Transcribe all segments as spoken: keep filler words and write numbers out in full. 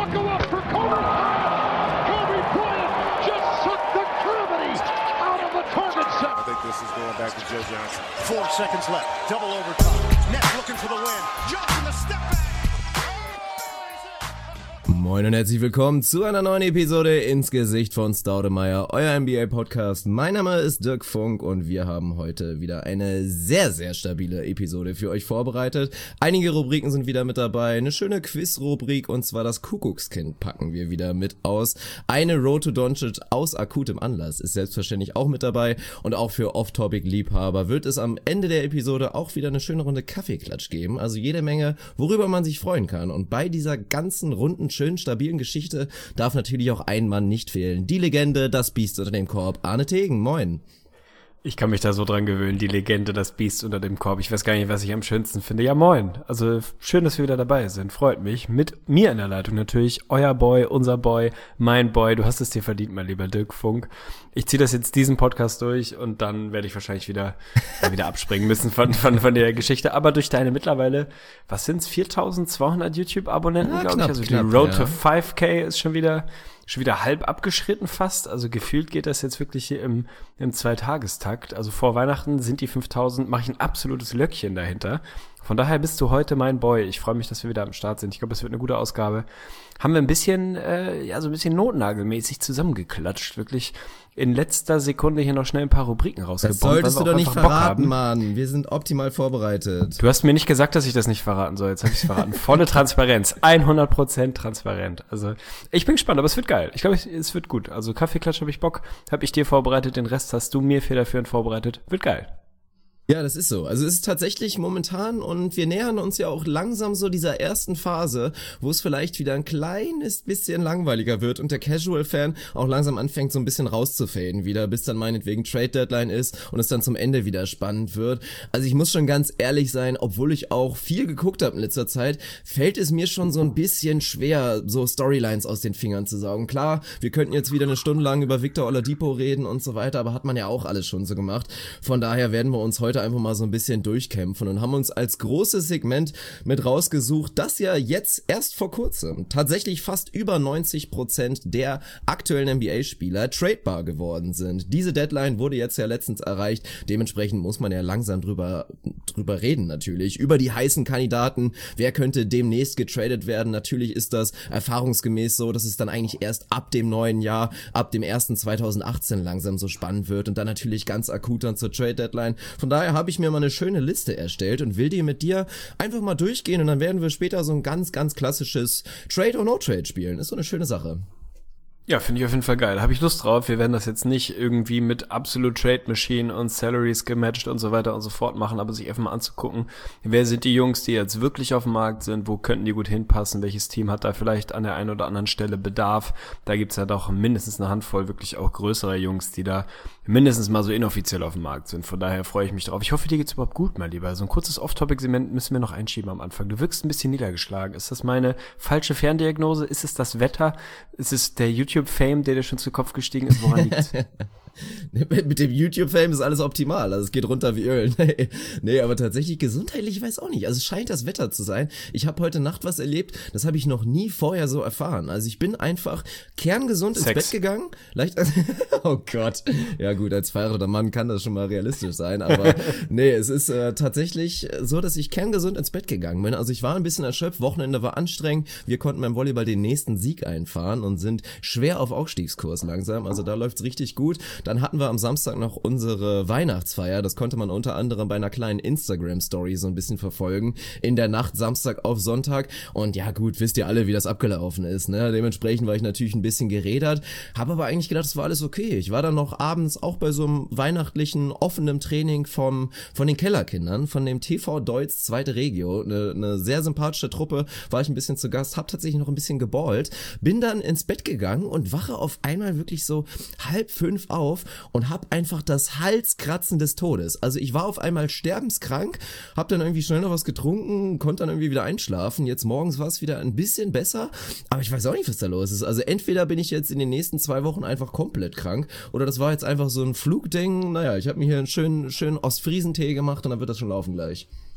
buckle up for Kobe Bryant. Kobe Bryant just sucked the gravity out of the target set. I think this is going back to Joe Johnson. Four seconds left. Double overtime. Nets looking for the win. Johnson, the step back. Moin und herzlich willkommen zu einer neuen Episode ins Gesicht von Staudemeyer, euer N B A-Podcast. Mein Name ist Dirk Funk und wir haben heute wieder eine sehr, sehr stabile Episode für euch vorbereitet. Einige Rubriken sind wieder mit dabei, eine schöne Quiz-Rubrik und zwar das Kuckuckskind packen wir wieder mit aus. Eine Road to Doncic aus akutem Anlass ist selbstverständlich auch mit dabei und auch für Off-Topic-Liebhaber wird es am Ende der Episode auch wieder eine schöne Runde Kaffeeklatsch geben. Also jede Menge, worüber man sich freuen kann. Und bei dieser ganzen runden, schönen, stabilen Geschichte darf natürlich auch ein Mann nicht fehlen. Die Legende, das Biest unter dem Korb, Arne Tegen, moin. Ich kann mich da so dran gewöhnen, die Legende, das Biest unter dem Korb. Ich weiß gar nicht, was ich am schönsten finde. Ja, moin. Also schön, dass wir wieder dabei sind. Freut mich. Mit mir in der Leitung natürlich euer Boy, unser Boy, mein Boy. Du hast es dir verdient, mein lieber Dirk Funk. Ich ziehe das jetzt diesen Podcast durch und dann werde ich wahrscheinlich wieder wieder abspringen müssen von, von von der Geschichte. Aber durch deine mittlerweile, was sind's, viertausendzweihundert YouTube-Abonnenten, Ja, glaube ich. knapp, Also die knapp, Road ja. to fünf K ist schon wieder schon wieder halb abgeschritten fast. Also gefühlt geht das jetzt wirklich hier im, im Zweitagestakt. Also vor Weihnachten sind die fünftausend, mache ich ein absolutes Löckchen dahinter. Von daher bist du heute mein Boy. Ich freue mich, dass wir wieder am Start sind. Ich glaube, es wird eine gute Ausgabe. Haben wir ein bisschen, äh, ja, so ein bisschen notnagelmäßig zusammengeklatscht. Wirklich in letzter Sekunde hier noch schnell ein paar Rubriken rausgebracht. Das solltest du doch nicht verraten, Mann. Mann. Wir sind optimal vorbereitet. Du hast mir nicht gesagt, dass ich das nicht verraten soll. Jetzt habe ich es verraten. Volle Transparenz. hundert Prozent transparent. Also ich bin gespannt, aber es wird geil. Ich glaube, es wird gut. Also Kaffeeklatsch habe ich Bock. Habe ich dir vorbereitet. Den Rest hast du mir federführend vorbereitet. Wird geil. Ja, das ist so. Also es ist tatsächlich momentan und wir nähern uns ja auch langsam so dieser ersten Phase, wo es vielleicht wieder ein kleines bisschen langweiliger wird und der Casual-Fan auch langsam anfängt so ein bisschen rauszufaden wieder, bis dann meinetwegen Trade-Deadline ist und es dann zum Ende wieder spannend wird. Also ich muss schon ganz ehrlich sein, obwohl ich auch viel geguckt habe in letzter Zeit, fällt es mir schon so ein bisschen schwer, so Storylines aus den Fingern zu saugen. Klar, wir könnten jetzt wieder eine Stunde lang über Victor Oladipo reden und so weiter, aber hat man ja auch alles schon so gemacht. Von daher werden wir uns heute einfach mal so ein bisschen durchkämpfen und haben uns als großes Segment mit rausgesucht, dass ja jetzt erst vor kurzem tatsächlich fast über neunzig Prozent der aktuellen N B A-Spieler tradebar geworden sind. Diese Deadline wurde jetzt ja letztens erreicht, dementsprechend muss man ja langsam drüber drüber reden natürlich, über die heißen Kandidaten, wer könnte demnächst getradet werden. Natürlich ist das erfahrungsgemäß so, dass es dann eigentlich erst ab dem neuen Jahr, ab dem ersten zweitausendachtzehn langsam so spannend wird und dann natürlich ganz akut dann zur Trade-Deadline. Von daher habe ich mir mal eine schöne Liste erstellt und will die mit dir einfach mal durchgehen und dann werden wir später so ein ganz, ganz klassisches Trade or No Trade spielen. Ist so eine schöne Sache. Ja, finde ich auf jeden Fall geil. Habe ich Lust drauf. Wir werden das jetzt nicht irgendwie mit Absolute Trade Machine und Salaries gematcht und so weiter und so fort machen, aber sich einfach mal anzugucken, wer sind die Jungs, die jetzt wirklich auf dem Markt sind, wo könnten die gut hinpassen, welches Team hat da vielleicht an der einen oder anderen Stelle Bedarf. Da gibt's ja doch mindestens eine Handvoll wirklich auch größerer Jungs, die da mindestens mal so inoffiziell auf dem Markt sind. Von daher freue ich mich drauf. Ich hoffe, dir geht's überhaupt gut, mein Lieber. So ein kurzes Off-Topic-Segment müssen wir noch einschieben am Anfang. Du wirkst ein bisschen niedergeschlagen. Ist das meine falsche Ferndiagnose? Ist es das Wetter? Ist es der YouTube-Fame, der dir schon zu Kopf gestiegen ist? Woran liegt's? Mit dem YouTube-Fame ist alles optimal, also es geht runter wie Öl. Nee, nee, aber tatsächlich gesundheitlich, ich weiß auch nicht. Also es scheint das Wetter zu sein. Ich habe heute Nacht was erlebt, das habe ich noch nie vorher so erfahren. Also ich bin einfach kerngesund ins Sex. Bett gegangen. Leicht, oh Gott. Ja gut, als verheirateter Mann kann das schon mal realistisch sein, aber nee, es ist äh, tatsächlich so, dass ich kerngesund ins Bett gegangen bin. Also ich war ein bisschen erschöpft, Wochenende war anstrengend. Wir konnten beim Volleyball den nächsten Sieg einfahren und sind schwer auf Aufstiegskurs langsam. Also da läuft's richtig gut. Dann hatten wir am Samstag noch unsere Weihnachtsfeier. Das konnte man unter anderem bei einer kleinen Instagram-Story so ein bisschen verfolgen. In der Nacht Samstag auf Sonntag. Und ja gut, wisst ihr alle, wie das abgelaufen ist, ne? Dementsprechend war ich natürlich ein bisschen gerädert. Habe aber eigentlich gedacht, es war alles okay. Ich war dann noch abends auch bei so einem weihnachtlichen offenen Training vom von den Kellerkindern, von dem T V Deutz zweite Regio. Eine, eine sehr sympathische Truppe. War ich ein bisschen zu Gast. Hab tatsächlich noch ein bisschen geballt. Bin dann ins Bett gegangen und wache auf einmal wirklich so halb fünf auf und hab einfach das Halskratzen des Todes. Also ich war auf einmal sterbenskrank, hab dann irgendwie schnell noch was getrunken, konnte dann irgendwie wieder einschlafen. Jetzt morgens war es wieder ein bisschen besser, aber ich weiß auch nicht, was da los ist. Also entweder bin ich jetzt in den nächsten zwei Wochen einfach komplett krank oder das war jetzt einfach so ein Flugding. Naja, ich habe mir hier einen schönen, schönen Ostfriesentee gemacht und dann wird das schon laufen gleich.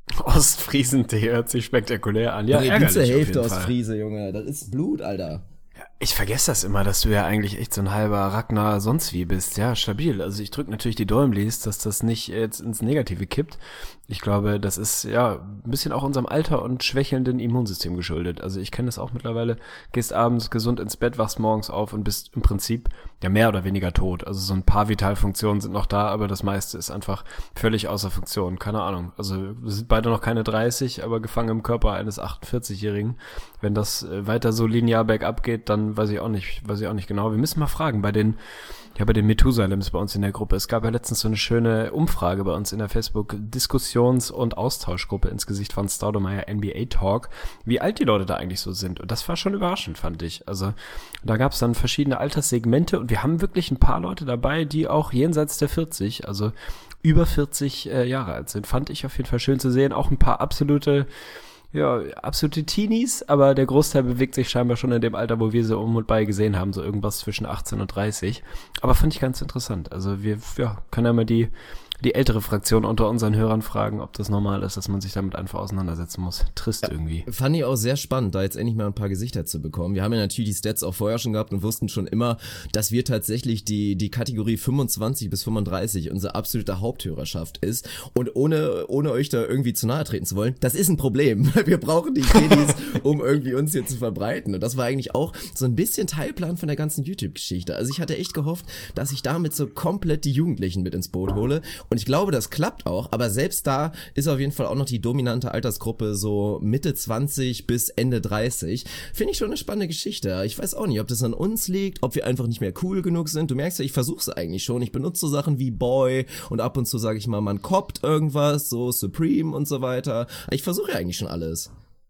Ostfriesentee hört sich spektakulär an. Ja, ich bin ärgerlich zur auf Hälfte jeden Fall. Ostfriese, Junge. Das ist Blut, Alter. Ich vergesse das immer, dass du ja eigentlich echt so ein halber Ragnar sonst wie bist. Ja, stabil. Also ich drücke natürlich die Däumlis, dass das nicht jetzt ins Negative kippt. Ich glaube, das ist ja ein bisschen auch unserem Alter und schwächelnden Immunsystem geschuldet. Also ich kenne das auch mittlerweile. Gehst abends gesund ins Bett, wachst morgens auf und bist im Prinzip ja mehr oder weniger tot. Also so ein paar Vitalfunktionen sind noch da, aber das meiste ist einfach völlig außer Funktion. Keine Ahnung. Also wir sind beide noch keine dreißig, aber gefangen im Körper eines achtundvierzigjährigen. Wenn das weiter so linear bergab geht, dann weiß ich auch nicht, weiß ich auch nicht genau. Wir müssen mal fragen bei den Ja, bei den Methusalems bei uns in der Gruppe. Es gab ja letztens so eine schöne Umfrage bei uns in der Facebook-Diskussions- und Austauschgruppe ins Gesicht von Staudemeyer N B A Talk, wie alt die Leute da eigentlich so sind. Und das war schon überraschend, fand ich. Also da gab es dann verschiedene Alterssegmente und wir haben wirklich ein paar Leute dabei, die auch jenseits der vierzig, also über vierzig äh, Jahre alt sind. Fand ich auf jeden Fall schön zu sehen. Auch ein paar absolute Ja, absolute Teenies, aber der Großteil bewegt sich scheinbar schon in dem Alter, wo wir sie um und bei gesehen haben, so irgendwas zwischen achtzehn und dreißig. Aber fand ich ganz interessant. Also wir ja, können ja mal die die ältere Fraktion unter unseren Hörern fragen, ob das normal ist, dass man sich damit einfach auseinandersetzen muss. Trist ja, irgendwie. Fand ich auch sehr spannend, da jetzt endlich mal ein paar Gesichter zu bekommen. Wir haben ja natürlich die Stats auch vorher schon gehabt und wussten schon immer, dass wir tatsächlich die die Kategorie fünfundzwanzig bis fünfunddreißig unsere absolute Haupthörerschaft ist. Und ohne ohne euch da irgendwie zu nahe treten zu wollen, das ist ein Problem, weil wir brauchen die Kiddies, um irgendwie uns hier zu verbreiten. Und das war eigentlich auch so ein bisschen Teilplan von der ganzen YouTube-Geschichte. Also ich hatte echt gehofft, dass ich damit so komplett die Jugendlichen mit ins Boot hole. Und ich glaube, das klappt auch, aber selbst da ist auf jeden Fall auch noch die dominante Altersgruppe so Mitte zwanzig bis Ende dreißig. Finde ich schon eine spannende Geschichte. Ich weiß auch nicht, ob das an uns liegt, ob wir einfach nicht mehr cool genug sind. Du merkst ja, ich versuche es eigentlich schon. Ich benutze so Sachen wie Boy und ab und zu sage ich mal, man coppt irgendwas, so Supreme und so weiter. Ich versuche ja eigentlich schon alles.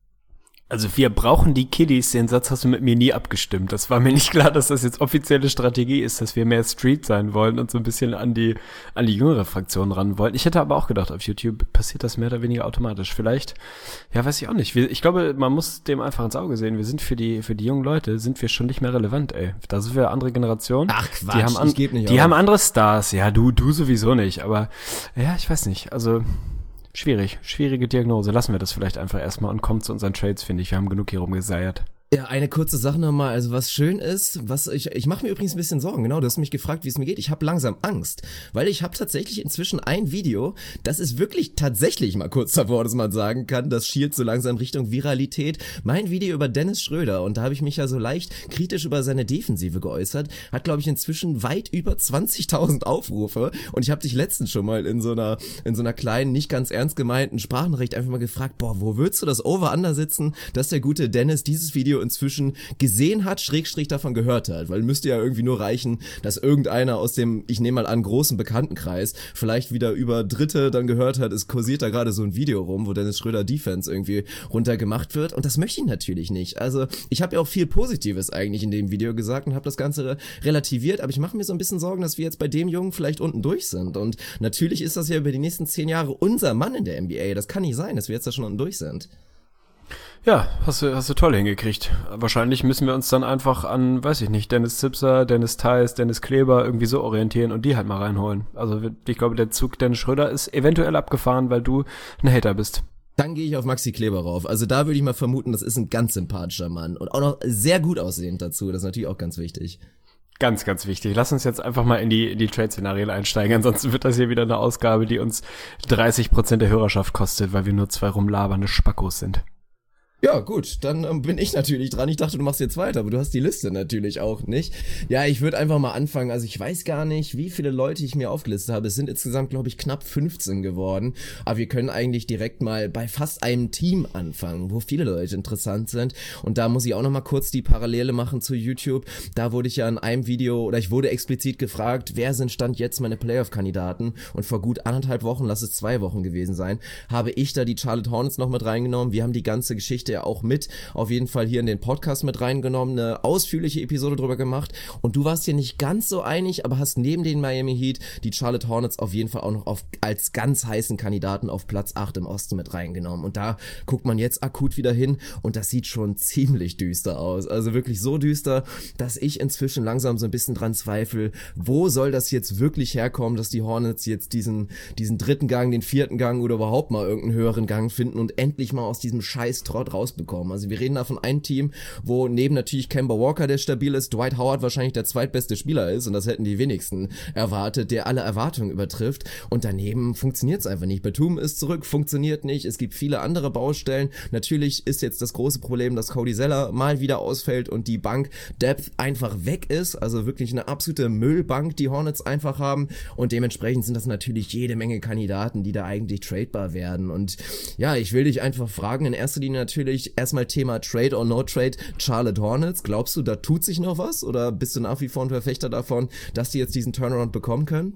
Also wir brauchen die Kiddies, den Satz hast du mit mir nie abgestimmt. Das war mir nicht klar, dass das jetzt offizielle Strategie ist, dass wir mehr Street sein wollen und so ein bisschen an die an die jüngere Fraktion ran wollen. Ich hätte aber auch gedacht, auf YouTube passiert das mehr oder weniger automatisch. Vielleicht, ja, weiß ich auch nicht. Wir, ich glaube, man muss dem einfach ins Auge sehen. Wir sind für die für die jungen Leute, sind wir schon nicht mehr relevant, ey. Da sind wir andere Generation. Ach Quatsch, die haben an, ich geb nicht Die auf. haben andere Stars. Ja, du du sowieso nicht. Aber ja, ich weiß nicht. Also Schwierig, schwierige Diagnose. Lassen wir das vielleicht einfach erstmal und kommen zu unseren Trades, finde ich. Wir haben genug hier rumgeseiert. Ja, eine kurze Sache nochmal, also was schön ist, was ich ich mache mir übrigens ein bisschen Sorgen, genau, du hast mich gefragt, wie es mir geht. Ich habe langsam Angst, weil ich habe tatsächlich inzwischen ein Video, das ist wirklich tatsächlich mal kurz davor, dass man sagen kann, das schielt so langsam Richtung Viralität. Mein Video über Dennis Schröder, und da habe ich mich ja so leicht kritisch über seine Defensive geäußert, hat glaube ich inzwischen weit über zwanzigtausend Aufrufe, und ich habe dich letztens schon mal in so einer in so einer kleinen, nicht ganz ernst gemeinten Sprachnachricht einfach mal gefragt, boah, wo würdest du das Over-Under sitzen, dass der gute Dennis dieses Video inzwischen gesehen hat, Schrägstrich davon gehört hat, weil müsste ja irgendwie nur reichen, dass irgendeiner aus dem, ich nehme mal an, großen Bekanntenkreis vielleicht wieder über Dritte dann gehört hat, es kursiert da gerade so ein Video rum, wo Dennis Schröder Defense irgendwie runtergemacht wird, und das möchte ich natürlich nicht. Also ich habe ja auch viel Positives eigentlich in dem Video gesagt und habe das Ganze relativiert, aber ich mache mir so ein bisschen Sorgen, dass wir jetzt bei dem Jungen vielleicht unten durch sind, und natürlich ist das ja über die nächsten zehn Jahre unser Mann in der N B A, das kann nicht sein, dass wir jetzt da schon unten durch sind. Ja, hast du, hast du toll hingekriegt. Wahrscheinlich müssen wir uns dann einfach an, weiß ich nicht, Dennis Zipser, Dennis Theis, Dennis Kleber irgendwie so orientieren und die halt mal reinholen. Also ich glaube, der Zug Dennis Schröder ist eventuell abgefahren, weil du ein Hater bist. Dann gehe ich auf Maxi Kleber rauf. Also da würde ich mal vermuten, das ist ein ganz sympathischer Mann und auch noch sehr gut aussehend dazu. Das ist natürlich auch ganz wichtig. Ganz, ganz wichtig. Lass uns jetzt einfach mal in die, in die Trade-Szenarien einsteigen. Ansonsten wird das hier wieder eine Ausgabe, die uns dreißig Prozent der Hörerschaft kostet, weil wir nur zwei rumlabernde Spackos sind. Ja, gut, dann ähm, bin ich natürlich dran. Ich dachte, du machst jetzt weiter, aber du hast die Liste natürlich auch nicht. Ja, ich würde einfach mal anfangen. Also ich weiß gar nicht, wie viele Leute ich mir aufgelistet habe. Es sind insgesamt, glaube ich, knapp fünfzehn geworden. Aber wir können eigentlich direkt mal bei fast einem Team anfangen, wo viele Leute interessant sind. Und da muss ich auch noch mal kurz die Parallele machen zu YouTube. Da wurde ich ja in einem Video, oder ich wurde explizit gefragt, wer sind Stand jetzt meine Playoff-Kandidaten? Und vor gut anderthalb Wochen, lass es zwei Wochen gewesen sein, habe ich da die Charlotte Hornets noch mit reingenommen. Wir haben die ganze Geschichte Geschichte ja auch mit, auf jeden Fall hier in den Podcast mit reingenommen, eine ausführliche Episode drüber gemacht und du warst hier nicht ganz so einig, aber hast neben den Miami Heat die Charlotte Hornets auf jeden Fall auch noch auf, als ganz heißen Kandidaten auf Platz acht im Osten mit reingenommen und da guckt man jetzt akut wieder hin und das sieht schon ziemlich düster aus, also wirklich so düster, dass ich inzwischen langsam so ein bisschen dran zweifle, wo soll das jetzt wirklich herkommen, dass die Hornets jetzt diesen diesen dritten Gang, den vierten Gang oder überhaupt mal irgendeinen höheren Gang finden und endlich mal aus diesem Scheiß-Trott rausbekommen. Also wir reden da von einem Team, wo neben natürlich Kemba Walker, der stabil ist, Dwight Howard wahrscheinlich der zweitbeste Spieler ist und das hätten die wenigsten erwartet, der alle Erwartungen übertrifft und daneben funktioniert es einfach nicht. Batum ist zurück, funktioniert nicht, es gibt viele andere Baustellen. Natürlich ist jetzt das große Problem, dass Cody Zeller mal wieder ausfällt und die Bank Depth einfach weg ist, also wirklich eine absolute Müllbank, die Hornets einfach haben und dementsprechend sind das natürlich jede Menge Kandidaten, die da eigentlich tradebar werden und ja, ich will dich einfach fragen, in erster Linie natürlich erstmal Thema Trade or No Trade, Charlotte Hornets, glaubst du, da tut sich noch was oder bist du nach wie vor ein Verfechter davon, dass die jetzt diesen Turnaround bekommen können?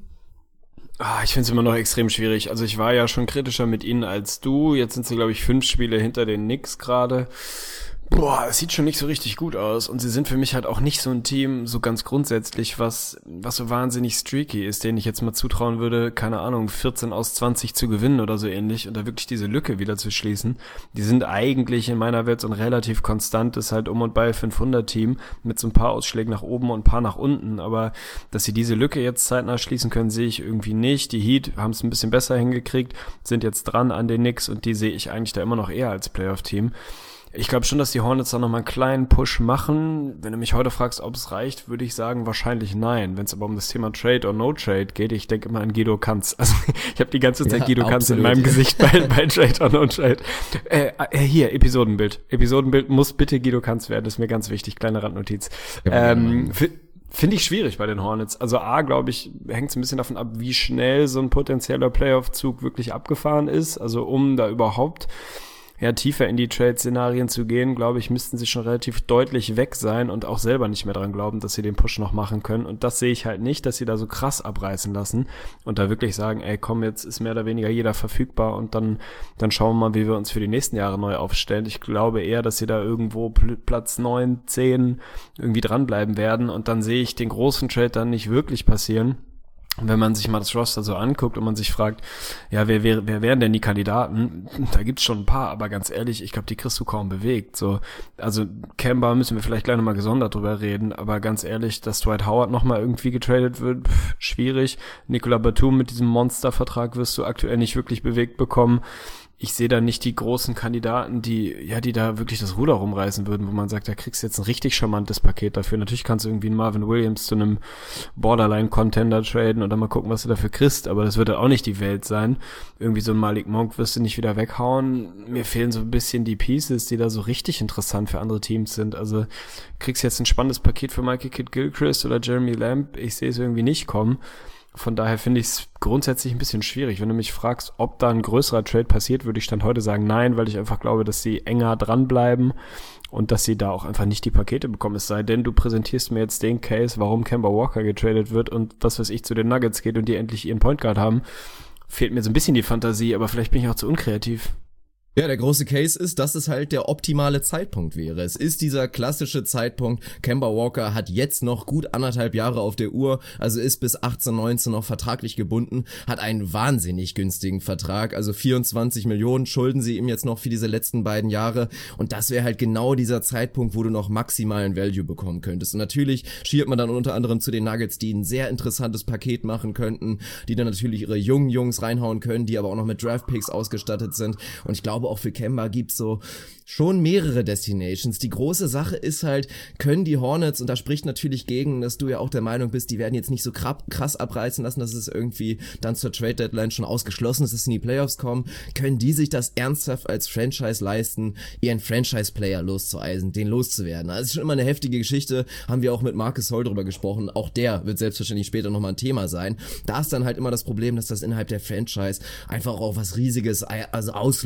Ah, ich finde es immer noch extrem schwierig, also ich war ja schon kritischer mit ihnen als du, jetzt sind sie glaube ich fünf Spiele hinter den Knicks gerade. Boah, es sieht schon nicht so richtig gut aus und sie sind für mich halt auch nicht so ein Team, so ganz grundsätzlich, was was so wahnsinnig streaky ist, denen ich jetzt mal zutrauen würde, keine Ahnung, vierzehn aus zwanzig zu gewinnen oder so ähnlich und da wirklich diese Lücke wieder zu schließen. Die sind eigentlich in meiner Welt so ein relativ konstantes, halt um und bei fünfhundert Team mit so ein paar Ausschlägen nach oben und ein paar nach unten, aber dass sie diese Lücke jetzt zeitnah schließen können, sehe ich irgendwie nicht. Die Heat haben es ein bisschen besser hingekriegt, sind jetzt dran an den Knicks und die sehe ich eigentlich da immer noch eher als Playoff-Team. Ich glaube schon, dass die Hornets da nochmal einen kleinen Push machen. Wenn du mich heute fragst, ob es reicht, würde ich sagen, wahrscheinlich nein. Wenn es aber um das Thema Trade or No Trade geht, ich denke immer an Guido Kanz. Also ich habe die ganze Zeit ja, Guido Kanz in meinem Gesicht bei, bei Trade or No Trade. Äh, äh, hier, Episodenbild. Episodenbild muss bitte Guido Kanz werden, das ist mir ganz wichtig, kleine Randnotiz. Ja, ähm, für, Finde ich schwierig bei den Hornets. Also A, glaube ich, hängt es ein bisschen davon ab, wie schnell so ein potenzieller Playoff-Zug wirklich abgefahren ist. Also um da überhaupt ja tiefer in die Trade-Szenarien zu gehen, glaube ich, müssten sie schon relativ deutlich weg sein und auch selber nicht mehr dran glauben, dass sie den Push noch machen können. Und das sehe ich halt nicht, dass sie da so krass abreißen lassen und da wirklich sagen, ey, komm, jetzt ist mehr oder weniger jeder verfügbar und dann dann schauen wir mal, wie wir uns für die nächsten Jahre neu aufstellen. Ich glaube eher, dass sie da irgendwo Platz neun, zehn irgendwie dranbleiben werden und dann sehe ich den großen Trade dann nicht wirklich passieren. Wenn man sich mal das Roster so anguckt und man sich fragt, ja, wer, wer, wer wären denn die Kandidaten? Da gibt's schon ein paar, aber ganz ehrlich, ich glaube, die kriegst du kaum bewegt. So, also Kemba müssen wir vielleicht gleich nochmal gesondert drüber reden, aber ganz ehrlich, dass Dwight Howard nochmal irgendwie getradet wird, pff, schwierig. Nicolas Batum mit diesem Monstervertrag wirst du aktuell nicht wirklich bewegt bekommen. Ich sehe da nicht die großen Kandidaten, die ja, die da wirklich das Ruder rumreißen würden, wo man sagt, da kriegst du jetzt ein richtig charmantes Paket dafür. Natürlich kannst du irgendwie einen Marvin Williams zu einem Borderline-Contender traden und dann mal gucken, was du dafür kriegst, aber das wird dann auch nicht die Welt sein. Irgendwie so ein Malik Monk wirst du nicht wieder weghauen. Mir fehlen so ein bisschen die Pieces, die da so richtig interessant für andere Teams sind. Also kriegst jetzt ein spannendes Paket für Michael Kidd-Gilchrist oder Jeremy Lamb. Ich sehe es irgendwie nicht kommen. Von daher finde ich es grundsätzlich ein bisschen schwierig. Wenn du mich fragst, ob da ein größerer Trade passiert, würde ich Stand heute sagen nein, weil ich einfach glaube, dass sie enger dranbleiben und dass sie da auch einfach nicht die Pakete bekommen. Es sei denn, du präsentierst mir jetzt den Case, warum Kemba Walker getradet wird und was weiß ich zu den Nuggets geht und die endlich ihren Point Guard haben. Fehlt mir so ein bisschen die Fantasie, aber vielleicht bin ich auch zu unkreativ. Ja, der große Case ist, dass es halt der optimale Zeitpunkt wäre. Es ist dieser klassische Zeitpunkt, Kemba Walker hat jetzt noch gut anderthalb Jahre auf der Uhr, also ist bis achtzehn, neunzehn noch vertraglich gebunden, hat einen wahnsinnig günstigen Vertrag, also vierundzwanzig Millionen schulden sie ihm jetzt noch für diese letzten beiden Jahre und das wäre halt genau dieser Zeitpunkt, wo du noch maximalen Value bekommen könntest. Und natürlich schiert man dann unter anderem zu den Nuggets, die ein sehr interessantes Paket machen könnten, die dann natürlich ihre jungen Jungs reinhauen können, die aber auch noch mit Draftpicks ausgestattet sind und ich glaube, auch für Kemba gibt's so schon mehrere Destinations. Die große Sache ist halt, können die Hornets, und da spricht natürlich gegen, dass du ja auch der Meinung bist, die werden jetzt nicht so krass abreißen lassen, dass es irgendwie dann zur Trade-Deadline schon ausgeschlossen ist, dass sie in die Playoffs kommen, können die sich das ernsthaft als Franchise leisten, ihren Franchise-Player loszueisen, den loszuwerden. Das ist schon immer eine heftige Geschichte, haben wir auch mit Marcus Hall drüber gesprochen, auch der wird selbstverständlich später nochmal ein Thema sein. Da ist dann halt immer das Problem, dass das innerhalb der Franchise einfach auch was Riesiges also auslöst und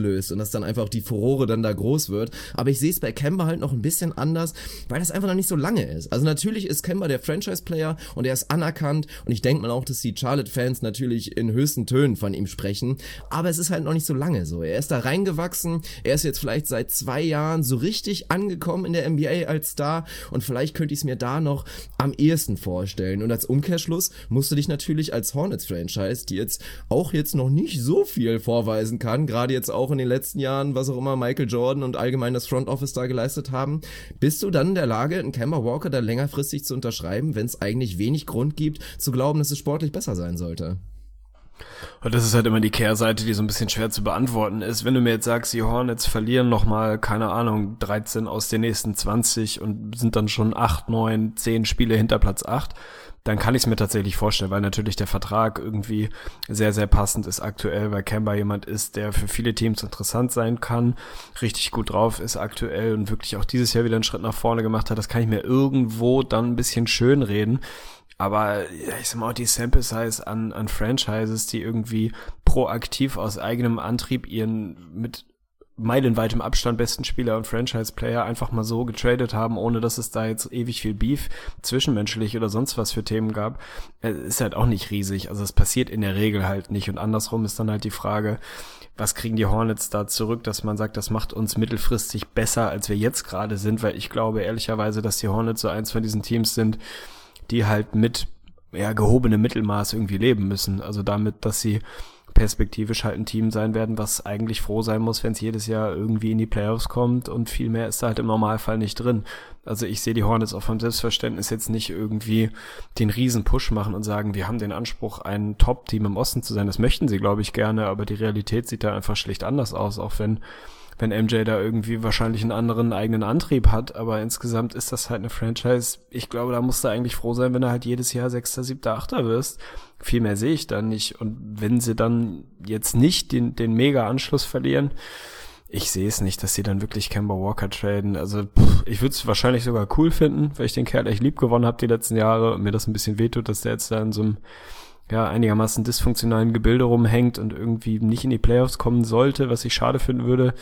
dass dann einfach die Furore dann da groß wird. Aber ich sehe es bei Kemba halt noch ein bisschen anders, weil das einfach noch nicht so lange ist. Also natürlich ist Kemba der Franchise-Player und er ist anerkannt und ich denke mal auch, dass die Charlotte-Fans natürlich in höchsten Tönen von ihm sprechen, aber es ist halt noch nicht so lange so. Er ist da reingewachsen, er ist jetzt vielleicht seit zwei Jahren so richtig angekommen in der N B A als Star und vielleicht könnte ich es mir da noch am ehesten vorstellen. Und als Umkehrschluss musst du dich natürlich als Hornets-Franchise, die jetzt auch jetzt noch nicht so viel vorweisen kann, gerade jetzt auch in den letzten Jahren, was auch immer Michael Jordan und allgemein das Front Office da geleistet haben, bist du dann in der Lage, einen Kemba Walker da längerfristig zu unterschreiben, wenn es eigentlich wenig Grund gibt, zu glauben, dass es sportlich besser sein sollte? Und das ist halt immer die Kehrseite, die so ein bisschen schwer zu beantworten ist. Wenn du mir jetzt sagst, die Hornets verlieren nochmal, keine Ahnung, dreizehn aus den nächsten zwanzig und sind dann schon acht, neun, zehn Spiele hinter Platz acht, dann kann ich es mir tatsächlich vorstellen, weil natürlich der Vertrag irgendwie sehr, sehr passend ist aktuell, weil Kemba jemand ist, der für viele Teams interessant sein kann, richtig gut drauf ist aktuell und wirklich auch dieses Jahr wieder einen Schritt nach vorne gemacht hat. Das kann ich mir irgendwo dann ein bisschen schönreden. Aber ja, ich sag mal, auch die Sample Size an, an Franchises, die irgendwie proaktiv aus eigenem Antrieb ihren mit meilenweitem Abstand besten Spieler und Franchise-Player einfach mal so getradet haben, ohne dass es da jetzt ewig viel Beef zwischenmenschlich oder sonst was für Themen gab, ist halt auch nicht riesig. Also es passiert in der Regel halt nicht. Und andersrum ist dann halt die Frage, was kriegen die Hornets da zurück, dass man sagt, das macht uns mittelfristig besser, als wir jetzt gerade sind, weil ich glaube ehrlicherweise, dass die Hornets so eins von diesen Teams sind, die halt mit ja gehobenem Mittelmaß irgendwie leben müssen. Also damit, dass sie perspektivisch halt ein Team sein werden, was eigentlich froh sein muss, wenn es jedes Jahr irgendwie in die Playoffs kommt und viel mehr ist da halt im Normalfall nicht drin. Also ich sehe die Hornets auch vom Selbstverständnis jetzt nicht irgendwie den riesen Push machen und sagen, wir haben den Anspruch, ein Top-Team im Osten zu sein. Das möchten sie, glaube ich, gerne, aber die Realität sieht da einfach schlicht anders aus, auch wenn wenn M J da irgendwie wahrscheinlich einen anderen eigenen Antrieb hat, aber insgesamt ist das halt eine Franchise. Ich glaube, da musst du eigentlich froh sein, wenn du halt jedes Jahr Sechster, Siebter, Achter wirst. Viel mehr sehe ich da nicht. Und wenn sie dann jetzt nicht den, den Mega-Anschluss verlieren, ich sehe es nicht, dass sie dann wirklich Kemba Walker traden. Also pff, ich würde es wahrscheinlich sogar cool finden, weil ich den Kerl echt lieb gewonnen habe die letzten Jahre und mir das ein bisschen wehtut, dass der jetzt da in so einem ja einigermaßen dysfunktionalen Gebilde rumhängt und irgendwie nicht in die Playoffs kommen sollte, was ich schade finden würde.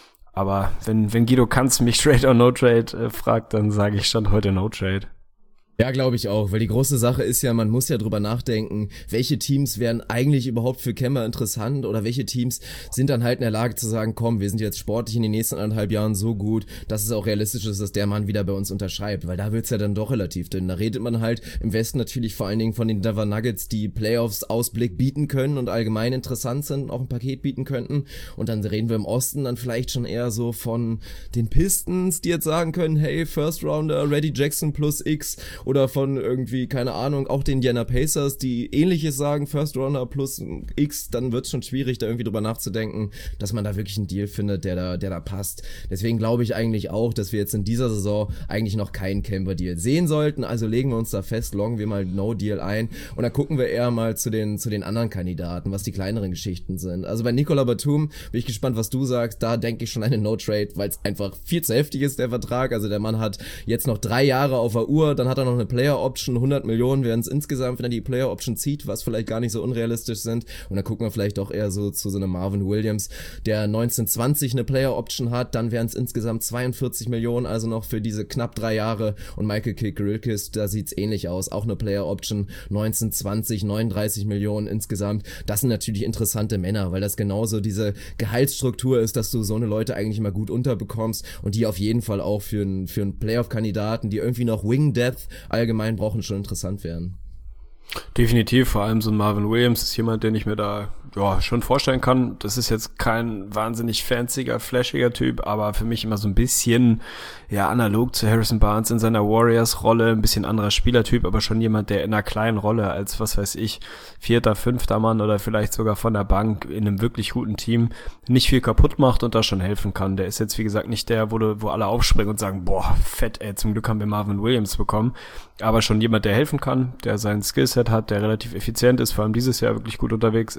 Aber wenn wenn Guido Kanz mich Trade or No Trade äh, fragt, dann sage ich Stand heute No Trade. Ja, glaube ich auch, weil die große Sache ist ja, man muss ja drüber nachdenken, welche Teams wären eigentlich überhaupt für Kemba interessant oder welche Teams sind dann halt in der Lage zu sagen, komm, wir sind jetzt sportlich in den nächsten anderthalb Jahren so gut, dass es auch realistisch ist, dass der Mann wieder bei uns unterschreibt, weil da wird's ja dann doch relativ dünn. Da redet man halt im Westen natürlich vor allen Dingen von den Denver Nuggets, die Playoffs-Ausblick bieten können und allgemein interessant sind, auch ein Paket bieten könnten, und dann reden wir im Osten dann vielleicht schon eher so von den Pistons, die jetzt sagen können, hey, First Rounder, Reggie Jackson plus X, oder von irgendwie, keine Ahnung, auch den Indiana Pacers, die Ähnliches sagen, First Rounder plus X, dann wird's schon schwierig, da irgendwie drüber nachzudenken, dass man da wirklich einen Deal findet, der da, der da passt. Deswegen glaube ich eigentlich auch, dass wir jetzt in dieser Saison eigentlich noch keinen Kemba-Deal sehen sollten, also legen wir uns da fest, loggen wir mal No-Deal ein und dann gucken wir eher mal zu den, zu den anderen Kandidaten, was die kleineren Geschichten sind. Also bei Nicola Batum bin ich gespannt, was du sagst, da denke ich schon an eine No-Trade, weil es einfach viel zu heftig ist, der Vertrag, also der Mann hat jetzt noch drei Jahre auf der Uhr, dann hat er noch eine Player Option, hundert Millionen wären es insgesamt, wenn er die Player Option zieht, was vielleicht gar nicht so unrealistisch sind. Und dann gucken wir vielleicht auch eher so zu so einem Marvin Williams, der neunzehn zwanzig eine Player Option hat, dann wären es insgesamt zweiundvierzig Millionen, also noch für diese knapp drei Jahre. Und Michael Kidd-Gilchrist, da sieht's ähnlich aus, auch eine Player Option, neunzehn zwanzig, neununddreißig Millionen insgesamt. Das sind natürlich interessante Männer, weil das genauso diese Gehaltsstruktur ist, dass du so eine Leute eigentlich immer gut unterbekommst und die auf jeden Fall auch für einen für einen Playoff-Kandidaten, die irgendwie noch Wing Depth allgemein brauchen, schon interessant werden. Definitiv, vor allem so ein Marvin Williams ist jemand, den ich mir da ja schon vorstellen kann. Das ist jetzt kein wahnsinnig fancier, flashiger Typ, aber für mich immer so ein bisschen ja analog zu Harrison Barnes in seiner Warriors-Rolle, ein bisschen anderer Spielertyp, aber schon jemand, der in einer kleinen Rolle als, was weiß ich, vierter, fünfter Mann oder vielleicht sogar von der Bank in einem wirklich guten Team nicht viel kaputt macht und da schon helfen kann. Der ist jetzt, wie gesagt, nicht der, wo, du, wo alle aufspringen und sagen, boah, fett, ey, zum Glück haben wir Marvin Williams bekommen, aber schon jemand, der helfen kann, der sein Skillset hat, der relativ effizient ist, vor allem dieses Jahr wirklich gut unterwegs ist,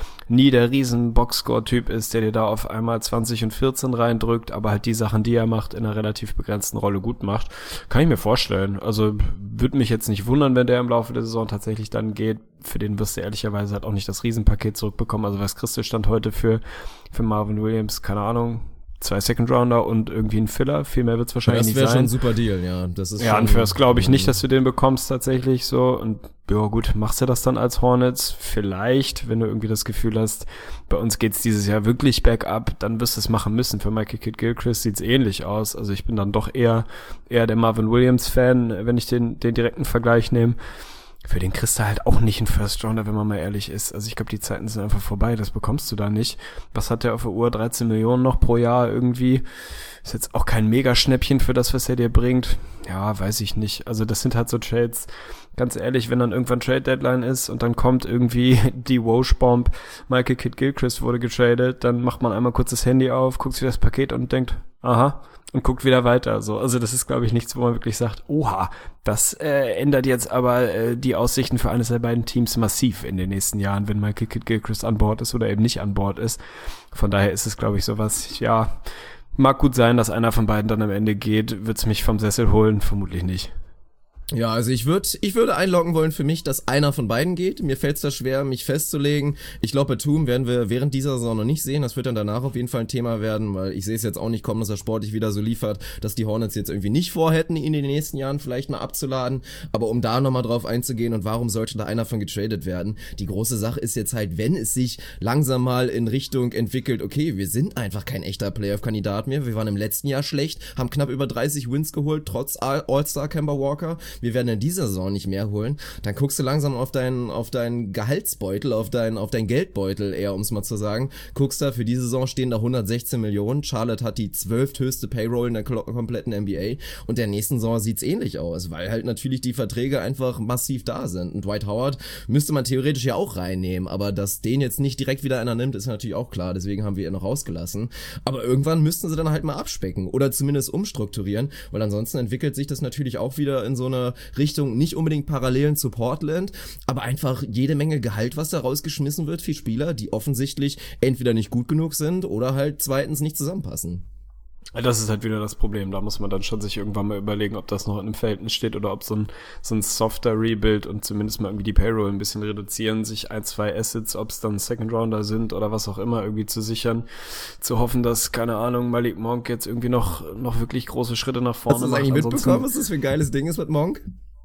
nie der riesen Boxscore-Typ ist, der dir da auf einmal zwanzig und vierzehn reindrückt, aber halt die Sachen, die er macht, in einer relativ begrenzten Rolle gut macht. Kann ich mir vorstellen. Also würde mich jetzt nicht wundern, wenn der im Laufe der Saison tatsächlich dann geht. Für den wirst du ehrlicherweise halt auch nicht das Riesenpaket zurückbekommen. Also was kriegst du Stand heute für, für Marvin Williams? Keine Ahnung. Zwei Second-Rounder und irgendwie ein Filler. Viel mehr wird's wahrscheinlich nicht sein. Das wäre schon ein super Deal, ja. Das ist ja, schon, und First glaube ich nicht, dass du den bekommst tatsächlich so. Und ja gut, machst du das dann als Hornets? Vielleicht, wenn du irgendwie das Gefühl hast, bei uns geht's dieses Jahr wirklich bergab, dann wirst du es machen müssen. Für Michael Kidd-Gilchrist sieht's ähnlich aus. Also ich bin dann doch eher eher der Marvin Williams-Fan, wenn ich den den direkten Vergleich nehme. Für den kriegst du halt auch nicht einen First-Rounder, wenn man mal ehrlich ist. Also ich glaube, die Zeiten sind einfach vorbei, das bekommst du da nicht. Was hat der auf der Uhr? dreizehn Millionen noch pro Jahr irgendwie. Ist jetzt auch kein Mega-Schnäppchen für das, was er dir bringt. Ja, weiß ich nicht. Also das sind halt so Trades, ganz ehrlich, wenn dann irgendwann Trade-Deadline ist und dann kommt irgendwie die Woj-Bomb, Michael Kidd-Gilchrist wurde getradet, dann macht man einmal kurz das Handy auf, guckt sich das Paket an und denkt, aha, und guckt wieder weiter. So, also das ist, glaube ich, nichts, wo man wirklich sagt, oha, das äh, ändert jetzt aber äh, die Aussichten für eines der beiden Teams massiv in den nächsten Jahren, wenn Michael Kidd-Gilchrist an Bord ist oder eben nicht an Bord ist. Von daher ist es, glaube ich, sowas, ja, mag gut sein, dass einer von beiden dann am Ende geht. Wird's mich vom Sessel holen? Vermutlich nicht. Ja, also ich würde ich würde einloggen wollen für mich, dass einer von beiden geht. Mir fällt es da schwer, mich festzulegen. Ich glaube, Batum werden wir während dieser Saison noch nicht sehen. Das wird dann danach auf jeden Fall ein Thema werden, weil ich sehe es jetzt auch nicht kommen, dass er sportlich wieder so liefert, dass die Hornets jetzt irgendwie nicht vorhätten, ihn in den nächsten Jahren vielleicht mal abzuladen. Aber um da nochmal drauf einzugehen und warum sollte da einer von getradet werden? Die große Sache ist jetzt halt, wenn es sich langsam mal in Richtung entwickelt, okay, wir sind einfach kein echter Playoff-Kandidat mehr. Wir waren im letzten Jahr schlecht, haben knapp über dreißig Wins geholt, trotz All-Star Kemba Walker. Wir werden in dieser Saison nicht mehr holen, dann guckst du langsam auf deinen auf deinen Gehaltsbeutel, auf deinen auf deinen Geldbeutel eher, um es mal zu sagen. Guckst da, für diese Saison stehen da hundertsechzehn Millionen. Charlotte hat die zwölfthöchste Payroll in der kompletten N B A und der nächsten Saison sieht's ähnlich aus, weil halt natürlich die Verträge einfach massiv da sind. Und Dwight Howard müsste man theoretisch ja auch reinnehmen, aber dass den jetzt nicht direkt wieder einer nimmt, ist natürlich auch klar, deswegen haben wir ihn noch rausgelassen. Aber irgendwann müssten sie dann halt mal abspecken oder zumindest umstrukturieren, weil ansonsten entwickelt sich das natürlich auch wieder in so eine Richtung, nicht unbedingt Parallelen zu Portland, aber einfach jede Menge Gehalt, was da rausgeschmissen wird für Spieler, die offensichtlich entweder nicht gut genug sind oder halt zweitens nicht zusammenpassen. Das ist halt wieder das Problem. Da muss man dann schon sich irgendwann mal überlegen, ob das noch in einem Verhältnis steht oder ob so ein, so ein softer Rebuild und zumindest mal irgendwie die Payroll ein bisschen reduzieren, sich ein, zwei Assets, ob es dann Second Rounder sind oder was auch immer, irgendwie zu sichern, zu hoffen, dass, keine Ahnung, Malik Monk jetzt irgendwie noch, noch wirklich große Schritte nach vorne macht. Hast du das eigentlich mitbekommen, was das für ein geiles Ding ist mit Monk?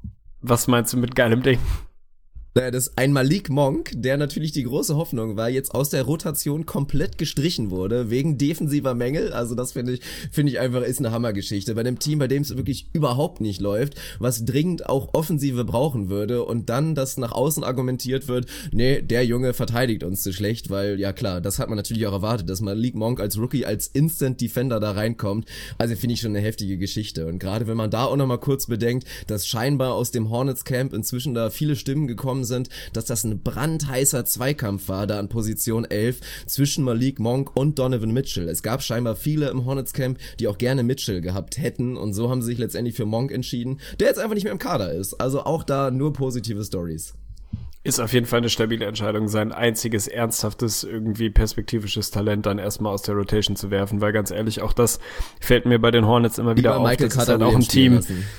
Was meinst du mit geilem Ding? Naja, das ist ein Malik Monk, der natürlich die große Hoffnung war, jetzt aus der Rotation komplett gestrichen wurde, wegen defensiver Mängel. Also das finde ich, finde ich einfach, ist eine Hammergeschichte. Bei einem Team, bei dem es wirklich überhaupt nicht läuft, was dringend auch Offensive brauchen würde und dann, dass nach außen argumentiert wird, nee, der Junge verteidigt uns zu schlecht, weil, ja klar, das hat man natürlich auch erwartet, dass Malik Monk als Rookie, als Instant Defender da reinkommt. Also finde ich schon eine heftige Geschichte. Und gerade wenn man da auch nochmal kurz bedenkt, dass scheinbar aus dem Hornets Camp inzwischen da viele Stimmen gekommen sind, dass das ein brandheißer Zweikampf war, da an Position elf zwischen Malik Monk und Donovan Mitchell. Es gab scheinbar viele im Hornets Camp, die auch gerne Mitchell gehabt hätten und so haben sie sich letztendlich für Monk entschieden, der jetzt einfach nicht mehr im Kader ist. Also auch da nur positive Stories. Ist auf jeden Fall eine stabile Entscheidung, sein einziges ernsthaftes, irgendwie perspektivisches Talent dann erstmal aus der Rotation zu werfen, weil ganz ehrlich, auch das fällt mir bei den Hornets immer wieder auf. Das ist halt auch ein Team,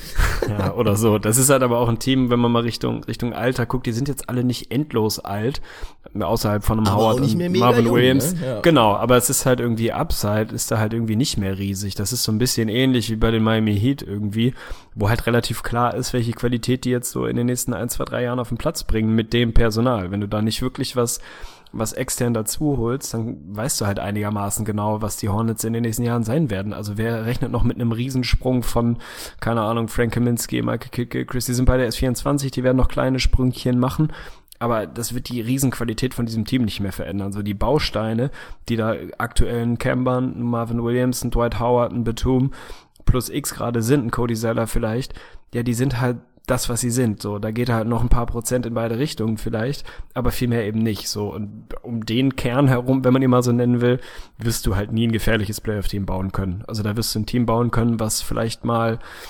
ja, oder so. Das ist halt aber auch ein Team, wenn man mal Richtung Richtung Alter guckt, die sind jetzt alle nicht endlos alt, außerhalb von einem aber Howard und Marvin jung, Williams. Ne? Ja. Genau, aber es ist halt irgendwie Upside, ist da halt irgendwie nicht mehr riesig. Das ist so ein bisschen ähnlich wie bei den Miami Heat irgendwie, wo halt relativ klar ist, welche Qualität die jetzt so in den nächsten ein, zwei, drei Jahren auf den Platz bringen mit dem Personal. Wenn du da nicht wirklich was was extern dazu holst, dann weißt du halt einigermaßen genau, was die Hornets in den nächsten Jahren sein werden. Also wer rechnet noch mit einem Riesensprung von, keine Ahnung, Frank Kaminsky, Michael Kidd-Gilchrist, die sind beide erst vierundzwanzig, die werden noch kleine Sprüngchen machen, aber das wird die Riesenqualität von diesem Team nicht mehr verändern. So die Bausteine, die da aktuellen Kemba, Marvin Williams, ein Dwight Howard, ein Batum plus X gerade sind, ein Cody Zeller vielleicht, ja, die sind halt das, was sie sind, so, da geht halt noch ein paar Prozent in beide Richtungen vielleicht, aber viel mehr eben nicht, so, und um den Kern herum, wenn man ihn mal so nennen will, wirst du halt nie ein gefährliches Playoff-Team bauen können, also da wirst du ein Team bauen können, was vielleicht mal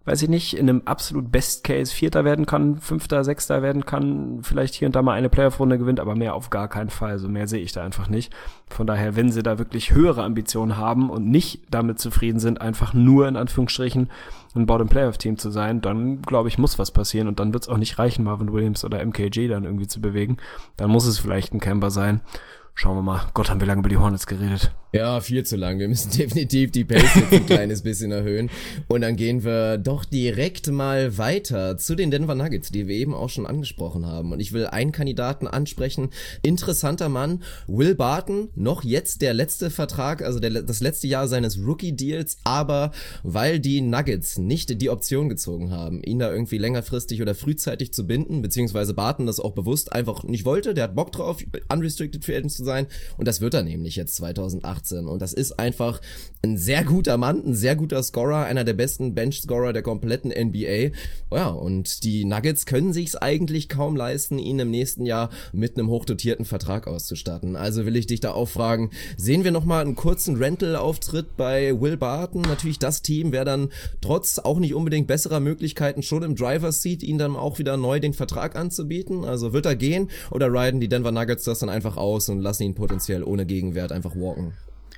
weiß ich nicht, in einem absolut Best Case Vierter werden kann, Fünfter, Sechster werden kann, vielleicht hier und da mal eine Playoff-Runde gewinnt, aber mehr auf gar keinen Fall. Also mehr sehe ich da einfach nicht. Von daher, wenn sie da wirklich höhere Ambitionen haben und nicht damit zufrieden sind, einfach nur in Anführungsstrichen ein Bottom-Playoff-Team zu sein, dann, glaube ich, muss was passieren und dann wird es auch nicht reichen, Marvin Williams oder M K G dann irgendwie zu bewegen. Dann muss es vielleicht ein Kemba sein. Schauen wir mal. Gott, haben wir lange über die Hornets geredet. Ja, viel zu lang. Wir müssen definitiv die Pace jetzt ein kleines bisschen erhöhen. Und dann gehen wir doch direkt mal weiter zu den Denver Nuggets, die wir eben auch schon angesprochen haben. Und ich will einen Kandidaten ansprechen. Interessanter Mann, Will Barton. Noch jetzt der letzte Vertrag, also der, das letzte Jahr seines Rookie-Deals. Aber weil die Nuggets nicht die Option gezogen haben, ihn da irgendwie längerfristig oder frühzeitig zu binden, beziehungsweise Barton das auch bewusst einfach nicht wollte. Der hat Bock drauf, unrestricted free agent zu sein. Und das wird er nämlich jetzt zweitausendachtzehn. Und das ist einfach ein sehr guter Mann, ein sehr guter Scorer, einer der besten Bench-Scorer der kompletten N B A. Ja, und die Nuggets können sich's eigentlich kaum leisten, ihn im nächsten Jahr mit einem hochdotierten Vertrag auszustatten. Also will ich dich da auch fragen, sehen wir nochmal einen kurzen Rental-Auftritt bei Will Barton? Natürlich das Team wäre dann trotz auch nicht unbedingt besserer Möglichkeiten schon im Driver's Seat, ihn dann auch wieder neu den Vertrag anzubieten. Also wird er gehen oder riden die Denver Nuggets das dann einfach aus und lassen ihn potenziell ohne Gegenwert einfach walken?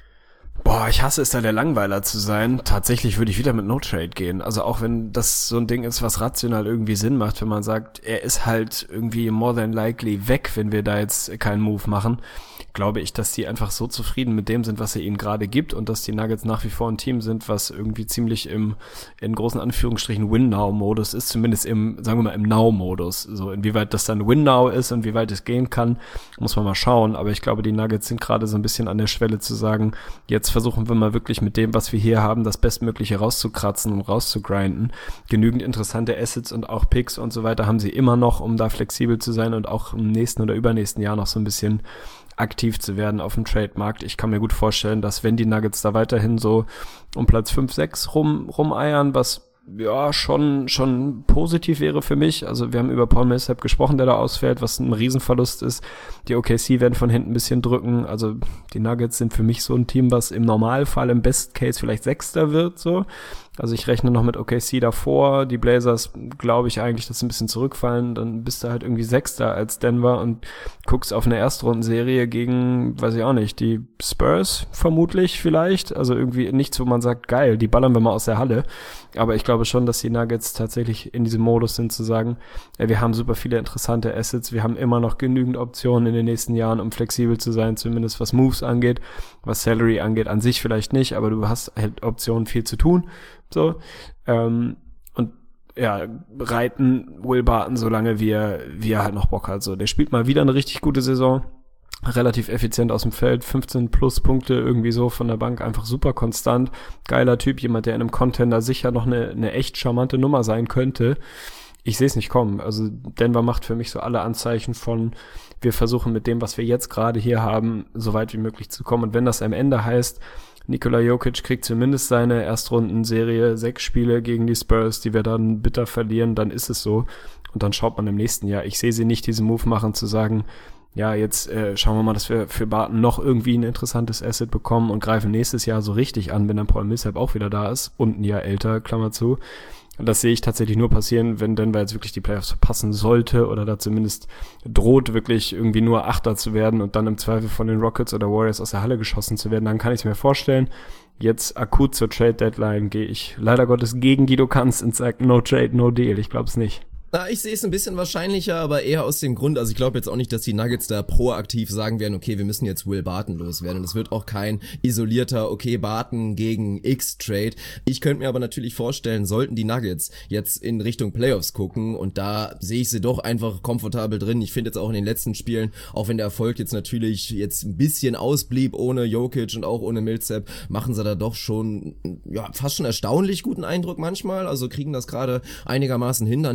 Boah, ich hasse es, da der Langweiler zu sein. Tatsächlich würde ich wieder mit No-Trade gehen. Also auch wenn das so ein Ding ist, was rational irgendwie Sinn macht, wenn man sagt, er ist halt irgendwie more than likely weg, wenn wir da jetzt keinen Move machen, glaube ich, dass die einfach so zufrieden mit dem sind, was er ihnen gerade gibt und dass die Nuggets nach wie vor ein Team sind, was irgendwie ziemlich im, in großen Anführungsstrichen Win-Now-Modus ist, zumindest im, sagen wir mal, im Now-Modus. So, inwieweit das dann Win-Now ist und wie weit es gehen kann, muss man mal schauen. Aber ich glaube, die Nuggets sind gerade so ein bisschen an der Schwelle zu sagen, jetzt versuchen wir mal wirklich mit dem, was wir hier haben, das Bestmögliche rauszukratzen und rauszugrinden. Genügend interessante Assets und auch Picks und so weiter haben sie immer noch, um da flexibel zu sein und auch im nächsten oder übernächsten Jahr noch so ein bisschen aktiv zu werden auf dem Trade-Markt. Ich kann mir gut vorstellen, dass wenn die Nuggets da weiterhin so um Platz fünf, sechs rum, rumeiern, was ja schon schon positiv wäre für mich. Also wir haben über Paul Millsap gesprochen, der da ausfällt, was ein Riesenverlust ist. Die O K C werden von hinten ein bisschen drücken. Also die Nuggets sind für mich so ein Team, was im Normalfall im Best Case vielleicht Sechster wird, so. Also ich rechne noch mit O K C davor. Die Blazers glaube ich eigentlich, dass sie ein bisschen zurückfallen. Dann bist du halt irgendwie Sechster als Denver und guckst auf eine Erstrundenserie gegen, weiß ich auch nicht, die Spurs vermutlich vielleicht. Also irgendwie nichts, wo man sagt, geil, die ballern wir mal aus der Halle. Aber ich glaube schon, dass die Nuggets tatsächlich in diesem Modus sind, zu sagen, ey, wir haben super viele interessante Assets. Wir haben immer noch genügend Optionen in den nächsten Jahren, um flexibel zu sein, zumindest was Moves angeht, was Salary angeht. An sich vielleicht nicht, aber du hast halt Optionen, viel zu tun. So, ähm, und ja, reiten Will Barton so lange, wie er, wie er halt noch Bock hat. So, der spielt mal wieder eine richtig gute Saison, relativ effizient aus dem Feld, fünfzehn plus Punkte irgendwie so von der Bank, einfach super konstant, geiler Typ, jemand, der in einem Contender sicher noch eine, eine echt charmante Nummer sein könnte. Ich sehe es nicht kommen. Also Denver macht für mich so alle Anzeichen von, wir versuchen mit dem, was wir jetzt gerade hier haben, so weit wie möglich zu kommen. Und wenn das am Ende heißt, Nikola Jokic kriegt zumindest seine Erstrundenserie, sechs Spiele gegen die Spurs, die wir dann bitter verlieren, dann ist es so. Und dann schaut man im nächsten Jahr. Ich sehe sie nicht diesen Move machen, zu sagen, ja, jetzt äh, schauen wir mal, dass wir für Barton noch irgendwie ein interessantes Asset bekommen und greifen nächstes Jahr so richtig an, wenn dann Paul Millsap auch wieder da ist und ein Jahr älter, Klammer zu. Das sehe ich tatsächlich nur passieren, wenn Denver jetzt wirklich die Playoffs verpassen sollte oder da zumindest droht, wirklich irgendwie nur Achter zu werden und dann im Zweifel von den Rockets oder Warriors aus der Halle geschossen zu werden. Dann kann ich es mir vorstellen. Jetzt akut zur Trade-Deadline gehe ich leider Gottes gegen Guido Kanz und sage no trade, no deal. Ich glaube es nicht. Na, ich sehe es ein bisschen wahrscheinlicher, aber eher aus dem Grund, also ich glaube jetzt auch nicht, dass die Nuggets da proaktiv sagen werden, okay, wir müssen jetzt Will Barton loswerden. Und es wird auch kein isolierter, okay, Barton gegen X-Trade. Ich könnte mir aber natürlich vorstellen, sollten die Nuggets jetzt in Richtung Playoffs gucken und da sehe ich sie doch einfach komfortabel drin. Ich finde jetzt auch in den letzten Spielen, auch wenn der Erfolg jetzt natürlich jetzt ein bisschen ausblieb ohne Jokic und auch ohne Millsap, machen sie da doch schon, ja, fast schon erstaunlich guten Eindruck manchmal. Also kriegen das gerade einigermaßen hin, da nicht komplett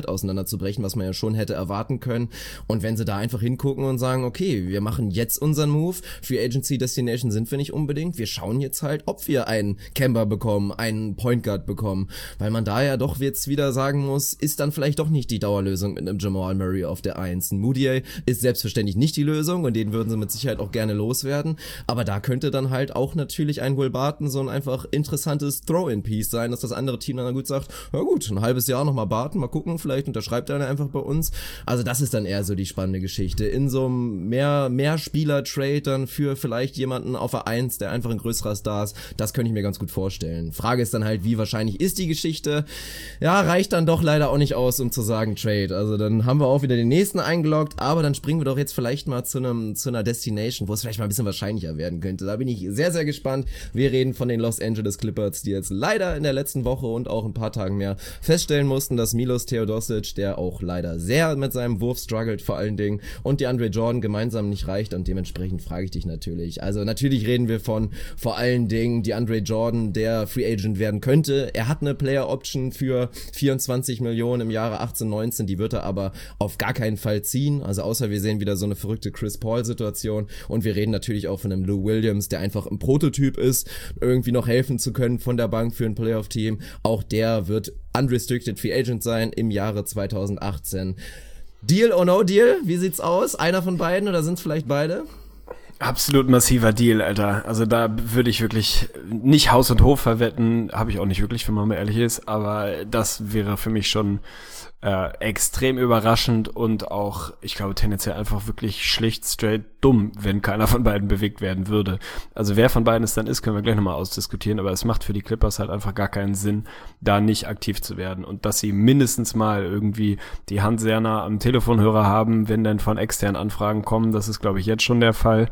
komplett auseinanderzubrechen, was man ja schon hätte erwarten können. Und wenn sie da einfach hingucken und sagen, okay, wir machen jetzt unseren Move, Free Agency Destination sind wir nicht unbedingt, wir schauen jetzt halt, ob wir einen Kemba bekommen, einen Point Guard bekommen, weil man da ja doch jetzt wieder sagen muss, ist dann vielleicht doch nicht die Dauerlösung mit einem Jamal Murray auf der eins. Ein Moutier ist selbstverständlich nicht die Lösung und den würden sie mit Sicherheit auch gerne loswerden, aber da könnte dann halt auch natürlich ein Will Barton so ein einfach interessantes Throw-in-Piece sein, dass das andere Team dann gut sagt, na gut, ein halbes Jahr nochmal Barton, mal gucken, vielleicht unterschreibt er dann einfach bei uns. Also das ist dann eher so die spannende Geschichte. In so einem mehr, mehr Spieler-Trade dann für vielleicht jemanden auf der eins, der einfach ein größerer Star ist, das könnte ich mir ganz gut vorstellen. Frage ist dann halt, wie wahrscheinlich ist die Geschichte? Ja, reicht dann doch leider auch nicht aus, um zu sagen Trade. Also dann haben wir auch wieder den nächsten eingeloggt, aber dann springen wir doch jetzt vielleicht mal zu einem, zu einer Destination, wo es vielleicht mal ein bisschen wahrscheinlicher werden könnte. Da bin ich sehr, sehr gespannt. Wir reden von den Los Angeles Clippers, die jetzt leider in der letzten Woche und auch ein paar Tagen mehr feststellen mussten, dass Milos Teodosic, der auch leider sehr mit seinem Wurf struggelt vor allen Dingen, und DeAndre Jordan gemeinsam nicht reicht, und dementsprechend frage ich dich natürlich. Also natürlich reden wir von vor allen Dingen DeAndre Jordan, der Free Agent werden könnte. Er hat eine Player Option für vierundzwanzig Millionen im Jahre achtzehn neunzehn, die wird er aber auf gar keinen Fall ziehen. Also außer wir sehen wieder so eine verrückte Chris Paul Situation, und wir reden natürlich auch von einem Lou Williams, der einfach ein Prototyp ist, irgendwie noch helfen zu können von der Bank für ein Playoff-Team. Auch der wird unrestricted Free Agent sein im Jahre zweitausendachtzehn. Deal or no deal? Wie sieht's aus? Einer von beiden oder sind's vielleicht beide? Absolut massiver Deal, Alter. Also da würde ich wirklich nicht Haus und Hof verwetten, habe ich auch nicht wirklich, wenn man mal ehrlich ist, aber das wäre für mich schon äh, extrem überraschend und auch, ich glaube, tendenziell einfach wirklich schlicht straight dumm, wenn keiner von beiden bewegt werden würde. Also wer von beiden es dann ist, können wir gleich nochmal ausdiskutieren, aber es macht für die Clippers halt einfach gar keinen Sinn, da nicht aktiv zu werden, und dass sie mindestens mal irgendwie die Hand sehr nah am Telefonhörer haben, wenn dann von externen Anfragen kommen, das ist, glaube ich, jetzt schon der Fall.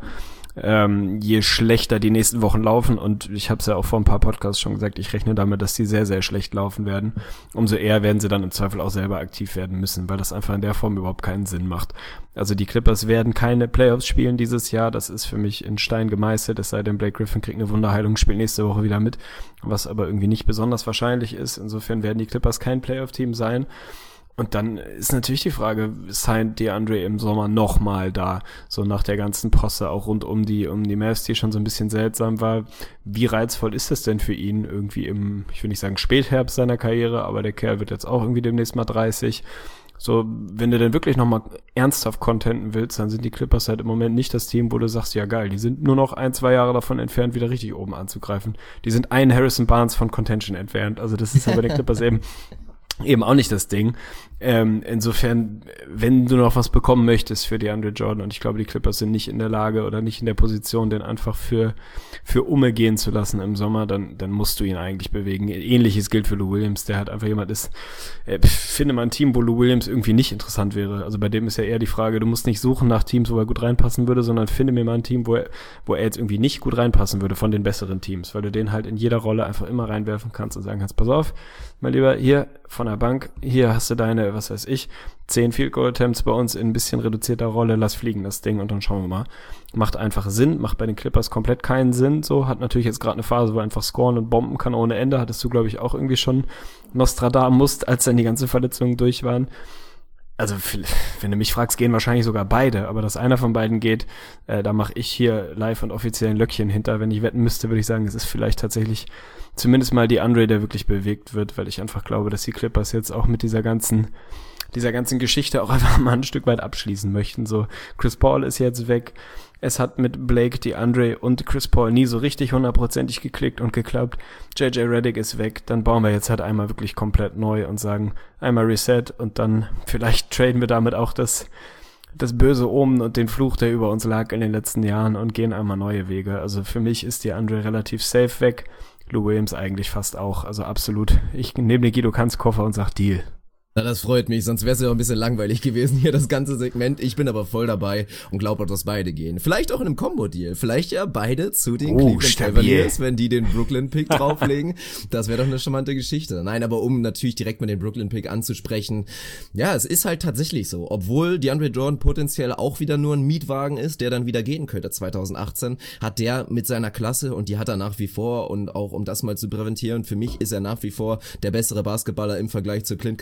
Ähm, je schlechter die nächsten Wochen laufen, und ich habe es ja auch vor ein paar Podcasts schon gesagt, ich rechne damit, dass die sehr, sehr schlecht laufen werden, umso eher werden sie dann im Zweifel auch selber aktiv werden müssen, weil das einfach in der Form überhaupt keinen Sinn macht. Also die Clippers werden keine Playoffs spielen dieses Jahr, das ist für mich in Stein gemeißelt, es sei denn, Blake Griffin kriegt eine Wunderheilung, spielt nächste Woche wieder mit, was aber irgendwie nicht besonders wahrscheinlich ist. Insofern werden die Clippers kein Playoff-Team sein. Und dann ist natürlich die Frage, signed DeAndre im Sommer nochmal da, so nach der ganzen Posse, auch rund um die um die Mavs, die schon so ein bisschen seltsam war. Wie reizvoll ist das denn für ihn irgendwie im, ich will nicht sagen Spätherbst seiner Karriere, aber der Kerl wird jetzt auch irgendwie demnächst mal dreißig. So, wenn du denn wirklich nochmal ernsthaft contenten willst, dann sind die Clippers halt im Moment nicht das Team, wo du sagst, ja geil, die sind nur noch ein, zwei Jahre davon entfernt, wieder richtig oben anzugreifen. Die sind einen Harrison Barnes von Contention entfernt, also das ist ja bei den Clippers eben eben auch nicht das Ding. Ähm, insofern, wenn du noch was bekommen möchtest für DeAndre Jordan, und ich glaube, die Clippers sind nicht in der Lage oder nicht in der Position, den einfach für für Umme gehen zu lassen im Sommer, dann dann musst du ihn eigentlich bewegen. Ähnliches gilt für Lou Williams, der halt einfach jemand ist, äh, finde mal ein Team, wo Lou Williams irgendwie nicht interessant wäre. Also bei dem ist ja eher die Frage, du musst nicht suchen nach Teams, wo er gut reinpassen würde, sondern finde mir mal ein Team, wo er, wo er jetzt irgendwie nicht gut reinpassen würde von den besseren Teams, weil du den halt in jeder Rolle einfach immer reinwerfen kannst und sagen kannst, pass auf, mein Lieber, hier von der Bank, hier hast du deine, was weiß ich, zehn Field Goal Attempts bei uns in ein bisschen reduzierter Rolle, lass fliegen das Ding und dann schauen wir mal. Macht einfach Sinn, macht bei den Clippers komplett keinen Sinn, so, hat natürlich jetzt gerade eine Phase, wo er einfach scoren und bomben kann ohne Ende, hattest du, glaube ich, auch irgendwie schon Nostradamus, als dann die ganzen Verletzungen durch waren. Also, wenn du mich fragst, gehen wahrscheinlich sogar beide, aber dass einer von beiden geht, äh, da mache ich hier live und offiziell ein Löckchen hinter. Wenn ich wetten müsste, würde ich sagen, es ist vielleicht tatsächlich zumindest mal DeAndre, der wirklich bewegt wird, weil ich einfach glaube, dass die Clippers jetzt auch mit dieser ganzen dieser ganzen Geschichte auch einfach mal ein Stück weit abschließen möchten. So, Chris Paul ist jetzt weg. Es hat mit Blake, DeAndre und Chris Paul nie so richtig hundertprozentig geklickt und geklappt. J J Redick ist weg. Dann bauen wir jetzt halt einmal wirklich komplett neu und sagen einmal Reset, und dann vielleicht traden wir damit auch das das böse Omen und den Fluch, der über uns lag in den letzten Jahren, und gehen einmal neue Wege. Also für mich ist DeAndre relativ safe weg. Lou Williams eigentlich fast auch. Also absolut. Ich nehme den Guido Kanz Koffer und sag Deal. Na, das freut mich, sonst wäre es ja auch ein bisschen langweilig gewesen hier, das ganze Segment. Ich bin aber voll dabei und glaube auch, dass beide gehen. Vielleicht auch in einem Combo-Deal. Vielleicht ja beide zu den oh, Cleveland Cavaliers, wenn die den Brooklyn-Pick drauflegen. Das wäre doch eine charmante Geschichte. Nein, aber um natürlich direkt mal den Brooklyn-Pick anzusprechen. Ja, es ist halt tatsächlich so. Obwohl DeAndre Jordan potenziell auch wieder nur ein Mietwagen ist, der dann wieder gehen könnte zweitausendachtzehn, hat der mit seiner Klasse, und die hat er nach wie vor, und auch um das mal zu präventieren, für mich ist er nach wie vor der bessere Basketballer im Vergleich zu Clint Capella,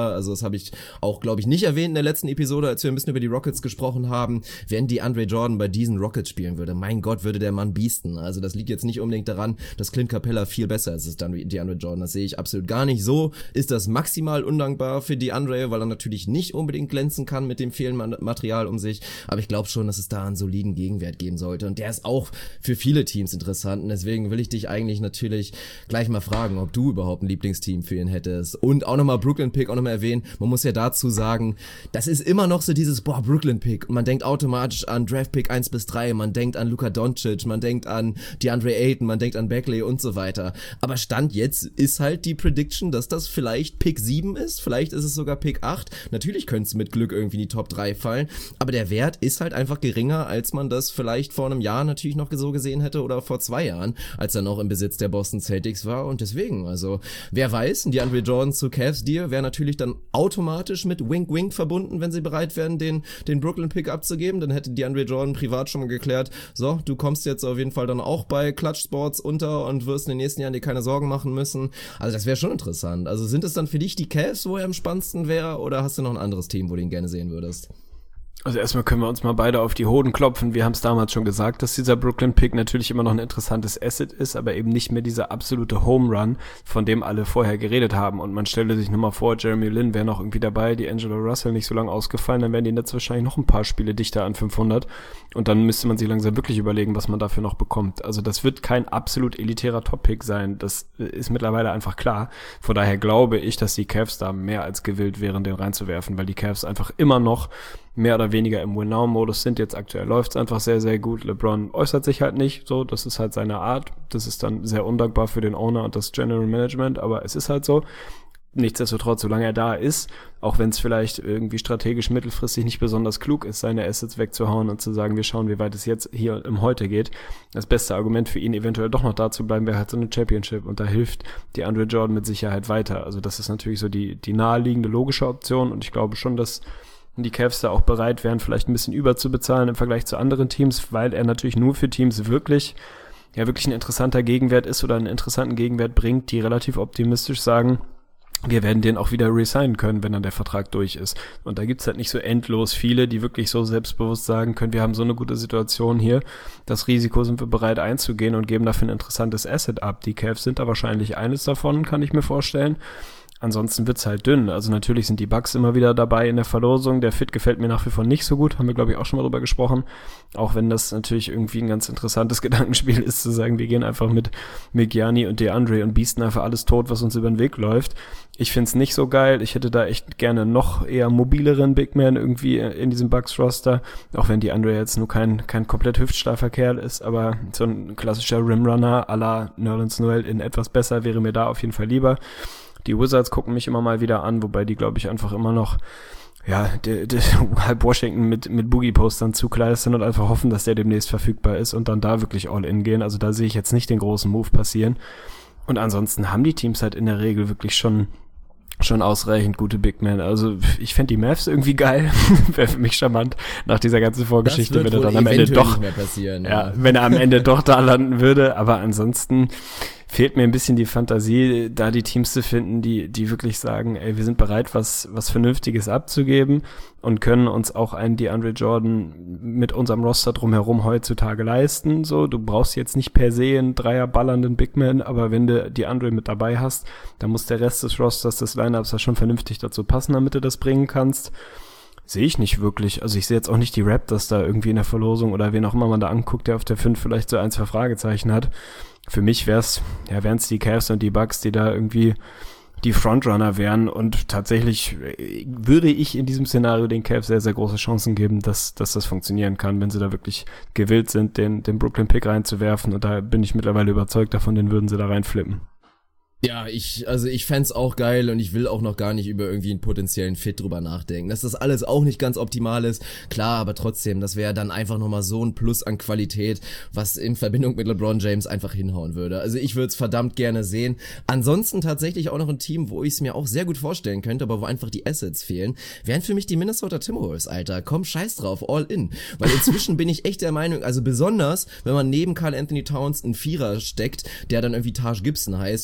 Thema, also das habe ich auch, glaube ich, nicht erwähnt in der letzten Episode, als wir ein bisschen über die Rockets gesprochen haben, wenn DeAndre Jordan bei diesen Rockets spielen würde, mein Gott, würde der Mann biesten. Also das liegt jetzt nicht unbedingt daran, dass Clint Capella viel besser ist als DeAndre Jordan, das sehe ich absolut gar nicht. So ist das maximal undankbar für DeAndre, weil er natürlich nicht unbedingt glänzen kann mit dem fehlenden Material um sich, aber ich glaube schon, dass es da einen soliden Gegenwert geben sollte und der ist auch für viele Teams interessant und deswegen will ich dich eigentlich natürlich gleich mal fragen, ob du überhaupt ein Lieblingsteam für ihn hättest und auch nochmal Brooklyn-Pick auch nochmal erwähnen, man muss ja dazu sagen, das ist immer noch so dieses, boah, Brooklyn-Pick und man denkt automatisch an Draft-Pick eins bis drei, man denkt an Luka Doncic, man denkt an DeAndre Ayton, man denkt an Bagley und so weiter, aber Stand jetzt ist halt die Prediction, dass das vielleicht Pick sieben ist, vielleicht ist es sogar Pick acht, natürlich könnte es mit Glück irgendwie in die Top drei fallen, aber der Wert ist halt einfach geringer, als man das vielleicht vor einem Jahr natürlich noch so gesehen hätte oder vor zwei Jahren, als er noch im Besitz der Boston Celtics war und deswegen, also wer weiß, die DeAndre Jordan zu Cavs Deal wäre natürlich dann automatisch mit Wink Wink verbunden, wenn sie bereit wären, den den Brooklyn Pick abzugeben, dann hätte DeAndre Jordan privat schon mal geklärt, so, du kommst jetzt auf jeden Fall dann auch bei Clutch Sports unter und wirst in den nächsten Jahren dir keine Sorgen machen müssen, also das wäre schon interessant, also sind es dann für dich die Cavs, wo er am spannendsten wäre oder hast du noch ein anderes Team, wo du ihn gerne sehen würdest? Also erstmal können wir uns mal beide auf die Hoden klopfen. Wir haben es damals schon gesagt, dass dieser Brooklyn-Pick natürlich immer noch ein interessantes Asset ist, aber eben nicht mehr dieser absolute Home-Run, von dem alle vorher geredet haben. Und man stelle sich nur mal vor, Jeremy Lin wäre noch irgendwie dabei, die Angelo Russell nicht so lange ausgefallen, dann wären die jetzt wahrscheinlich noch ein paar Spiele dichter an fünfhundert. Und dann müsste man sich langsam wirklich überlegen, was man dafür noch bekommt. Also das wird kein absolut elitärer Top-Pick sein. Das ist mittlerweile einfach klar. Von daher glaube ich, dass die Cavs da mehr als gewillt wären, den reinzuwerfen, weil die Cavs einfach immer noch mehr oder weniger im Win-Now-Modus sind. Jetzt aktuell läuft es einfach sehr, sehr gut. LeBron äußert sich halt nicht so, das ist halt seine Art. Das ist dann sehr undankbar für den Owner und das General Management, aber es ist halt so. Nichtsdestotrotz, solange er da ist, auch wenn es vielleicht irgendwie strategisch mittelfristig nicht besonders klug ist, seine Assets wegzuhauen und zu sagen, wir schauen, wie weit es jetzt hier im Heute geht. Das beste Argument für ihn, eventuell doch noch da zu bleiben, wäre halt so eine Championship und da hilft DeAndre Jordan mit Sicherheit weiter. Also das ist natürlich so die, die naheliegende, logische Option und ich glaube schon, dass die Cavs da auch bereit wären, vielleicht ein bisschen überzubezahlen im Vergleich zu anderen Teams, weil er natürlich nur für Teams wirklich, ja wirklich ein interessanter Gegenwert ist oder einen interessanten Gegenwert bringt, die relativ optimistisch sagen, wir werden den auch wieder resignen können, wenn dann der Vertrag durch ist. Und da gibt's halt nicht so endlos viele, die wirklich so selbstbewusst sagen können, wir haben so eine gute Situation hier, das Risiko sind wir bereit einzugehen und geben dafür ein interessantes Asset ab. Die Cavs sind da wahrscheinlich eines davon, kann ich mir vorstellen. Ansonsten wird's halt dünn. Also natürlich sind die Bucks immer wieder dabei in der Verlosung. Der Fit gefällt mir nach wie vor nicht so gut. Haben wir, glaube ich, auch schon mal drüber gesprochen. Auch wenn das natürlich irgendwie ein ganz interessantes Gedankenspiel ist, zu sagen, wir gehen einfach mit Giannis und DeAndre und biesten einfach alles tot, was uns über den Weg läuft. Ich find's nicht so geil. Ich hätte da echt gerne noch eher mobileren Big Man irgendwie in diesem Bucks-Roster. Auch wenn DeAndre jetzt nur kein kein komplett hüftsteifer Kerl ist, aber so ein klassischer Rimrunner à la Nerlens Noel in etwas besser wäre mir da auf jeden Fall lieber. Die Wizards gucken mich immer mal wieder an, wobei die, glaube ich, einfach immer noch, ja, de, de, halb Washington mit mit Boogie-Postern zukleistern und einfach hoffen, dass der demnächst verfügbar ist und dann da wirklich all in gehen. Also da sehe ich jetzt nicht den großen Move passieren. Und ansonsten haben die Teams halt in der Regel wirklich schon schon ausreichend gute Big Men. Also ich fände die Mavs irgendwie geil. Wäre für mich charmant nach dieser ganzen Vorgeschichte, wenn er dann am Ende doch, ja, ja, wenn er am Ende doch da landen würde. Aber ansonsten fehlt mir ein bisschen die Fantasie, da die Teams zu finden, die die wirklich sagen, ey, wir sind bereit, was was Vernünftiges abzugeben und können uns auch einen DeAndre Jordan mit unserem Roster drumherum heutzutage leisten. So, du brauchst jetzt nicht per se einen Dreier ballernden Big Man, aber wenn du DeAndre mit dabei hast, dann muss der Rest des Rosters, des Lineups da schon vernünftig dazu passen, damit du das bringen kannst. Sehe ich nicht wirklich. Also ich sehe jetzt auch nicht die Raptors da irgendwie in der Verlosung oder wen auch immer man da anguckt, der auf der fünf vielleicht so ein, zwei Fragezeichen hat. Für mich wär's, ja, wären's die Cavs und die Bucks, die da irgendwie die Frontrunner wären und tatsächlich würde ich in diesem Szenario den Cavs sehr, sehr große Chancen geben, dass, dass das funktionieren kann, wenn sie da wirklich gewillt sind, den, den Brooklyn-Pick reinzuwerfen und da bin ich mittlerweile überzeugt davon, den würden sie da reinflippen. Ja, ich, also ich fänd's auch geil und ich will auch noch gar nicht über irgendwie einen potenziellen Fit drüber nachdenken. Dass das alles auch nicht ganz optimal ist, klar, aber trotzdem, das wäre dann einfach nochmal so ein Plus an Qualität, was in Verbindung mit LeBron James einfach hinhauen würde. Also ich würde es verdammt gerne sehen. Ansonsten tatsächlich auch noch ein Team, wo ich es mir auch sehr gut vorstellen könnte, aber wo einfach die Assets fehlen, wären für mich die Minnesota Timberwolves, Alter. Komm, scheiß drauf, all in. Weil inzwischen bin ich echt der Meinung, also besonders, wenn man neben Karl Anthony Towns einen Vierer steckt, der dann irgendwie Taj Gibson heißt und eh kein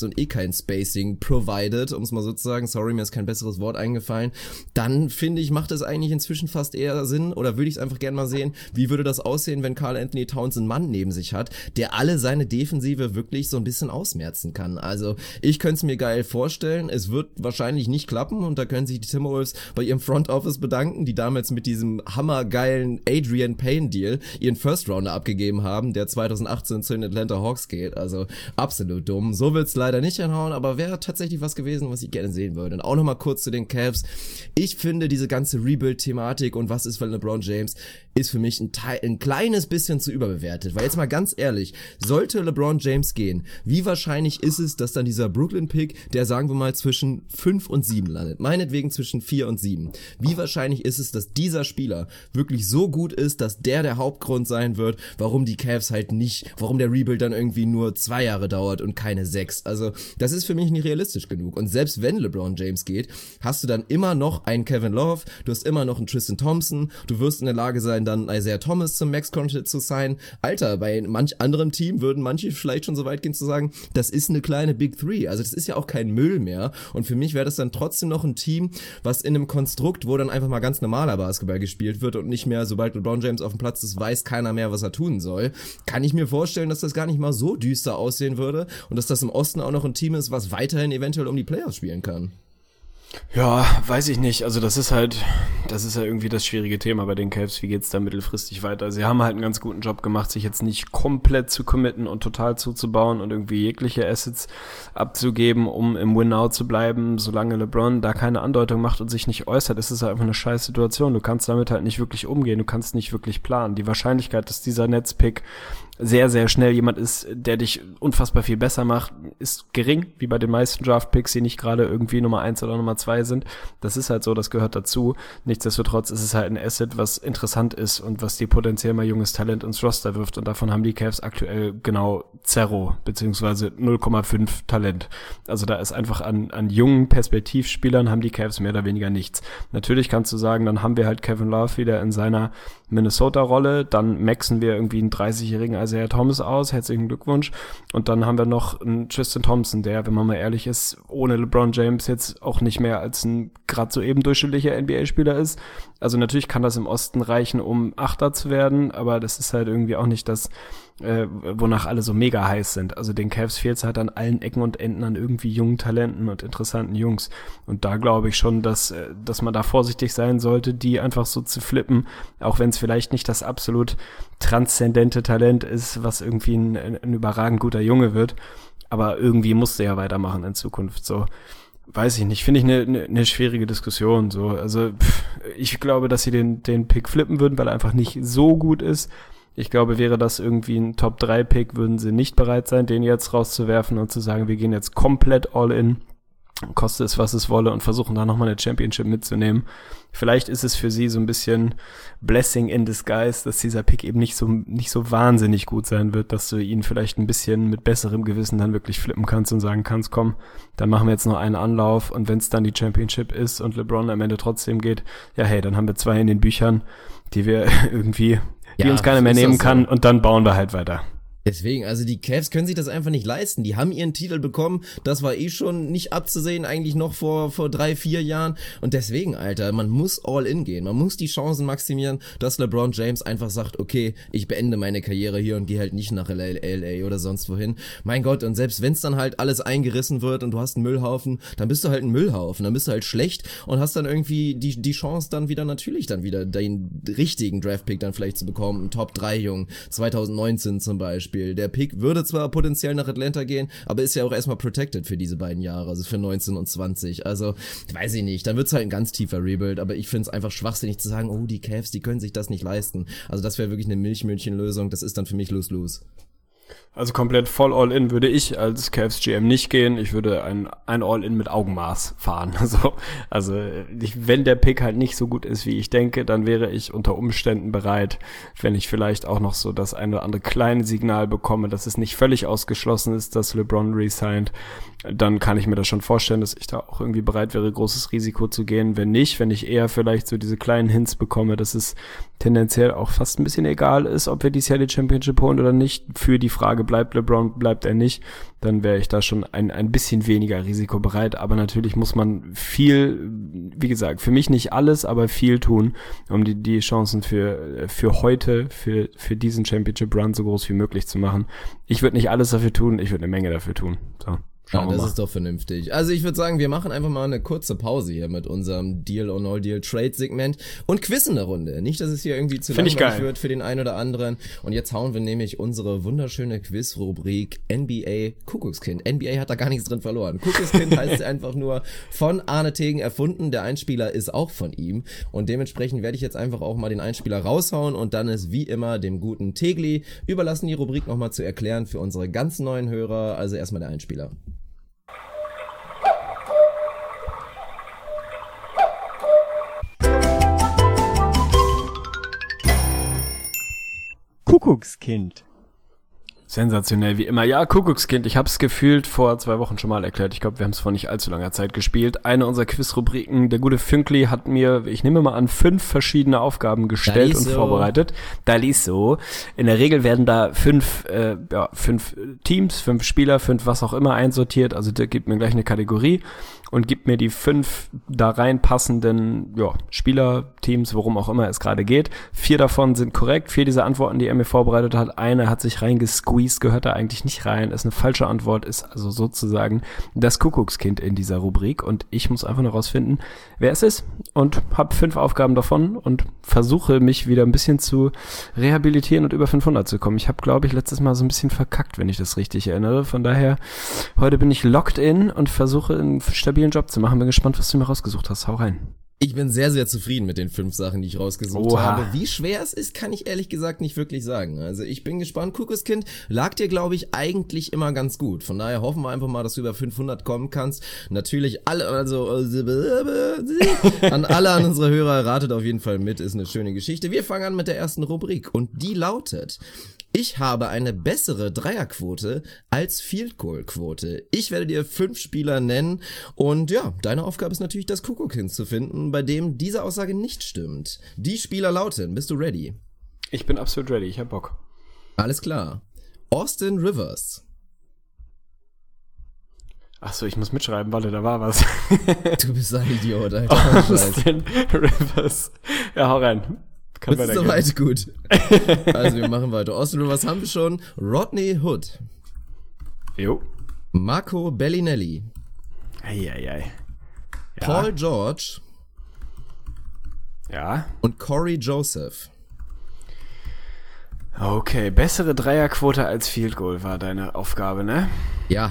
Baseline-Spacing provided, um es mal so zu sagen, sorry, mir ist kein besseres Wort eingefallen, dann finde ich, macht es eigentlich inzwischen fast eher Sinn, oder würde ich es einfach gerne mal sehen, wie würde das aussehen, wenn Karl Anthony Towns einen Mann neben sich hat, der alle seine Defensive wirklich so ein bisschen ausmerzen kann. Also ich könnte es mir geil vorstellen, es wird wahrscheinlich nicht klappen und da können sich die Timberwolves bei ihrem Front Office bedanken, die damals mit diesem hammergeilen Adrian Payne Deal ihren First Rounder abgegeben haben, der zwanzig achtzehn zu den Atlanta Hawks geht. Also absolut dumm. So wird's leider nicht hinhauen, aber wäre tatsächlich was gewesen, was ich gerne sehen würde. Und auch nochmal kurz zu den Cavs. Ich finde diese ganze Rebuild-Thematik und was ist für LeBron James ist für mich ein, Teil, ein kleines bisschen zu überbewertet. Weil jetzt mal ganz ehrlich, sollte LeBron James gehen, wie wahrscheinlich ist es, dass dann dieser Brooklyn-Pick, der sagen wir mal zwischen fünf und sieben landet, meinetwegen zwischen vier und sieben. Wie wahrscheinlich ist es, dass dieser Spieler wirklich so gut ist, dass der der Hauptgrund sein wird, warum die Cavs halt nicht, warum der Rebuild dann irgendwie nur zwei Jahre dauert und keine sechs. Also das ist für mich nicht realistisch genug. Und selbst wenn LeBron James geht, hast du dann immer noch einen Kevin Love, du hast immer noch einen Tristan Thompson, du wirst in der Lage sein, dann Isaiah Thomas zum Max-Contract zu sein. Alter, bei manch anderem Team würden manche vielleicht schon so weit gehen zu sagen, das ist eine kleine Big Three. Also das ist ja auch kein Müll mehr. Und für mich wäre das dann trotzdem noch ein Team, was in einem Konstrukt, wo dann einfach mal ganz normaler Basketball gespielt wird und nicht mehr, sobald LeBron James auf dem Platz ist, weiß keiner mehr, was er tun soll. Kann ich mir vorstellen, dass das gar nicht mal so düster aussehen würde und dass das im Osten auch noch ein Team ist, was weiterhin eventuell um die Playoffs spielen kann. Ja, weiß ich nicht. Also das ist halt, das ist ja irgendwie das schwierige Thema bei den Cavs. Wie geht's da mittelfristig weiter? Sie haben halt einen ganz guten Job gemacht, sich jetzt nicht komplett zu committen und total zuzubauen und irgendwie jegliche Assets abzugeben, um im Win-Now zu bleiben. Solange LeBron da keine Andeutung macht und sich nicht äußert, ist es halt einfach eine scheiß Situation. Du kannst damit halt nicht wirklich umgehen, du kannst nicht wirklich planen. Die Wahrscheinlichkeit, dass dieser Netzpick sehr, sehr schnell jemand ist, der dich unfassbar viel besser macht, ist gering, wie bei den meisten Draft-Picks, die nicht gerade irgendwie Nummer eins oder Nummer zwei sind. Das ist halt so, das gehört dazu. Nichtsdestotrotz ist es halt ein Asset, was interessant ist und was dir potenziell mal junges Talent ins Roster wirft. Und davon haben die Cavs aktuell genau Zero, beziehungsweise null Komma fünf Talent. Also da ist einfach an, an jungen Perspektivspielern haben die Cavs mehr oder weniger nichts. Natürlich kannst du sagen, dann haben wir halt Kevin Love wieder in seiner Minnesota-Rolle, dann maxen wir irgendwie einen dreißigjährigen Isaiah Thomas aus, herzlichen Glückwunsch. Und dann haben wir noch einen Tristan Thompson, der, wenn man mal ehrlich ist, ohne LeBron James jetzt auch nicht mehr als ein gerade so eben durchschnittlicher N B A-Spieler ist. Also natürlich kann das im Osten reichen, um Achter zu werden, aber das ist halt irgendwie auch nicht das, äh, wonach alle so mega heiß sind. Also den Cavs fehlt es halt an allen Ecken und Enden an irgendwie jungen Talenten und interessanten Jungs. Und da glaube ich schon, dass, dass man da vorsichtig sein sollte, die einfach so zu flippen, auch wenn es vielleicht nicht das absolut transzendente Talent ist, was irgendwie ein, ein überragend guter Junge wird. Aber irgendwie musste er ja weitermachen in Zukunft, so. Weiß ich nicht, finde ich eine ne, ne schwierige Diskussion, so. Also, pff, ich glaube, dass sie den, den Pick flippen würden, weil er einfach nicht so gut ist. Ich glaube, wäre das irgendwie ein Top drei Pick, würden sie nicht bereit sein, den jetzt rauszuwerfen und zu sagen, wir gehen jetzt komplett all in, koste es, was es wolle und versuchen da nochmal eine Championship mitzunehmen. Vielleicht ist es für sie so ein bisschen Blessing in disguise, dass dieser Pick eben nicht so nicht so wahnsinnig gut sein wird, dass du ihn vielleicht ein bisschen mit besserem Gewissen dann wirklich flippen kannst und sagen kannst, komm, dann machen wir jetzt noch einen Anlauf und wenn es dann die Championship ist und LeBron am Ende trotzdem geht, ja hey, dann haben wir zwei in den Büchern, die wir irgendwie, die ja, uns keiner mehr nehmen kann so. Und dann bauen wir halt weiter. Deswegen, also die Cavs können sich das einfach nicht leisten. Die haben ihren Titel bekommen, das war eh schon nicht abzusehen, eigentlich noch vor vor drei, vier Jahren. Und deswegen, Alter, man muss all in gehen. Man muss die Chancen maximieren, dass LeBron James einfach sagt, okay, ich beende meine Karriere hier und gehe halt nicht nach L A oder sonst wohin. Mein Gott, und selbst wenn es dann halt alles eingerissen wird und du hast einen Müllhaufen, dann bist du halt ein Müllhaufen, dann bist du halt schlecht und hast dann irgendwie die die Chance dann wieder natürlich dann wieder den richtigen Draftpick dann vielleicht zu bekommen, einen Top drei Jungen, zwanzig neunzehn zum Beispiel. Der Pick würde zwar potenziell nach Atlanta gehen, aber ist ja auch erstmal protected für diese beiden Jahre, also für neunzehn und zwanzig. Also, weiß ich nicht, dann wird's halt ein ganz tiefer Rebuild, aber ich find's einfach schwachsinnig zu sagen, oh, die Cavs, die können sich das nicht leisten. Also das wäre wirklich eine Milchmädchenlösung, das ist dann für mich lose-lose. Also komplett voll All-In würde ich als Cavs G M nicht gehen. Ich würde ein, ein All-In mit Augenmaß fahren. Also, also ich, wenn der Pick halt nicht so gut ist, wie ich denke, dann wäre ich unter Umständen bereit, wenn ich vielleicht auch noch so das eine oder andere kleine Signal bekomme, dass es nicht völlig ausgeschlossen ist, dass LeBron resigned, dann kann ich mir das schon vorstellen, dass ich da auch irgendwie bereit wäre, großes Risiko zu gehen. Wenn nicht, wenn ich eher vielleicht so diese kleinen Hints bekomme, dass es tendenziell auch fast ein bisschen egal ist, ob wir dieses Jahr die Championship holen oder nicht, für die Frage, bleibt LeBron, bleibt er nicht, dann wäre ich da schon ein, ein bisschen weniger risikobereit. Aber natürlich muss man viel, wie gesagt, für mich nicht alles, aber viel tun, um die, die Chancen für, für heute, für, für diesen Championship Run so groß wie möglich zu machen. Ich würde nicht alles dafür tun, ich würde eine Menge dafür tun. So. Ja, das ist doch vernünftig. Also ich würde sagen, wir machen einfach mal eine kurze Pause hier mit unserem Deal or No Deal Trade Segment und Quiz in der Runde. Nicht, dass es hier irgendwie zu Find langweilig wird für den einen oder anderen. Und jetzt hauen wir nämlich unsere wunderschöne Quiz-Rubrik N B A Kuckuckskind. N B A hat da gar nichts drin verloren. Kuckuckskind heißt einfach nur von Arne Tegen erfunden. Der Einspieler ist auch von ihm. Und dementsprechend werde ich jetzt einfach auch mal den Einspieler raushauen und dann ist wie immer dem guten Tegli überlassen, die Rubrik nochmal zu erklären für unsere ganz neuen Hörer. Also erstmal der Einspieler. Kuckuckskind. Sensationell, wie immer. Ja, Kuckuckskind, ich habe es gefühlt vor zwei Wochen schon mal erklärt. Ich glaube, wir haben es vor nicht allzu langer Zeit gespielt. Eine unserer Quiz-Rubriken, der gute Fünkli hat mir, ich nehme mal an, fünf verschiedene Aufgaben gestellt und so. vorbereitet. Da lies so. In der Regel werden da fünf, äh, ja, fünf Teams, fünf Spieler, fünf was auch immer einsortiert. Also der gibt mir gleich eine Kategorie und gibt mir die fünf da reinpassenden, ja, Spielerteams, worum auch immer es gerade geht. Vier davon sind korrekt. Vier dieser Antworten, die er mir vorbereitet hat. Eine hat sich reingesqueezed, gehört da eigentlich nicht rein. Ist eine falsche Antwort, ist also sozusagen das Kuckuckskind in dieser Rubrik. Und ich muss einfach nur rausfinden, wer es ist. Und habe fünf Aufgaben davon und versuche mich wieder ein bisschen zu rehabilitieren und über fünfhundert zu kommen. Ich habe, glaube ich, letztes Mal so ein bisschen verkackt, wenn ich das richtig erinnere. Von daher, heute bin ich locked in und versuche einen stabilen Job zu machen. Bin gespannt, was du mir rausgesucht hast. Hau rein. Ich bin sehr, sehr zufrieden mit den fünf Sachen, die ich rausgesucht Oha. habe. Wie schwer es ist, kann ich ehrlich gesagt nicht wirklich sagen. Also ich bin gespannt. Kuckuckskind lag dir, glaube ich, eigentlich immer ganz gut. Von daher hoffen wir einfach mal, dass du über fünfhundert kommen kannst. Natürlich alle, also an alle an unsere Hörer, ratet auf jeden Fall mit. Ist eine schöne Geschichte. Wir fangen an mit der ersten Rubrik und die lautet: Ich habe eine bessere Dreierquote als Field-Goal-Quote. Ich werde dir fünf Spieler nennen und ja, deine Aufgabe ist natürlich, das Kuckuckskind zu finden, bei dem diese Aussage nicht stimmt. Die Spieler lauten, bist du ready? Ich bin absolut ready, ich hab Bock. Alles klar. Austin Rivers. Ach so, ich muss mitschreiben, warte, da war was. Du bist ein Idiot, Alter. Austin Rivers. Ja, hau rein. Kann das ist soweit gut. Also wir machen weiter. Austin Rivers haben wir schon. Rodney Hood. Jo. Marco Bellinelli. Eieiei. Ja. Paul George. Ja. Und Corey Joseph. Okay, bessere Dreierquote als Field Goal war deine Aufgabe, ne? Ja.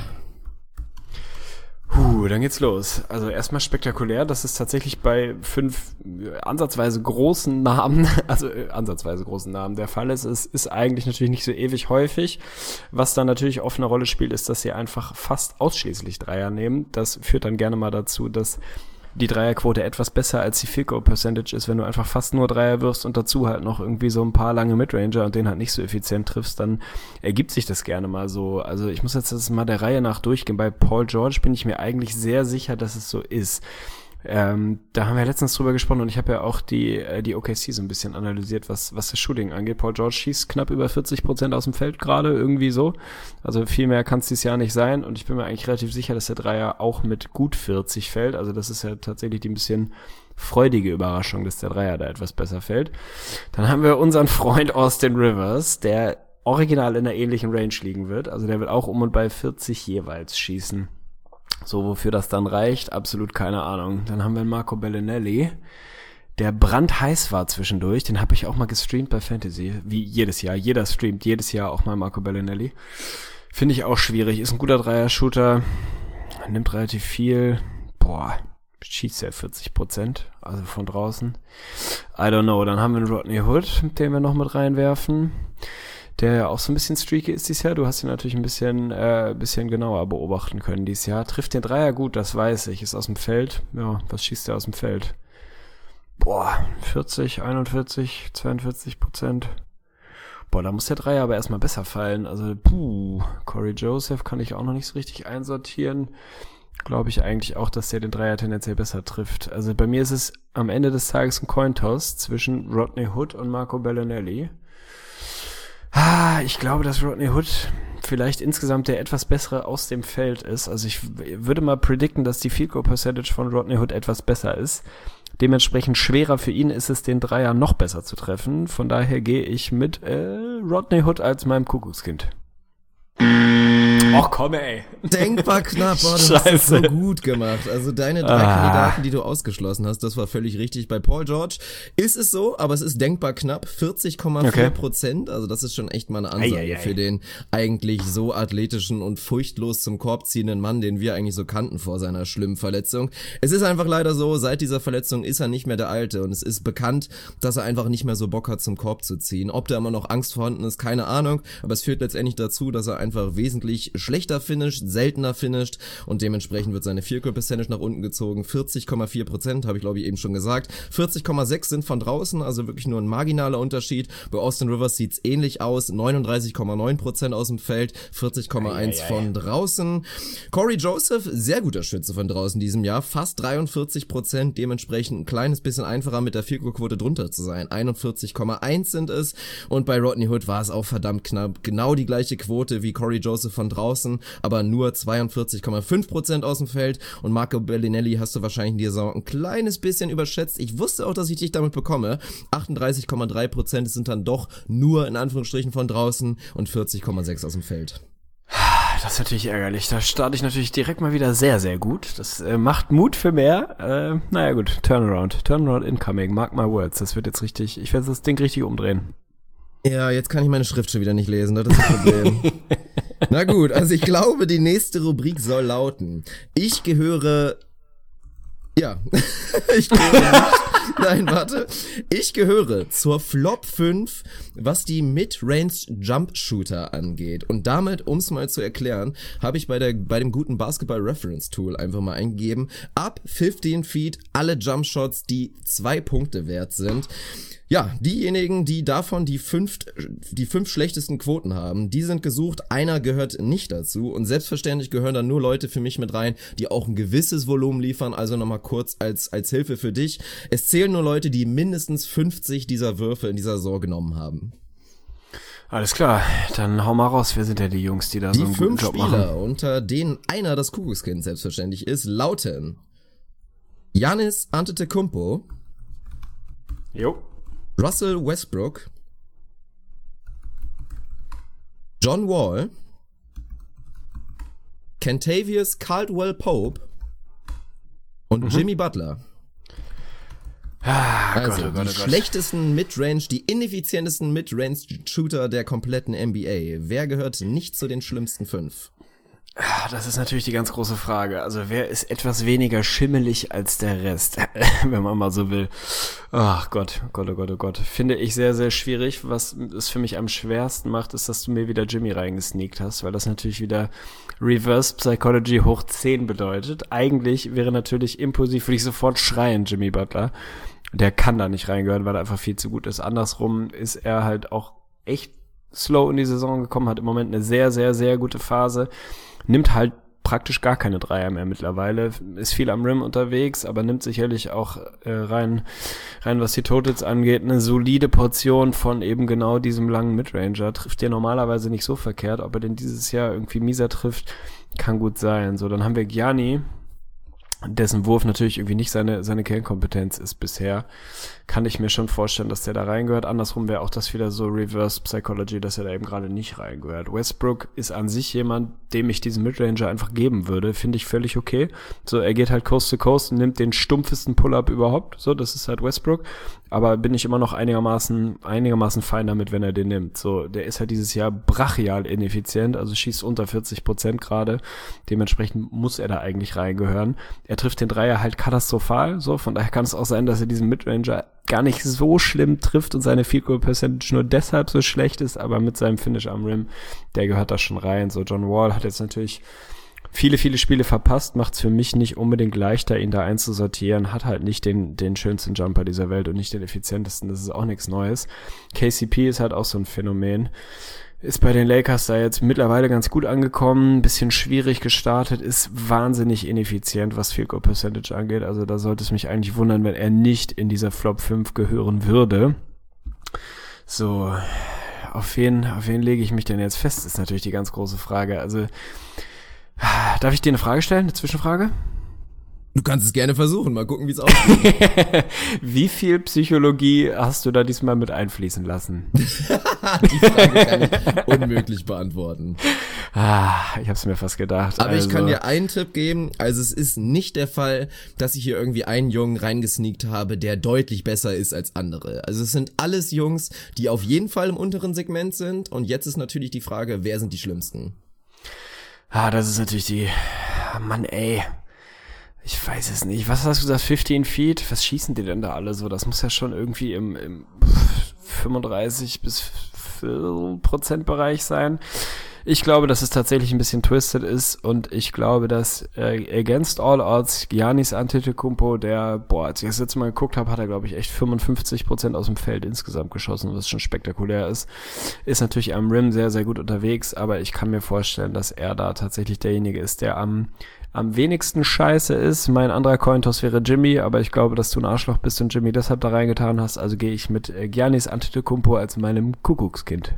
Puh, dann geht's los. Also erstmal spektakulär, dass es tatsächlich bei fünf äh, ansatzweise großen Namen, also äh, ansatzweise großen Namen der Fall ist. Es ist eigentlich natürlich nicht so ewig häufig. Was dann natürlich oft eine Rolle spielt, ist, dass sie einfach fast ausschließlich Dreier nehmen. Das führt dann gerne mal dazu, dass die Dreierquote etwas besser als die Field Goal Percentage ist. Wenn du einfach fast nur Dreier wirfst und dazu halt noch irgendwie so ein paar lange Midranger und den halt nicht so effizient triffst, dann ergibt sich das gerne mal so. Also ich muss jetzt das mal der Reihe nach durchgehen. Bei Paul George bin ich mir eigentlich sehr sicher, dass es so ist. Ähm, da haben wir letztens drüber gesprochen und ich habe ja auch die äh, die O K C so ein bisschen analysiert, was was das Shooting angeht. Paul George schießt knapp über vierzig Prozent aus dem Feld gerade, irgendwie so. Also viel mehr kann es dieses Jahr nicht sein und ich bin mir eigentlich relativ sicher, dass der Dreier auch mit gut vierzig fällt. Also das ist ja tatsächlich die ein bisschen freudige Überraschung, dass der Dreier da etwas besser fällt. Dann haben wir unseren Freund Austin Rivers, der original in einer ähnlichen Range liegen wird. Also der wird auch um und bei vierzig jeweils schießen. So, wofür das dann reicht, absolut keine Ahnung. Dann haben wir Marco Bellinelli, der brandheiß war zwischendurch. Den habe ich auch mal gestreamt bei Fantasy, wie jedes Jahr. Jeder streamt jedes Jahr auch mal Marco Bellinelli. Finde ich auch schwierig. Ist ein guter Dreier-Shooter, nimmt relativ viel. Boah, schießt ja vierzig Prozent, also von draußen. I don't know. Dann haben wir einen Rodney Hood, den wir noch mit reinwerfen, der ja auch so ein bisschen streaky ist dieses Jahr. Du hast ihn natürlich ein bisschen äh, bisschen genauer beobachten können dieses Jahr. Trifft den Dreier gut, das weiß ich. Ist aus dem Feld. Ja, was schießt der aus dem Feld? Boah, vierzig, einundvierzig, zweiundvierzig Prozent. Boah, da muss der Dreier aber erstmal besser fallen. Also, puh, Corey Joseph kann ich auch noch nicht so richtig einsortieren. glaube ich eigentlich auch, dass der den Dreier tendenziell besser trifft. Also bei mir ist es am Ende des Tages ein Cointoss zwischen Rodney Hood und Marco Bellinelli. Ah, ich glaube, dass Rodney Hood vielleicht insgesamt der etwas bessere aus dem Feld ist. Also ich würde mal predikten, dass die Field Goal Percentage von Rodney Hood etwas besser ist. Dementsprechend schwerer für ihn ist es, den Dreier noch besser zu treffen. Von daher gehe ich mit äh, Rodney Hood als meinem Kuckuckskind. Och komm ey. Denkbar knapp, boah, du hast es so gut gemacht. Also deine drei ah. Kandidaten, die du ausgeschlossen hast, das war völlig richtig. Bei Paul George ist es so, aber es ist denkbar knapp, vierzig Komma vier Prozent. Okay. Also das ist schon echt mal eine Ansage ei, ei, ei. für den eigentlich so athletischen und furchtlos zum Korb ziehenden Mann, den wir eigentlich so kannten vor seiner schlimmen Verletzung. Es ist einfach leider so, seit dieser Verletzung ist er nicht mehr der Alte und es ist bekannt, dass er einfach nicht mehr so Bock hat, zum Korb zu ziehen. Ob da immer noch Angst vorhanden ist, keine Ahnung, aber es führt letztendlich dazu, dass er einfach wesentlich schlechter finisht, seltener finisht und dementsprechend wird seine Field Goal Percentage nach unten gezogen. vierzig Komma vier Prozent, habe ich glaube ich eben schon gesagt. vierzig Komma sechs sind von draußen, also wirklich nur ein marginaler Unterschied. Bei Austin Rivers sieht's ähnlich aus. neununddreißig Komma neun Prozent aus dem Feld, vierzig Komma eins von draußen. Corey Joseph, sehr guter Schütze von draußen diesem Jahr, fast dreiundvierzig Prozent, dementsprechend ein kleines bisschen einfacher mit der Field Goal Quote drunter zu sein. einundvierzig Komma eins sind es und bei Rodney Hood war es auch verdammt knapp. Genau die gleiche Quote wie Corey Joseph von draußen, aber nur zweiundvierzig Komma fünf Prozent aus dem Feld und Marco Bellinelli hast du wahrscheinlich in dieser Saison ein kleines bisschen überschätzt. Ich wusste auch, dass ich dich damit bekomme. achtunddreißig Komma drei Prozent sind dann doch nur in Anführungsstrichen von draußen und vierzig Komma sechs aus dem Feld. Das ist natürlich ärgerlich. Da starte ich natürlich direkt mal wieder sehr, sehr gut. Das äh, macht Mut für mehr. Äh, naja gut, Turnaround. Turnaround incoming. Mark my words. Das wird jetzt richtig, ich werde das Ding richtig umdrehen. Ja, jetzt kann ich meine Schrift schon wieder nicht lesen, das ist das Problem. Na gut, also ich glaube, die nächste Rubrik soll lauten: Ich gehöre... Ja, ich gehöre... Nein, warte. Ich gehöre zur Flop fünf, was die Mid-Range-Jump-Shooter angeht. Und damit, um es mal zu erklären, habe ich bei der bei dem guten Basketball-Reference-Tool einfach mal eingegeben, ab fünfzehn Feet alle Jump-Shots, die zwei Punkte wert sind. Ja, diejenigen, die davon die fünf, die fünf schlechtesten Quoten haben, die sind gesucht. Einer gehört nicht dazu und selbstverständlich gehören dann nur Leute für mich mit rein, die auch ein gewisses Volumen liefern. Also nochmal kurz als als Hilfe für dich. Es zählen nur Leute, die mindestens fünfzig dieser Würfe in dieser Saison genommen haben. Alles klar, dann hau mal raus. Wer sind denn die Jungs, die da die so einen guten Job machen? Die fünf Spieler, unter denen einer das Kuckuckskind selbstverständlich ist, lauten Giannis Antetokounmpo. Jo. Russell Westbrook, John Wall, Kentavious Caldwell-Pope und mhm. Jimmy Butler. Ah, also Gott, oh Gott, die oh Gott. schlechtesten Midrange, die ineffizientesten Midrange-Shooter der kompletten N B A. Wer gehört nicht zu den schlimmsten fünf? Das ist natürlich die ganz große Frage. Also wer ist etwas weniger schimmelig als der Rest, wenn man mal so will. Ach Gott, Gott, oh Gott, oh Gott. Finde ich sehr, sehr schwierig. Was es für mich am schwersten macht, ist, dass du mir wieder Jimmy reingesneakt hast, weil das natürlich wieder Reverse Psychology hoch zehn bedeutet. Eigentlich wäre natürlich impulsiv, würde ich sofort schreien, Jimmy Butler. Der kann da nicht reingehören, weil er einfach viel zu gut ist. Andersrum ist er halt auch echt slow in die Saison gekommen, hat im Moment eine sehr, sehr, sehr gute Phase. Nimmt halt praktisch gar keine Dreier mehr mittlerweile, ist viel am Rim unterwegs, aber nimmt sicherlich auch äh, rein, rein was die Totals angeht, eine solide Portion von eben genau diesem langen Midranger. Trifft der normalerweise nicht so verkehrt, ob er denn dieses Jahr irgendwie mieser trifft, kann gut sein. So, dann haben wir Gianni, dessen Wurf natürlich irgendwie nicht seine seine Kernkompetenz ist bisher, kann ich mir schon vorstellen, dass der da reingehört. Andersrum wäre auch das wieder so Reverse Psychology, dass er da eben gerade nicht reingehört. Westbrook ist an sich jemand, dem ich diesen Midranger einfach geben würde, finde ich völlig okay. So, er geht halt Coast to Coast und nimmt den stumpfesten Pull-Up überhaupt. So, das ist halt Westbrook. Aber bin ich immer noch einigermaßen einigermaßen fein damit, wenn er den nimmt. So, der ist halt dieses Jahr brachial ineffizient, also schießt unter vierzig Prozent gerade. Dementsprechend muss er da eigentlich reingehören. Er trifft den Dreier halt katastrophal, so, von daher kann es auch sein, dass er diesen Midranger gar nicht so schlimm trifft und seine Field Goal Percentage nur deshalb so schlecht ist, aber mit seinem Finish am Rim, der gehört da schon rein. So, John Wall hat jetzt natürlich viele, viele Spiele verpasst, macht es für mich nicht unbedingt leichter, ihn da einzusortieren, hat halt nicht den den schönsten Jumper dieser Welt und nicht den effizientesten, das ist auch nichts Neues. K C P ist halt auch so ein Phänomen. ist bei den Lakers da jetzt mittlerweile ganz gut angekommen, ein bisschen schwierig gestartet, ist wahnsinnig ineffizient, was Field Goal Percentage angeht. Also da sollte es mich eigentlich wundern, wenn er nicht in dieser Flop fünf gehören würde. So, auf wen, auf wen lege ich mich denn jetzt fest, ist natürlich die ganz große Frage. Also, darf ich dir eine Frage stellen, eine Zwischenfrage? Du kannst es gerne versuchen, mal gucken, wie es aussieht. Wie viel Psychologie hast du da diesmal mit einfließen lassen? Die Frage kann ich unmöglich beantworten. Ah, ich hab's mir fast gedacht. Aber also. ich kann dir einen Tipp geben, also es ist nicht der Fall, dass ich hier irgendwie einen Jungen reingesneakt habe, der deutlich besser ist als andere. Also es sind alles Jungs, die auf jeden Fall im unteren Segment sind und jetzt ist natürlich die Frage, wer sind die Schlimmsten? Ah, das ist natürlich die, Mann ey. Ich weiß es nicht. Was hast du gesagt? fünfzehn Feet? Was schießen die denn da alle so? Das muss ja schon irgendwie im, im fünfunddreißig bis vier Prozent Bereich sein. Ich glaube, dass es tatsächlich ein bisschen twisted ist und ich glaube, dass äh, against all odds Giannis Antetokounmpo, der, boah, als ich das letzte Mal geguckt habe, hat er, glaube ich, echt fünfundfünfzig Prozent aus dem Feld insgesamt geschossen, was schon spektakulär ist. Ist natürlich am Rim sehr, sehr gut unterwegs, aber ich kann mir vorstellen, dass er da tatsächlich derjenige ist, der am am wenigsten scheiße ist. Mein anderer Cointoss wäre Jimmy, aber ich glaube, dass du ein Arschloch bist und Jimmy deshalb da reingetan hast, also gehe ich mit äh, Giannis Antetokounmpo als meinem Kuckuckskind.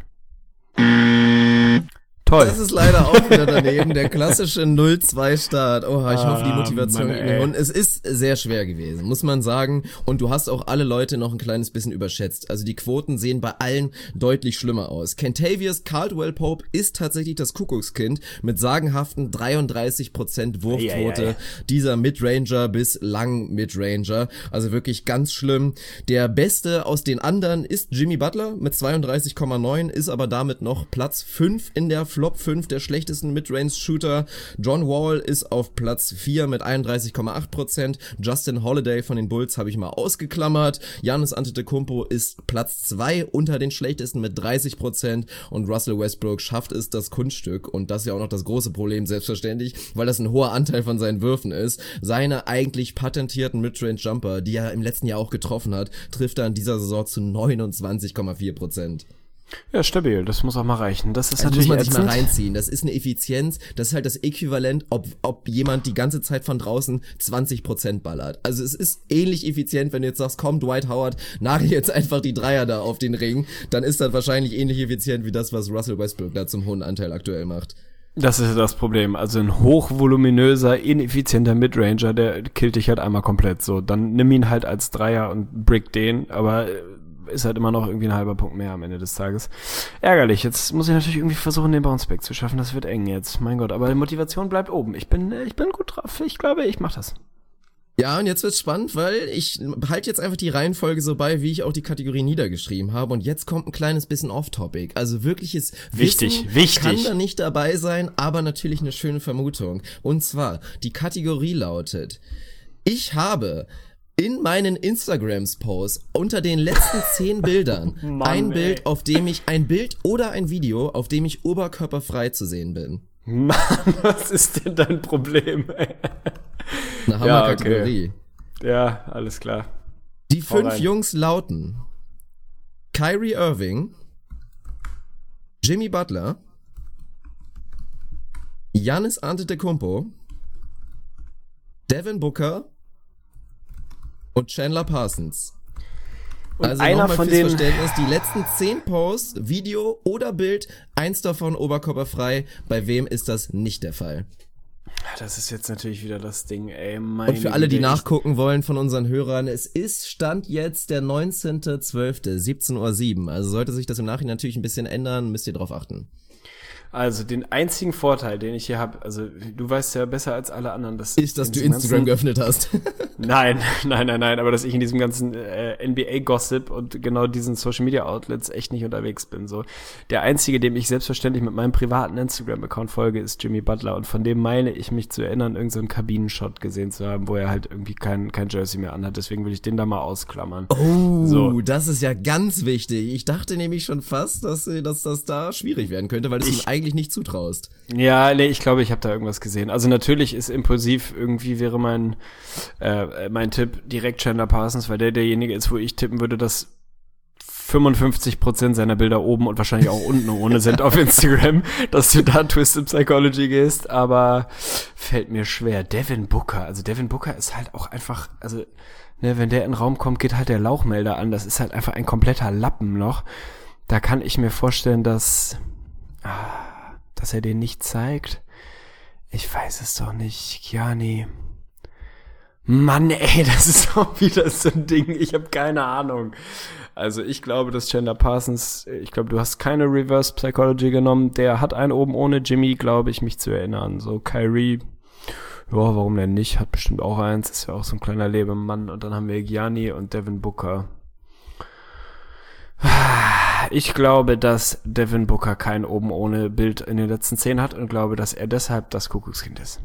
Toll. Das ist leider auch wieder daneben, der klassische null zwei Start. Oha, ich hoffe, die Motivation Mann, in den Hund. Es ist sehr schwer gewesen, muss man sagen. Und du hast auch alle Leute noch ein kleines bisschen überschätzt. Also die Quoten sehen bei allen deutlich schlimmer aus. Kentavious Caldwell-Pope ist tatsächlich das Kuckuckskind mit sagenhaften dreiunddreißig Prozent Wurfquote ei, ei, ei. dieser Midranger bis lang Midranger. Also wirklich ganz schlimm. Der Beste aus den anderen ist Jimmy Butler mit zweiunddreißig Komma neun, ist aber damit noch Platz fünf in der Flop fünf der schlechtesten Midrange-Shooter. John Wall ist auf Platz vier mit einunddreißig Komma acht Prozent. Justin Holiday von den Bulls habe ich mal ausgeklammert. Giannis Antetokounmpo ist Platz zwei unter den schlechtesten mit dreißig Prozent und Russell Westbrook schafft es das Kunststück und das ist ja auch noch das große Problem, selbstverständlich, weil das ein hoher Anteil von seinen Würfen ist. Seine eigentlich patentierten Midrange-Jumper, die er im letzten Jahr auch getroffen hat, trifft er in dieser Saison zu neunundzwanzig Komma vier Prozent. Ja, stabil, das muss auch mal reichen. Das ist also natürlich muss man sich ätzend. mal reinziehen. Das ist eine Effizienz, das ist halt das Äquivalent, ob ob jemand die ganze Zeit von draußen zwanzig Prozent ballert. Also es ist ähnlich effizient, wenn du jetzt sagst, komm Dwight Howard, nagel jetzt einfach die Dreier da auf den Ring, dann ist das wahrscheinlich ähnlich effizient wie das, was Russell Westbrook da zum hohen Anteil aktuell macht. Das ist das Problem. Also ein hochvoluminöser, ineffizienter Midranger, der killt dich halt einmal komplett so. Dann nimm ihn halt als Dreier und brick den, aber ist halt immer noch irgendwie ein halber Punkt mehr am Ende des Tages. Ärgerlich. Jetzt muss ich natürlich irgendwie versuchen, den Bounceback zu schaffen. Das wird eng jetzt. Mein Gott. Aber die Motivation bleibt oben. Ich bin, ich bin gut drauf. Ich glaube, ich mach das. Ja, und jetzt wird's spannend, weil ich halte jetzt einfach die Reihenfolge so bei, wie ich auch die Kategorie niedergeschrieben habe. Und jetzt kommt ein kleines bisschen off-topic. Also wirkliches Wichtig, Wissen wichtig. kann da nicht dabei sein, aber natürlich eine schöne Vermutung. Und zwar, die Kategorie lautet, ich habe in meinen Instagrams-Posts unter den letzten zehn Bildern Mann, ein ey. Bild, auf dem ich, ein Bild oder ein Video, auf dem ich oberkörperfrei zu sehen bin. Mann, was ist denn dein Problem, ey? Eine Ja, Hammerkategorie. okay. Ja, alles klar. Die Hau fünf rein. Jungs lauten Kyrie Irving, Jimmy Butler, Giannis Antetokounmpo, Devin Booker und Chandler Parsons. Und Also einer nochmal von fürs den Verständnis, die letzten zehn Posts, Video oder Bild, eins davon oberkörperfrei. Bei wem ist das nicht der Fall? Das ist jetzt natürlich wieder das Ding, ey. Meine Und für alle, die Güte, nachgucken wollen von unseren Hörern, es ist Stand jetzt der neunzehnter zwölfter siebzehn Uhr sieben. Also sollte sich das im Nachhinein natürlich ein bisschen ändern, müsst ihr drauf achten. Also den einzigen Vorteil, den ich hier habe, also du weißt ja besser als alle anderen, dass Ist, dass in du diesem Instagram ganzen, geöffnet hast. Nein, nein, nein, nein, aber dass ich in diesem ganzen äh, N B A-Gossip und genau diesen Social-Media-Outlets echt nicht unterwegs bin. So, der einzige, dem ich selbstverständlich mit meinem privaten Instagram-Account folge, ist Jimmy Butler und von dem meine ich mich zu erinnern, irgendeinen so einen Kabinenshot gesehen zu haben, wo er halt irgendwie kein kein Jersey mehr anhat. Deswegen will ich den da mal ausklammern. Oh, So. das ist ja ganz wichtig. Ich dachte nämlich schon fast, dass, äh, dass das da schwierig werden könnte, weil du es ihm eigentlich nicht zutraust. Ja, nee, ich glaube, ich habe da irgendwas gesehen. Also natürlich ist impulsiv irgendwie wäre mein äh, mein Tipp direkt Chandler Parsons, weil der derjenige ist, wo ich tippen würde, dass fünfundfünfzig Prozent seiner Bilder oben und wahrscheinlich auch unten ohne sind auf Instagram, dass du da Twisted Psychology gehst, aber fällt mir schwer. Devin Booker, also Devin Booker ist halt auch einfach, also ne, wenn der in den Raum kommt, geht halt der Lauchmelder an, das ist halt einfach ein kompletter Lappen noch. Da kann ich mir vorstellen, dass, ah, dass er den nicht zeigt. Ich weiß es doch nicht, Gianni. Mann, ey, das ist auch wieder so ein Ding, ich habe keine Ahnung. Also ich glaube, dass Chandler Parsons, ich glaube, du hast keine Reverse Psychology genommen, der hat einen oben ohne Jimmy, glaube ich, mich zu erinnern. So Kyrie, ja, warum denn nicht, hat bestimmt auch eins, ist ja auch so ein kleiner Lebemann. Und dann haben wir Gianni und Devin Booker. Ich glaube, dass Devin Booker kein oben ohne Bild in den letzten zehn hat und glaube, dass er deshalb das Kuckuckskind ist.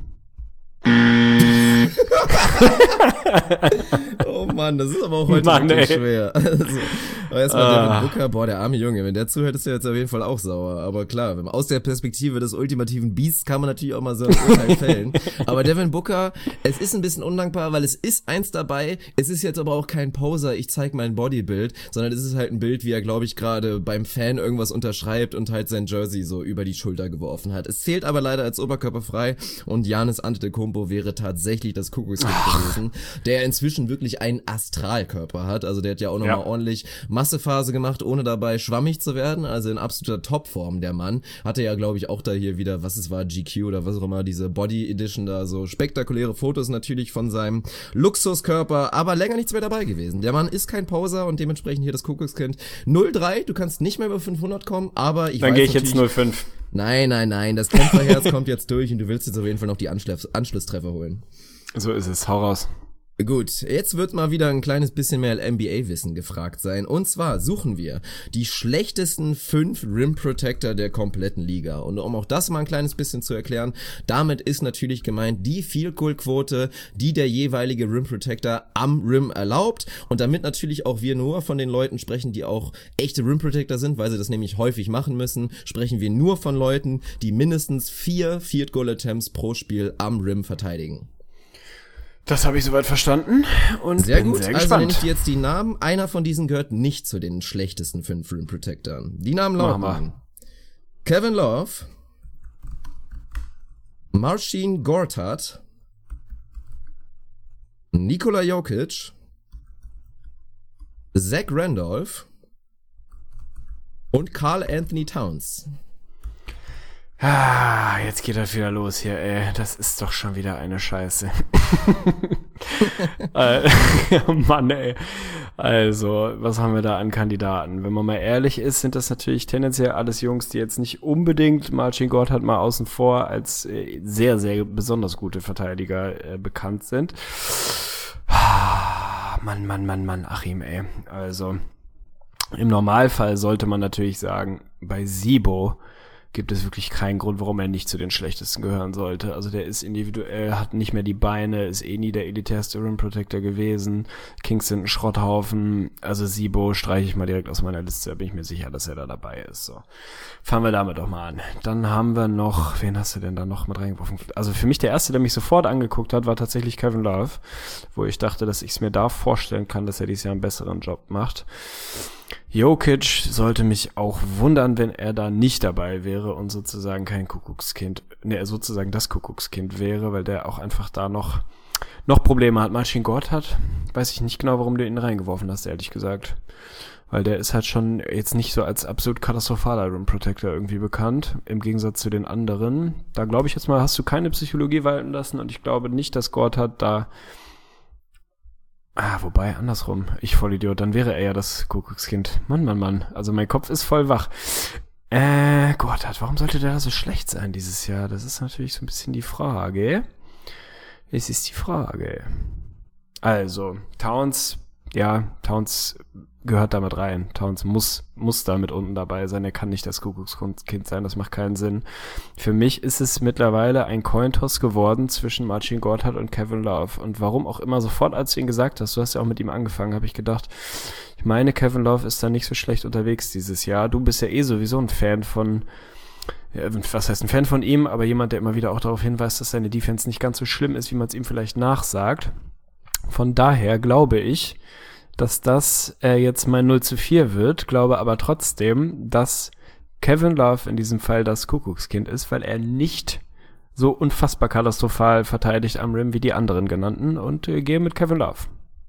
Oh Mann, das ist aber auch heute Mann, wirklich ey. schwer. Also, aber erstmal Ah. Devin Booker, boah, der arme Junge, wenn der zuhört, ist der jetzt auf jeden Fall auch sauer. Aber klar, wenn man aus der Perspektive des ultimativen Beasts kann man natürlich auch mal so ein Urteil fällen. Aber Devin Booker, es ist ein bisschen undankbar, weil es ist eins dabei, es ist jetzt aber auch kein Poser, ich zeig mein Bodybild, sondern es ist halt ein Bild, wie er, glaube ich, gerade beim Fan irgendwas unterschreibt und halt sein Jersey so über die Schulter geworfen hat. Es zählt aber leider als oberkörperfrei und Giannis Antetokounmpo wäre tatsächlich das Kuckuckskind gewesen, der inzwischen wirklich einen Astralkörper hat. Also der hat ja auch nochmal Ja. ordentlich Massephase gemacht, ohne dabei schwammig zu werden. Also in absoluter Topform der Mann. Hatte ja, glaube ich, auch da hier wieder, was es war, G Q oder was auch immer, diese Body Edition da, so spektakuläre Fotos natürlich von seinem Luxuskörper, aber länger nichts mehr dabei gewesen. Der Mann ist kein Poser und dementsprechend hier das Kuckuckskind. null drei, du kannst nicht mehr über fünfhundert kommen, aber ich Dann weiß gehe ich jetzt natürlich- null fünf. Nein, nein, nein, das Kämpferherz kommt jetzt durch und du willst jetzt auf jeden Fall noch die Anschluss- Anschlusstreffer holen. So ist es, hau raus. Gut, jetzt wird mal wieder ein kleines bisschen mehr N B A-Wissen gefragt sein. Und zwar suchen wir die schlechtesten fünf Rim Protector der kompletten Liga. Und um auch das mal ein kleines bisschen zu erklären, damit ist natürlich gemeint die Field Goal Quote, die der jeweilige Rim Protector am Rim erlaubt. Und damit natürlich auch wir nur von den Leuten sprechen, die auch echte Rim Protector sind, weil sie das nämlich häufig machen müssen, sprechen wir nur von Leuten, die mindestens vier Field Goal Attempts pro Spiel am Rim verteidigen. Das habe ich soweit verstanden und Sehr bin gut, sehr also nenne ich gespannt. dir jetzt die Namen. Einer von diesen gehört nicht zu den schlechtesten fünf Rim Protectoren. Die Namen Mach lauten Kevin Love, Marcin Gortat, Nikola Jokic, Zach Randolph und Karl Anthony Towns. Ah, jetzt geht das wieder los hier, ey. Das ist doch schon wieder eine Scheiße. äh, Mann, ey. Also, was haben wir da an Kandidaten? Wenn man mal ehrlich ist, sind das natürlich tendenziell alles Jungs, die jetzt nicht unbedingt, Marcin Gortat mal außen vor, als äh, sehr, sehr besonders gute Verteidiger äh, bekannt sind. Ah, Mann, Mann, Mann, Mann, Achim, ey. Also, im Normalfall sollte man natürlich sagen, bei Sibo gibt es wirklich keinen Grund, warum er nicht zu den schlechtesten gehören sollte. Also der ist individuell, hat nicht mehr die Beine, ist eh nie der elitärste Rim Protector gewesen. Kings sind ein Schrotthaufen. Also Sibo streiche ich mal direkt aus meiner Liste, da bin ich mir sicher, dass er da dabei ist. So, fangen wir damit doch mal an. Dann haben wir noch, wen hast du denn da noch mit reingeworfen? Also für mich der erste, der mich sofort angeguckt hat, war tatsächlich Kevin Love, wo ich dachte, dass ich es mir da vorstellen kann, dass er dieses Jahr einen besseren Job macht. Jokic sollte mich auch wundern, wenn er da nicht dabei wäre und sozusagen kein Kuckuckskind, ne, sozusagen das Kuckuckskind wäre, weil der auch einfach da noch noch Probleme hat. Marcin Gortat, weiß ich nicht genau, warum du ihn reingeworfen hast, ehrlich gesagt. Weil der ist halt schon jetzt nicht so als absolut katastrophaler Rim Protector irgendwie bekannt, im Gegensatz zu den anderen. Da glaube ich jetzt mal, hast du keine Psychologie walten lassen und ich glaube nicht, dass Gortat da Ah, wobei, andersrum. Ich Vollidiot, dann wäre er ja das Kuckuckskind. Mann, Mann, Mann. Also mein Kopf ist voll wach. Äh, Gott, warum sollte der da so schlecht sein dieses Jahr? Das ist natürlich so ein bisschen die Frage. Es ist die Frage. Also, Towns, ja, Towns gehört damit rein. Towns muss muss da mit unten dabei sein. Er kann nicht das Kuckuckskind sein. Das macht keinen Sinn. Für mich ist es mittlerweile ein Cointoss geworden zwischen Marcin Gortat und Kevin Love. Und warum auch immer, sofort als du ihn gesagt hast, du hast ja auch mit ihm angefangen, habe ich gedacht, ich meine, Kevin Love ist da nicht so schlecht unterwegs dieses Jahr. Du bist ja eh sowieso ein Fan von, ja, was heißt ein Fan von ihm, aber jemand, der immer wieder auch darauf hinweist, dass seine Defense nicht ganz so schlimm ist, wie man es ihm vielleicht nachsagt. Von daher glaube ich, dass das äh, jetzt mein null zu vier wird, glaube aber trotzdem, dass Kevin Love in diesem Fall das Kuckuckskind ist, weil er nicht so unfassbar katastrophal verteidigt am Rim wie die anderen genannten und äh, gehe mit Kevin Love.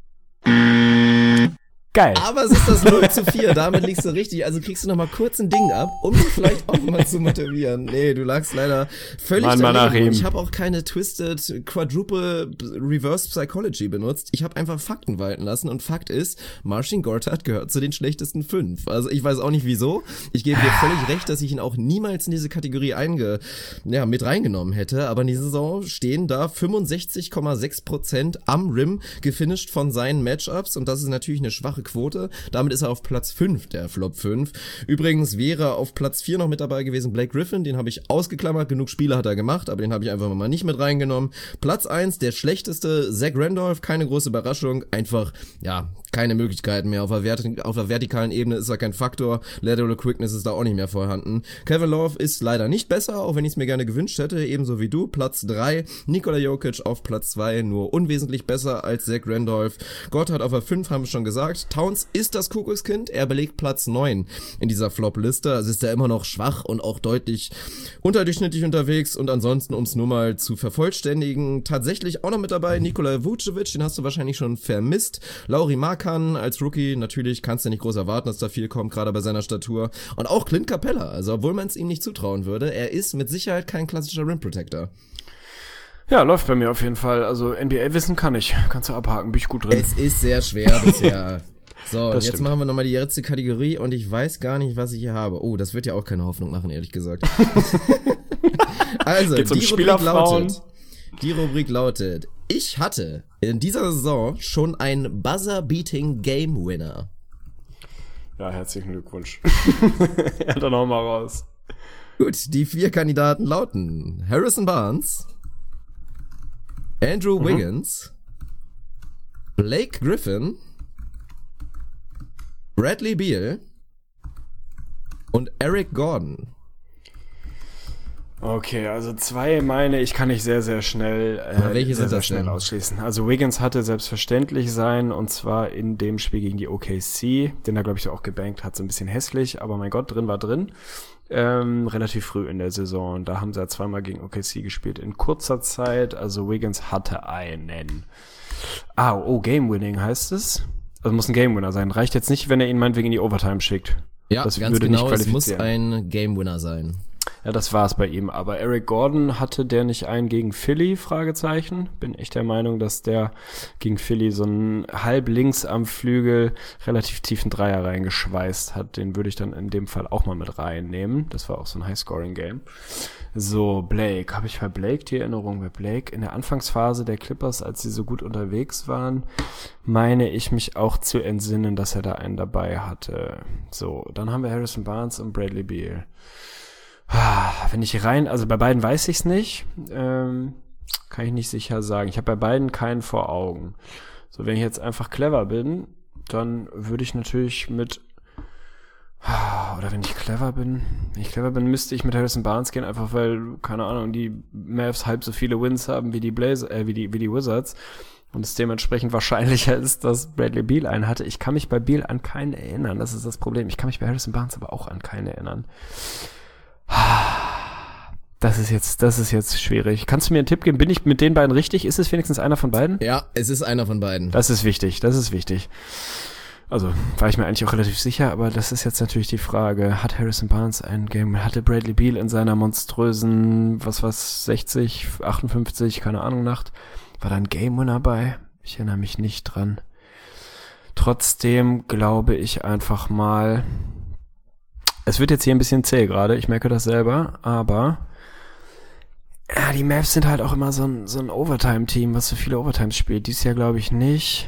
Geil. Aber es ist das null zu vier, damit liegst du richtig. Also kriegst du noch mal kurz ein Ding ab, um dich vielleicht auch mal zu motivieren. Nee, du lagst leider völlig Mann, daneben. Ich habe auch keine Twisted Quadruple Reverse Psychology benutzt. Ich habe einfach Fakten walten lassen und Fakt ist, Marcin Gortat gehört zu den schlechtesten fünf. Also ich weiß auch nicht wieso. Ich gebe dir völlig recht, dass ich ihn auch niemals in diese Kategorie einge, ja, mit reingenommen hätte. Aber in dieser Saison stehen da fünfundsechzig Komma sechs Prozent am Rim gefinisht von seinen Matchups und das ist natürlich eine schwache Quote. Damit ist er auf Platz fünf der Flop fünf. Übrigens wäre auf Platz vier noch mit dabei gewesen Blake Griffin, den habe ich ausgeklammert. Genug Spiele hat er gemacht, aber den habe ich einfach mal nicht mit reingenommen. Platz eins, der schlechteste, Zach Randolph, keine große Überraschung. Einfach, ja, keine Möglichkeiten mehr. Auf der, Vert- auf der vertikalen Ebene ist er kein Faktor. Lateral Quickness ist da auch nicht mehr vorhanden. Kevin Love ist leider nicht besser, auch wenn ich es mir gerne gewünscht hätte, ebenso wie du. Platz drei, Nikola Jokic auf Platz zwei, nur unwesentlich besser als Zach Randolph. Gott hat auf der fünf, haben wir schon gesagt. Towns ist das Kuckuckskind, er belegt Platz neun in dieser Flop-Liste, also ist er immer noch schwach und auch deutlich unterdurchschnittlich unterwegs und ansonsten, um es nur mal zu vervollständigen, tatsächlich auch noch mit dabei Nikola Vucevic, den hast du wahrscheinlich schon vermisst, Lauri Markkanen als Rookie, natürlich kannst du nicht groß erwarten, dass da viel kommt, gerade bei seiner Statur und auch Clint Capella, also obwohl man es ihm nicht zutrauen würde, er ist mit Sicherheit kein klassischer Rim Protector. Ja, läuft bei mir auf jeden Fall. Also N B A-Wissen kann ich. Kannst du abhaken, bin ich gut drin. Es ist sehr schwer bisher. So, Das jetzt stimmt. machen wir nochmal die letzte Kategorie und ich weiß gar nicht, was ich hier habe. Oh, das wird ja auch keine Hoffnung machen, ehrlich gesagt. Also, Geht's um die Rubrik Spielerfrauen? lautet, die Rubrik lautet, ich hatte in dieser Saison schon ein Buzzer-Beating Game Winner. Ja, herzlichen Glückwunsch. Ja, dann hau mal raus. Gut, die vier Kandidaten lauten Harrison Barnes, Andrew Mhm. Wiggins, Blake Griffin, Bradley Beal und Eric Gordon. Okay, also zwei meine ich kann ich sehr, sehr schnell, äh, Na, welche sehr, sind sehr das schnell denn? ausschließen. Also Wiggins hatte selbstverständlich sein und zwar in dem Spiel gegen die O K C, den er glaube ich so auch gebankt hat, so ein bisschen hässlich, aber mein Gott, drin war drin. Ähm, relativ früh in der Saison und da haben sie ja zweimal gegen O K C gespielt in kurzer Zeit, also Wiggins hatte einen. Ah, oh, Game Winning heißt es. Also muss ein Game Winner sein. Reicht jetzt nicht, wenn er ihn meinetwegen in die Overtime schickt. Ja, das ganz würde genau, nicht es muss qualifizieren. ein Game Winner sein. Ja, das war's bei ihm. Aber Eric Gordon hatte der nicht einen gegen Philly? Fragezeichen. Bin echt der Meinung, dass der gegen Philly so einen halb links am Flügel relativ tiefen Dreier reingeschweißt hat. Den würde ich dann in dem Fall auch mal mit reinnehmen. Das war auch so ein High-Scoring-Game. So, Blake. Habe ich bei Blake die Erinnerung? Bei Blake in der Anfangsphase der Clippers, als sie so gut unterwegs waren, meine ich mich auch zu entsinnen, dass er da einen dabei hatte. So, dann haben wir Harrison Barnes und Bradley Beal. Wenn ich rein, also bei beiden weiß ich es nicht, ähm, kann ich nicht sicher sagen. Ich habe bei beiden keinen vor Augen. So, wenn ich jetzt einfach clever bin, dann würde ich natürlich mit, oder wenn ich clever bin, wenn ich clever bin, müsste ich mit Harrison Barnes gehen, einfach weil, keine Ahnung, die Mavs halb so viele Wins haben wie die Blazer, äh, wie die, wie die Wizards. Und es dementsprechend wahrscheinlicher ist, dass Bradley Beal einen hatte. Ich kann mich bei Beal an keinen erinnern, das ist das Problem. Ich kann mich bei Harrison Barnes aber auch an keinen erinnern. Das ist jetzt, das ist jetzt schwierig. Kannst du mir einen Tipp geben? Bin ich mit den beiden richtig? Ist es wenigstens einer von beiden? Ja, es ist einer von beiden. Das ist wichtig, das ist wichtig. Also, war ich mir eigentlich auch relativ sicher, aber das ist jetzt natürlich die Frage. Hat Harrison Barnes ein Game, hatte Bradley Beal in seiner monströsen, was was, sechzig, achtundfünfzig, keine Ahnung, Nacht, war da ein Game Winner bei? Ich erinnere mich nicht dran. Trotzdem glaube ich einfach mal, es wird jetzt hier ein bisschen zäh gerade, ich merke das selber, aber ja, die Mavs sind halt auch immer so ein, so ein Overtime-Team, was so viele Overtimes spielt. Dieses Jahr glaube ich nicht.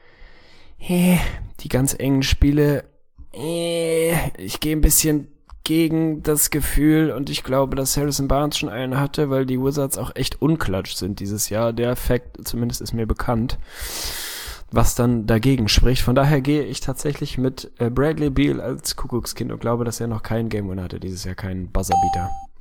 Die ganz engen Spiele, ich gehe ein bisschen gegen das Gefühl und ich glaube, dass Harrison Barnes schon einen hatte, weil die Wizards auch echt unklatscht sind dieses Jahr. Der Fakt zumindest ist mir bekannt, was dann dagegen spricht. Von daher gehe ich tatsächlich mit äh, Bradley Beal als Kuckuckskind und glaube, dass er noch keinen Game Winner hatte dieses Jahr, keinen Buzzerbeater.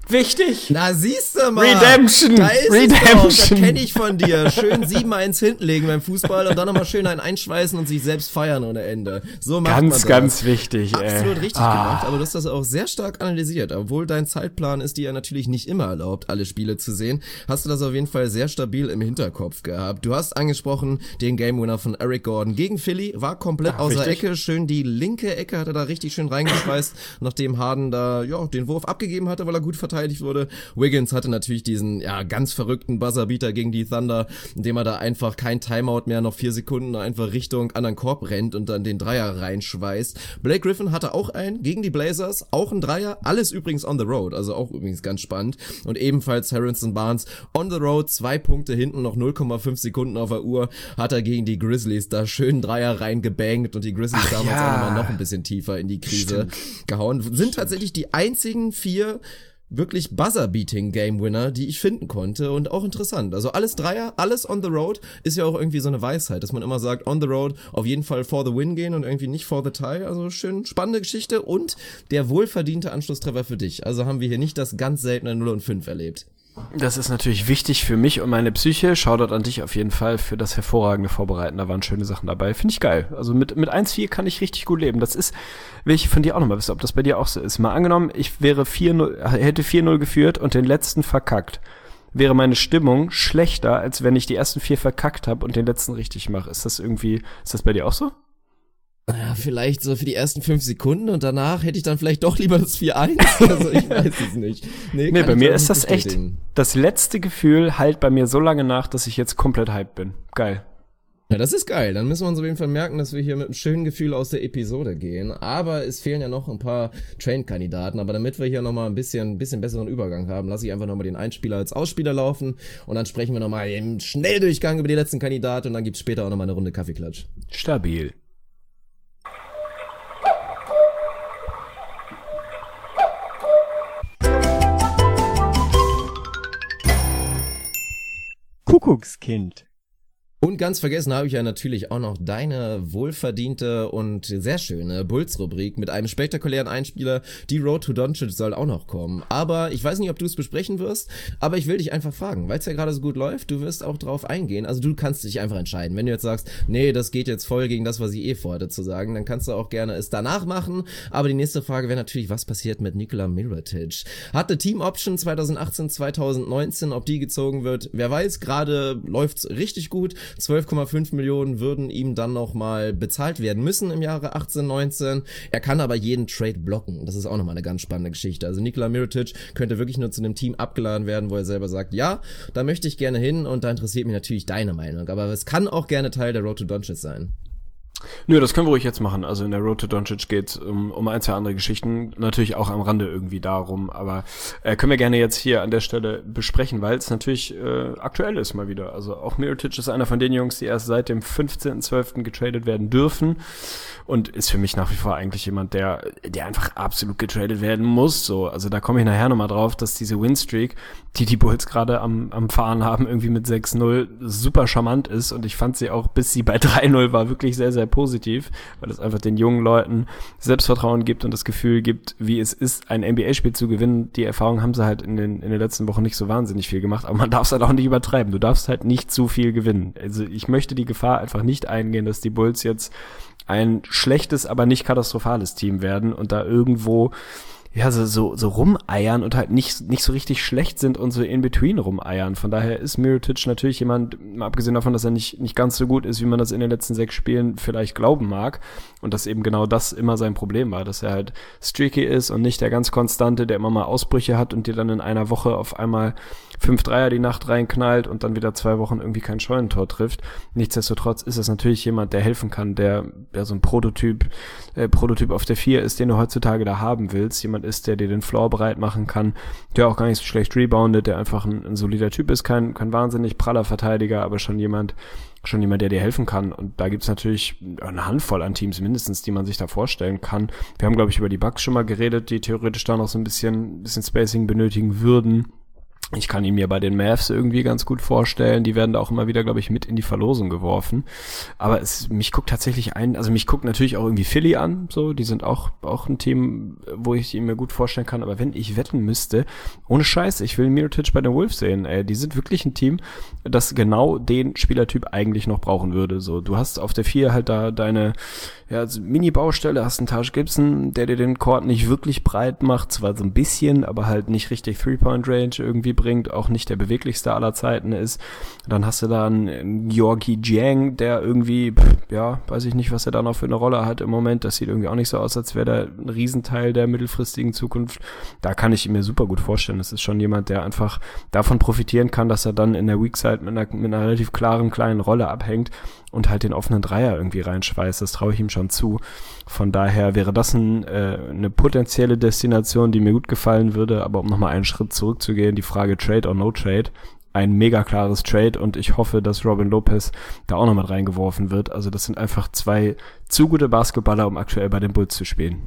Wichtig. Na, siehst du mal. Redemption. Da ist Redemption. es doch. Das kenne ich von dir. Schön sieben eins hinlegen beim Fußball und dann nochmal schön einen einschweißen und sich selbst feiern ohne Ende. So macht man das. Ganz, ganz wichtig, ey. Absolut richtig ah. gemacht, aber du hast das auch sehr stark analysiert. Obwohl dein Zeitplan ist dir ja natürlich nicht immer erlaubt, alle Spiele zu sehen, hast du das auf jeden Fall sehr stabil im Hinterkopf gehabt. Du hast angesprochen, den Game Winner von Eric Gordon gegen Philly, war komplett Ach, außer richtig? Ecke, schön die linke Ecke hat er da richtig schön reingeschweißt, nachdem Harden da, ja, den Wurf abgegeben hatte, weil er gut verteidigt wurde. Wiggins hatte natürlich diesen, ja, ganz verrückten Buzzerbeater gegen die Thunder, indem er da einfach kein Timeout mehr, noch vier Sekunden einfach Richtung anderen Korb rennt und dann den Dreier reinschweißt. Blake Griffin hatte auch einen gegen die Blazers, auch ein Dreier, alles übrigens on the road, also auch übrigens ganz spannend. Und ebenfalls Harrison Barnes on the road, zwei Punkte hinten, noch null Komma fünf Sekunden auf der Uhr, hat er gegen die Grizzlies da schön Dreier reingebangt und die Grizzlies Ach, damals ja. auch nochmal noch ein bisschen tiefer in die Krise Stimmt. gehauen. Sind tatsächlich die einzigen vier wirklich Buzzer-Beating-Game-Winner, die ich finden konnte und auch interessant. Also alles Dreier, alles on the road, ist ja auch irgendwie so eine Weisheit, dass man immer sagt, on the road auf jeden Fall for the win gehen und irgendwie nicht for the tie. Also schön spannende Geschichte und der wohlverdiente Anschlusstreffer für dich. Also haben wir hier nicht das ganz seltene null und fünf erlebt. Das ist natürlich wichtig für mich und meine Psyche. Shoutout an dich auf jeden Fall für das hervorragende Vorbereiten. Da waren schöne Sachen dabei. Finde ich geil. Also mit mit eins vier kann ich richtig gut leben. Das ist, will ich von dir auch nochmal wissen, ob das bei dir auch so ist. Mal angenommen, ich wäre vier null, hätte vier null geführt und den letzten verkackt. Wäre meine Stimmung schlechter, als wenn ich die ersten vier verkackt habe und den letzten richtig mache. Ist das irgendwie, ist das bei dir auch so? Ja, vielleicht so für die ersten fünf Sekunden und danach hätte ich dann vielleicht doch lieber das vier eins. Also ich weiß es nicht. Nee, Nee, bei ich mir auch ist nicht das echt, bestätigen. das letzte Gefühl halt bei mir so lange nach, dass ich jetzt komplett hyped bin. Geil. Ja, das ist geil. Dann müssen wir uns auf jeden Fall merken, dass wir hier mit einem schönen Gefühl aus der Episode gehen. Aber es fehlen ja noch ein paar Train-Kandidaten. Aber damit wir hier nochmal ein bisschen, ein bisschen besseren Übergang haben, lasse ich einfach nochmal den Einspieler als Ausspieler laufen. Und dann sprechen wir nochmal im Schnelldurchgang über die letzten Kandidaten. Und dann gibt's später auch nochmal eine Runde Kaffeeklatsch. Stabil. Kuckuckskind. Und ganz vergessen habe ich ja natürlich auch noch deine wohlverdiente und sehr schöne Bulls-Rubrik mit einem spektakulären Einspieler. Die Road to Doncic soll auch noch kommen. Aber ich weiß nicht, ob du es besprechen wirst, aber ich will dich einfach fragen, weil es ja gerade so gut läuft, du wirst auch drauf eingehen. Also du kannst dich einfach entscheiden. Wenn du jetzt sagst, nee, das geht jetzt voll gegen das, was ich eh vorhatte zu sagen, dann kannst du auch gerne es danach machen. Aber die nächste Frage wäre natürlich, was passiert mit Nikola Mirotic? Hatte Team Option zwanzig achtzehn, zwanzig neunzehn, ob die gezogen wird, wer weiß, gerade läuft's richtig gut. zwölf Komma fünf Millionen würden ihm dann nochmal bezahlt werden müssen im Jahre achtzehn, neunzehn. Er kann aber jeden Trade blocken. Das ist auch nochmal eine ganz spannende Geschichte. Also Nikola Mirotic könnte wirklich nur zu einem Team abgeladen werden, wo er selber sagt, ja, da möchte ich gerne hin und da interessiert mich natürlich deine Meinung. Aber es kann auch gerne Teil der Road to Doncic sein. Nö, das können wir ruhig jetzt machen. Also in der Road to Doncic geht's um, um ein, zwei andere Geschichten. Natürlich auch am Rande irgendwie darum. Aber äh, können wir gerne jetzt hier an der Stelle besprechen, weil es natürlich äh, aktuell ist mal wieder. Also auch Mirotic ist einer von den Jungs, die erst seit dem fünfzehnten zwölften getradet werden dürfen. Und ist für mich nach wie vor eigentlich jemand, der der einfach absolut getradet werden muss. So, also da komme ich nachher nochmal drauf, dass diese Winstreak, die die Bulls gerade am am Fahren haben, irgendwie mit sechs null super charmant ist. Und ich fand sie auch, bis sie bei drei null war, wirklich sehr, sehr positiv, weil es einfach den jungen Leuten Selbstvertrauen gibt und das Gefühl gibt, wie es ist, ein N B A-Spiel zu gewinnen. Die Erfahrung haben sie halt in den in den letzten Wochen nicht so wahnsinnig viel gemacht, aber man darf es halt auch nicht übertreiben. Du darfst halt nicht zu viel gewinnen. Also ich möchte die Gefahr einfach nicht eingehen, dass die Bulls jetzt ein schlechtes, aber nicht katastrophales Team werden und da irgendwo ja, so, so, so rumeiern und halt nicht, nicht so richtig schlecht sind und so in between rumeiern. Von daher ist Mirotic natürlich jemand, mal abgesehen davon, dass er nicht, nicht ganz so gut ist, wie man das in den letzten sechs Spielen vielleicht glauben mag. Und dass eben genau das immer sein Problem war, dass er halt streaky ist und nicht der ganz Konstante, der immer mal Ausbrüche hat und dir dann in einer Woche auf einmal fünf Dreier die Nacht reinknallt und dann wieder zwei Wochen irgendwie kein Scheunentor trifft. Nichtsdestotrotz ist es natürlich jemand, der helfen kann, der, der so ein Prototyp, äh, Prototyp auf der vier ist, den du heutzutage da haben willst. Jemand ist, der dir den Floor bereit machen kann, der auch gar nicht so schlecht reboundet, der einfach ein, ein solider Typ ist, kein, kein wahnsinnig praller Verteidiger, aber schon jemand, schon jemand, der dir helfen kann. Und da gibt's natürlich eine Handvoll an Teams mindestens, die man sich da vorstellen kann. Wir haben, glaube ich, über die Bucks schon mal geredet, die theoretisch da noch so ein bisschen, bisschen Spacing benötigen würden. Ich kann ihn mir bei den Mavs irgendwie ganz gut vorstellen. Die werden da auch immer wieder, glaube ich, mit in die Verlosung geworfen. Aber es, mich guckt tatsächlich ein, also mich guckt natürlich auch irgendwie Philly an, so. Die sind auch, auch ein Team, wo ich ihn mir gut vorstellen kann. Aber wenn ich wetten müsste, ohne Scheiß, ich will Mirotic bei den Wolves sehen, ey. Die sind wirklich ein Team, das genau den Spielertyp eigentlich noch brauchen würde, so. Du hast auf der vier halt da deine, ja, also Mini-Baustelle, hast einen Taj Gibson, der dir den Court nicht wirklich breit macht, zwar so ein bisschen, aber halt nicht richtig Three-Point-Range irgendwie bringt, auch nicht der beweglichste aller Zeiten ist. Dann hast du da einen Georgie Jiang, der irgendwie, ja, weiß ich nicht, was er da noch für eine Rolle hat im Moment. Das sieht irgendwie auch nicht so aus, als wäre da ein Riesenteil der mittelfristigen Zukunft. Da kann ich mir super gut vorstellen. Das ist schon jemand, der einfach davon profitieren kann, dass er dann in der Weakside mit einer, mit einer relativ klaren, kleinen Rolle abhängt und halt den offenen Dreier irgendwie reinschweißt. Das traue ich ihm schon zu. Von daher wäre das ein, äh, eine potenzielle Destination, die mir gut gefallen würde. Aber um nochmal einen Schritt zurückzugehen, die Frage Trade or No Trade. Ein mega klares Trade und ich hoffe, dass Robin Lopez da auch noch mit reingeworfen wird. Also das sind einfach zwei zu gute Basketballer, um aktuell bei den Bulls zu spielen.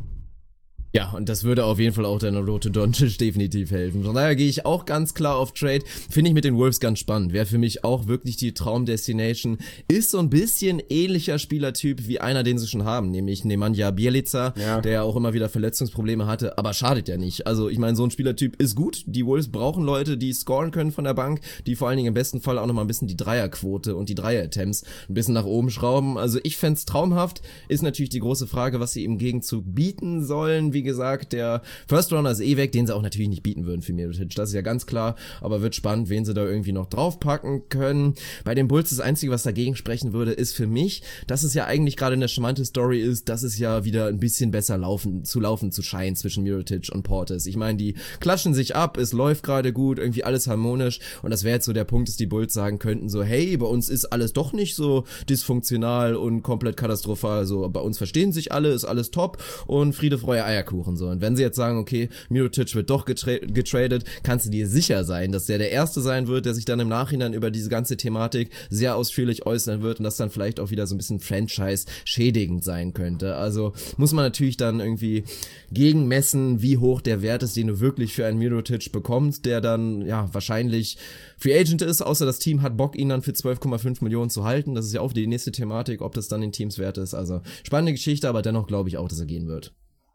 Ja, und das würde auf jeden Fall auch der Luka Doncic definitiv helfen. Von daher gehe ich auch ganz klar auf Trade. Finde ich mit den Wolves ganz spannend. Wäre für mich auch wirklich die Traumdestination. Ist so ein bisschen ähnlicher Spielertyp wie einer, den sie schon haben, nämlich Nemanja Bjelica, ja. der ja auch immer wieder Verletzungsprobleme hatte, aber schadet ja nicht. Also ich meine, so ein Spielertyp ist gut. Die Wolves brauchen Leute, die scoren können von der Bank, die vor allen Dingen im besten Fall auch nochmal ein bisschen die Dreierquote und die Dreier-Attempts ein bisschen nach oben schrauben. Also ich fände es traumhaft. Ist natürlich die große Frage, was sie im Gegenzug bieten sollen. Wie gesagt, der First Runner ist eh weg, den sie auch natürlich nicht bieten würden für Mirotic, das ist ja ganz klar, aber wird spannend, wen sie da irgendwie noch draufpacken können. Bei den Bulls das Einzige, was dagegen sprechen würde, ist für mich, dass es ja eigentlich gerade eine charmante Story ist, dass es ja wieder ein bisschen besser laufen, zu laufen zu scheinen zwischen Mirotic und Portis. Ich meine, die klatschen sich ab, es läuft gerade gut, irgendwie alles harmonisch und das wäre jetzt so der Punkt, dass die Bulls sagen könnten, so hey, bei uns ist alles doch nicht so dysfunktional und komplett katastrophal, so bei uns verstehen sich alle, ist alles top und Friede, Freude, Eierkuchen. So. Und wenn sie jetzt sagen, okay, Mirotic wird doch getra- getradet, kannst du dir sicher sein, dass der der Erste sein wird, der sich dann im Nachhinein über diese ganze Thematik sehr ausführlich äußern wird und das dann vielleicht auch wieder so ein bisschen Franchise-schädigend sein könnte. Also muss man natürlich dann irgendwie gegenmessen, wie hoch der Wert ist, den du wirklich für einen Mirotic bekommst, der dann ja wahrscheinlich Free Agent ist, außer das Team hat Bock, ihn dann für zwölf Komma fünf Millionen zu halten. Das ist ja auch die nächste Thematik, ob das dann den Teams wert ist. Also spannende Geschichte, aber dennoch glaube ich auch, dass er gehen wird.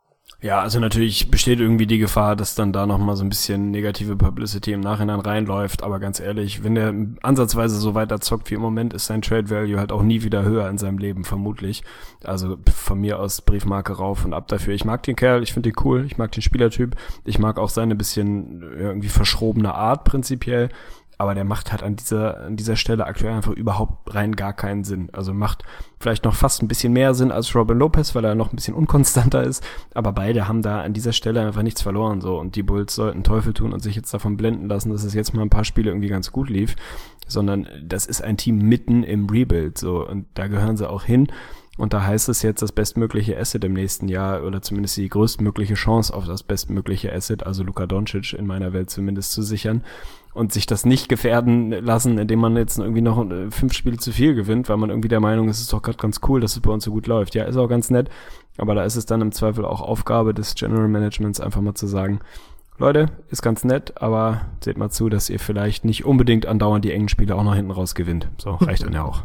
Ja, also natürlich besteht irgendwie die Gefahr, dass dann da nochmal so ein bisschen negative Publicity im Nachhinein reinläuft, aber ganz ehrlich, wenn der ansatzweise so weiter zockt wie im Moment, ist sein Trade Value halt auch nie wieder höher in seinem Leben, vermutlich. Also von mir aus Briefmarke rauf und ab dafür. Ich mag den Kerl, ich finde den cool, ich mag den Spielertyp, ich mag auch seine bisschen irgendwie verschrobene Art prinzipiell. Aber der macht halt an dieser an dieser Stelle aktuell einfach überhaupt rein gar keinen Sinn. Also macht vielleicht noch fast ein bisschen mehr Sinn als Robin Lopez, weil er noch ein bisschen unkonstanter ist. Aber beide haben da an dieser Stelle einfach nichts verloren. So. Und die Bulls sollten Teufel tun und sich jetzt davon blenden lassen, dass es jetzt mal ein paar Spiele irgendwie ganz gut lief. Sondern das ist ein Team mitten im Rebuild. So. Und da gehören sie auch hin. Und da heißt es jetzt, das bestmögliche Asset im nächsten Jahr oder zumindest die größtmögliche Chance auf das bestmögliche Asset, also Luka Doncic in meiner Welt zumindest zu sichern und sich das nicht gefährden lassen, indem man jetzt irgendwie noch fünf Spiele zu viel gewinnt, weil man irgendwie der Meinung ist, es ist doch gerade ganz cool, dass es bei uns so gut läuft. Ja, ist auch ganz nett, aber da ist es dann im Zweifel auch Aufgabe des General Managements einfach mal zu sagen, Leute, ist ganz nett, aber seht mal zu, dass ihr vielleicht nicht unbedingt andauernd die engen Spiele auch noch hinten raus gewinnt. So, reicht dann ja auch.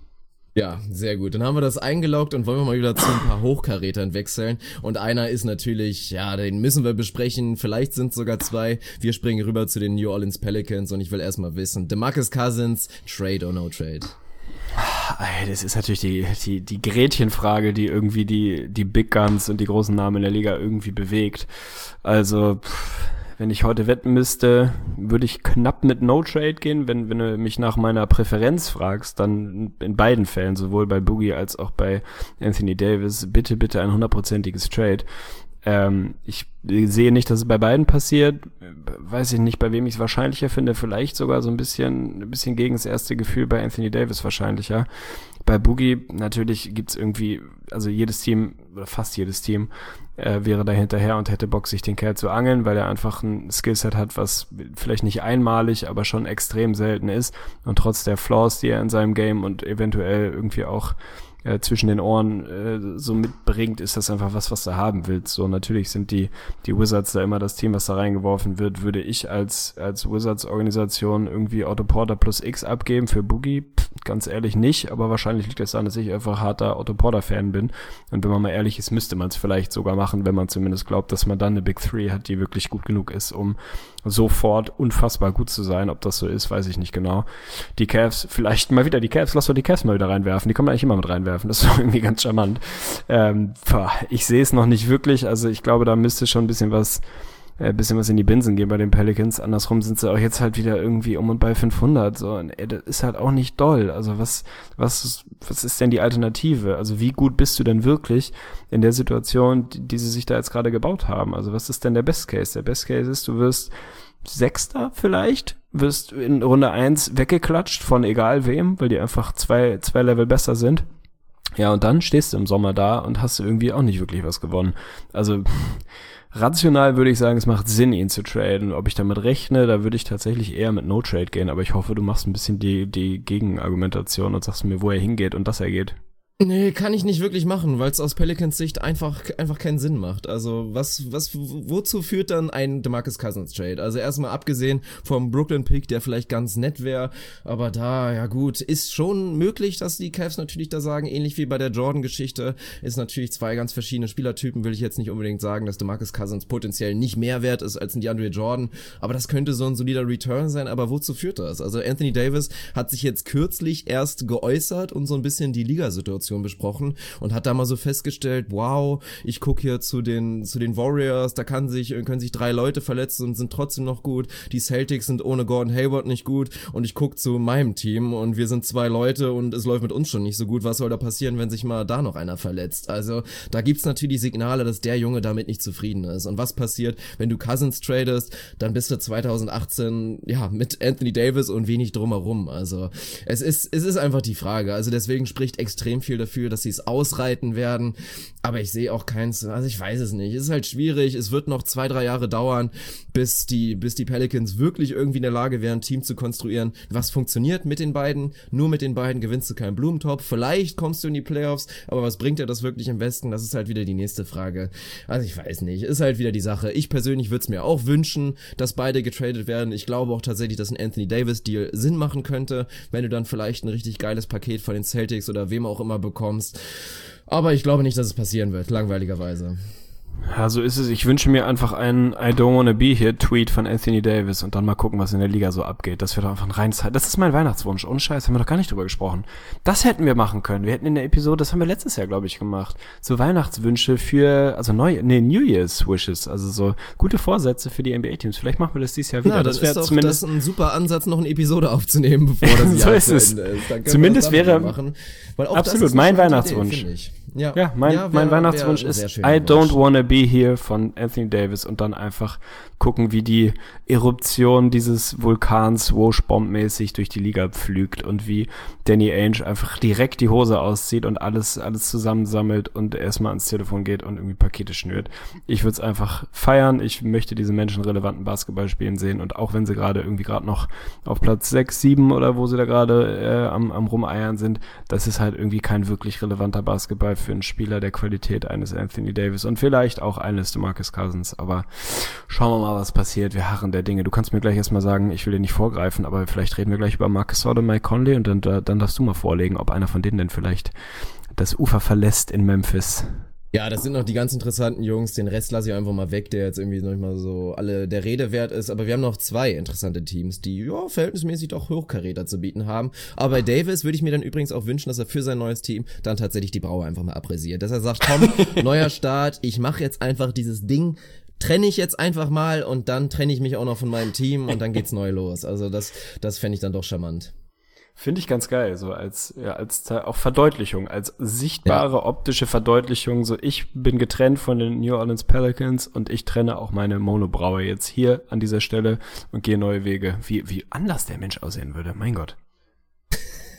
Ja, sehr gut. Dann haben wir das eingeloggt und wollen wir mal wieder zu ein paar Hochkarätern wechseln. Und einer ist natürlich, ja, den müssen wir besprechen. Vielleicht sind es sogar zwei. Wir springen rüber zu den New Orleans Pelicans und ich will erstmal wissen, DeMarcus Cousins, Trade or no Trade? Das ist natürlich die, die, die Gretchenfrage, die irgendwie die, die Big Guns und die großen Namen in der Liga irgendwie bewegt. Also, pff. Wenn ich heute wetten müsste, würde ich knapp mit No-Trade gehen. Wenn, wenn du mich nach meiner Präferenz fragst, dann in beiden Fällen, sowohl bei Boogie als auch bei Anthony Davis, bitte, bitte ein hundertprozentiges Trade. Ähm, ich sehe nicht, dass es bei beiden passiert. Weiß ich nicht, bei wem ich es wahrscheinlicher finde. Vielleicht sogar so ein bisschen, ein bisschen gegen das erste Gefühl bei Anthony Davis wahrscheinlicher. Bei Boogie natürlich gibt's irgendwie, also jedes Team, oder fast jedes Team, äh, wäre da hinterher und hätte Bock, sich den Kerl zu angeln, weil er einfach ein Skillset hat, was vielleicht nicht einmalig, aber schon extrem selten ist. Und trotz der Flaws, die er in seinem Game und eventuell irgendwie auch äh, zwischen den Ohren äh, so mitbringt, ist das einfach was, was du haben willst. So, natürlich sind die die Wizards da immer das Team, was da reingeworfen wird. Würde ich als als Wizards-Organisation irgendwie Otto Porter plus X abgeben für Boogie? Pff, ganz ehrlich nicht, aber wahrscheinlich liegt es daran, dass ich einfach harter Otto Porter-Fan bin. Und wenn man mal ehrlich ist, müsste man es vielleicht sogar machen, wenn man zumindest glaubt, dass man dann eine Big Three hat, die wirklich gut genug ist, um sofort unfassbar gut zu sein. Ob das so ist, weiß ich nicht genau. Die Cavs, vielleicht mal wieder die Cavs, lass doch die Cavs mal wieder reinwerfen. Die können wir eigentlich immer mit reinwerfen. Das ist doch irgendwie ganz charmant. Ähm, ich sehe es noch nicht wirklich. Also ich glaube, da müsste schon ein bisschen was ein bisschen was in die Binsen gehen bei den Pelicans. Andersrum sind sie auch jetzt halt wieder irgendwie um und bei fünfhundert. So, und ey, das ist halt auch nicht doll. Also was, was, was ist denn die Alternative? Also wie gut bist du denn wirklich in der Situation, die, die sie sich da jetzt gerade gebaut haben? Also was ist denn der Best Case? Der Best Case ist, du wirst Sechster vielleicht, wirst in Runde eins weggeklatscht von egal wem, weil die einfach zwei, zwei Level besser sind. Ja, und dann stehst du im Sommer da und hast irgendwie auch nicht wirklich was gewonnen. Also rational würde ich sagen, es macht Sinn, ihn zu traden. Ob ich damit rechne, da würde ich tatsächlich eher mit No-Trade gehen. Aber ich hoffe, du machst ein bisschen die, die Gegenargumentation und sagst mir, wo er hingeht und dass er geht. Nee, kann ich nicht wirklich machen, weil es aus Pelicans Sicht einfach einfach keinen Sinn macht. Also was was wozu führt dann ein DeMarcus Cousins Trade? Also erstmal abgesehen vom Brooklyn Pick, der vielleicht ganz nett wäre, aber da ja gut, ist schon möglich, dass die Cavs natürlich da sagen, ähnlich wie bei der Jordan-Geschichte, ist natürlich zwei ganz verschiedene Spielertypen, will ich jetzt nicht unbedingt sagen, dass DeMarcus Cousins potenziell nicht mehr wert ist als ein DeAndre Jordan, aber das könnte so ein solider Return sein, aber wozu führt das? Also Anthony Davis hat sich jetzt kürzlich erst geäußert und so ein bisschen die Ligasituation besprochen und hat da mal so festgestellt, wow, ich gucke hier zu den zu den Warriors, da kann sich können sich drei Leute verletzen und sind trotzdem noch gut. Die Celtics sind ohne Gordon Hayward nicht gut und ich gucke zu meinem Team und wir sind zwei Leute und es läuft mit uns schon nicht so gut. Was soll da passieren, wenn sich mal da noch einer verletzt? Also da gibt's natürlich Signale, dass der Junge damit nicht zufrieden ist. Und was passiert, wenn du Cousins tradest, dann bist du zwanzig achtzehn ja mit Anthony Davis und wenig drumherum. Also es ist es ist einfach die Frage. Also deswegen spricht extrem viel dafür, dass sie es ausreiten werden, aber ich sehe auch keins, also ich weiß es nicht, es ist halt schwierig, es wird noch zwei, drei Jahre dauern, bis die bis die Pelicans wirklich irgendwie in der Lage wären, ein Team zu konstruieren, was funktioniert mit den beiden, nur mit den beiden gewinnst du keinen Blumentopf, vielleicht kommst du in die Playoffs, aber was bringt dir das wirklich im Westen, das ist halt wieder die nächste Frage, also ich weiß nicht, ist halt wieder die Sache, ich persönlich würde es mir auch wünschen, dass beide getradet werden, ich glaube auch tatsächlich, dass ein Anthony Davis Deal Sinn machen könnte, wenn du dann vielleicht ein richtig geiles Paket von den Celtics oder wem auch immer bekommst. Aber ich glaube nicht, dass es passieren wird, langweiligerweise. Ja, so ist es. Ich wünsche mir einfach einen I don't wanna be here Tweet von Anthony Davis und dann mal gucken, was in der Liga so abgeht. Das wäre doch einfach ein reines, das ist mein Weihnachtswunsch. Ohne Scheiß, haben wir doch gar nicht drüber gesprochen. Das hätten wir machen können. Wir hätten in der Episode, das haben wir letztes Jahr, glaube ich, gemacht, so Weihnachtswünsche für, also neu, nee, New Year's Wishes, also so gute Vorsätze für die N B A-Teams. Vielleicht machen wir das dieses Jahr wieder. Ja, das, das wäre zumindest das ein super Ansatz, noch eine Episode aufzunehmen, bevor das so Jahr ist zu es. Ende ist. Dann Zumindest wäre machen, weil auch absolut das ist mein eine Weihnachtswunsch. Idee, ja, ja, mein, ja, wär, mein Weihnachtswunsch ist I don't wanna be here von Anthony Davis und dann einfach gucken, wie die Eruption dieses Vulkans Washbomb-mäßig durch die Liga pflügt und wie Danny Ainge einfach direkt die Hose auszieht und alles alles zusammensammelt und erstmal ans Telefon geht und irgendwie Pakete schnürt. Ich würde es einfach feiern. Ich möchte diese Menschen relevanten Basketball spielen sehen und auch wenn sie gerade irgendwie gerade noch auf Platz sechs, sieben oder wo sie da gerade äh, am, am Rumeiern sind, das ist halt irgendwie kein wirklich relevanter Basketball für einen Spieler der Qualität eines Anthony Davis und vielleicht auch eines DeMarcus Cousins, aber schauen wir mal, was passiert. Wir harren der Dinge. Du kannst mir gleich erstmal sagen, ich will dir nicht vorgreifen, aber vielleicht reden wir gleich über Marcus Gasol und Mike Conley und dann, dann darfst du mal vorlegen, ob einer von denen denn vielleicht das Ufer verlässt in Memphis. Ja, das sind noch die ganz interessanten Jungs, den Rest lasse ich einfach mal weg, der jetzt irgendwie noch nicht mal so alle der Rede wert ist, aber wir haben noch zwei interessante Teams, die ja verhältnismäßig doch Hochkaräter zu bieten haben, aber bei Davis würde ich mir dann übrigens auch wünschen, dass er für sein neues Team dann tatsächlich die Braue einfach mal abrasiert, dass er sagt, komm, neuer Start, ich mache jetzt einfach dieses Ding, trenne ich jetzt einfach mal und dann trenne ich mich auch noch von meinem Team und dann geht's neu los, also das, das fände ich dann doch charmant. Finde ich ganz geil, so als, ja, als auch Verdeutlichung, als sichtbare ja. optische Verdeutlichung, so ich bin getrennt von den New Orleans Pelicans und ich trenne auch meine Monobraue jetzt hier an dieser Stelle und gehe neue Wege. Wie, wie anders der Mensch aussehen würde, mein Gott.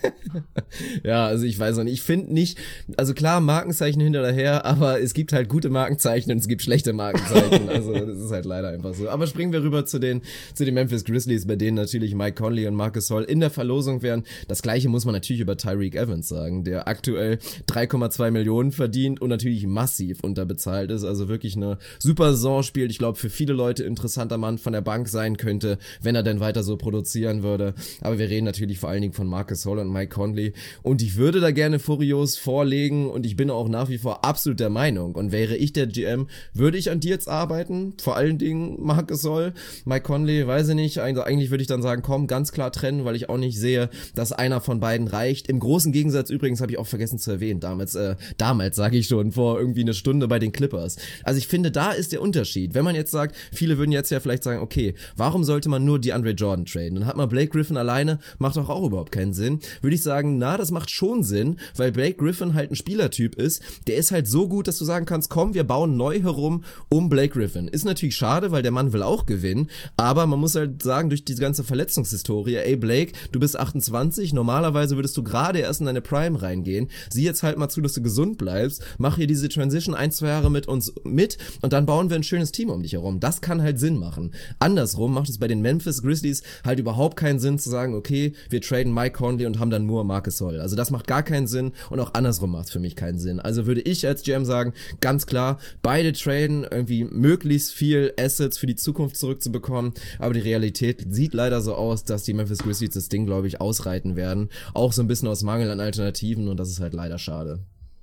Ja, also ich weiß auch nicht, ich finde nicht, also klar, Markenzeichen hinterher, aber es gibt halt gute Markenzeichen und es gibt schlechte Markenzeichen, also das ist halt leider einfach so. Aber springen wir rüber zu den zu den Memphis Grizzlies, bei denen natürlich Mike Conley und Marc Gasol in der Verlosung wären. Das gleiche muss man natürlich über Tyreke Evans sagen, der aktuell drei Komma zwei Millionen verdient und natürlich massiv unterbezahlt ist, also wirklich eine super Saison spielt. Ich glaube, für viele Leute interessanter Mann von der Bank sein könnte, wenn er denn weiter so produzieren würde. Aber wir reden natürlich vor allen Dingen von Marc Gasol und Mike Conley und ich würde da gerne Furios vorlegen und ich bin auch nach wie vor absolut der Meinung und wäre ich der G M, würde ich an Deals arbeiten, vor allen Dingen Marc Gasol, Mike Conley, weiß ich nicht, also eigentlich würde ich dann sagen, komm, ganz klar trennen, weil ich auch nicht sehe, dass einer von beiden reicht. Im großen Gegensatz übrigens, habe ich auch vergessen zu erwähnen, damals, äh, damals sage ich schon, vor irgendwie eine Stunde bei den Clippers. Also ich finde, da ist der Unterschied. Wenn man jetzt sagt, viele würden jetzt ja vielleicht sagen, okay, warum sollte man nur DeAndre Jordan traden? Dann hat man Blake Griffin alleine, macht doch auch überhaupt keinen Sinn. Würde ich sagen, na, das macht schon Sinn, weil Blake Griffin halt ein Spielertyp ist, der ist halt so gut, dass du sagen kannst, komm, wir bauen neu herum um Blake Griffin. Ist natürlich schade, weil der Mann will auch gewinnen, aber man muss halt sagen, durch diese ganze Verletzungshistorie, ey Blake, du bist achtundzwanzig, normalerweise würdest du gerade erst in deine Prime reingehen, sieh jetzt halt mal zu, dass du gesund bleibst, mach hier diese Transition ein, zwei Jahre mit uns mit und dann bauen wir ein schönes Team um dich herum. Das kann halt Sinn machen. Andersrum macht es bei den Memphis Grizzlies halt überhaupt keinen Sinn zu sagen, okay, wir traden Mike Conley und haben dann nur Marc Gasol. Also das macht gar keinen Sinn und auch andersrum macht es für mich keinen Sinn. Also würde ich als G M sagen, ganz klar, beide traden, irgendwie möglichst viel Assets für die Zukunft zurückzubekommen, aber die Realität sieht leider so aus, dass die Memphis Grizzlies das Ding, glaube ich, ausreiten werden. Auch so ein bisschen aus Mangel an Alternativen und das ist halt leider schade.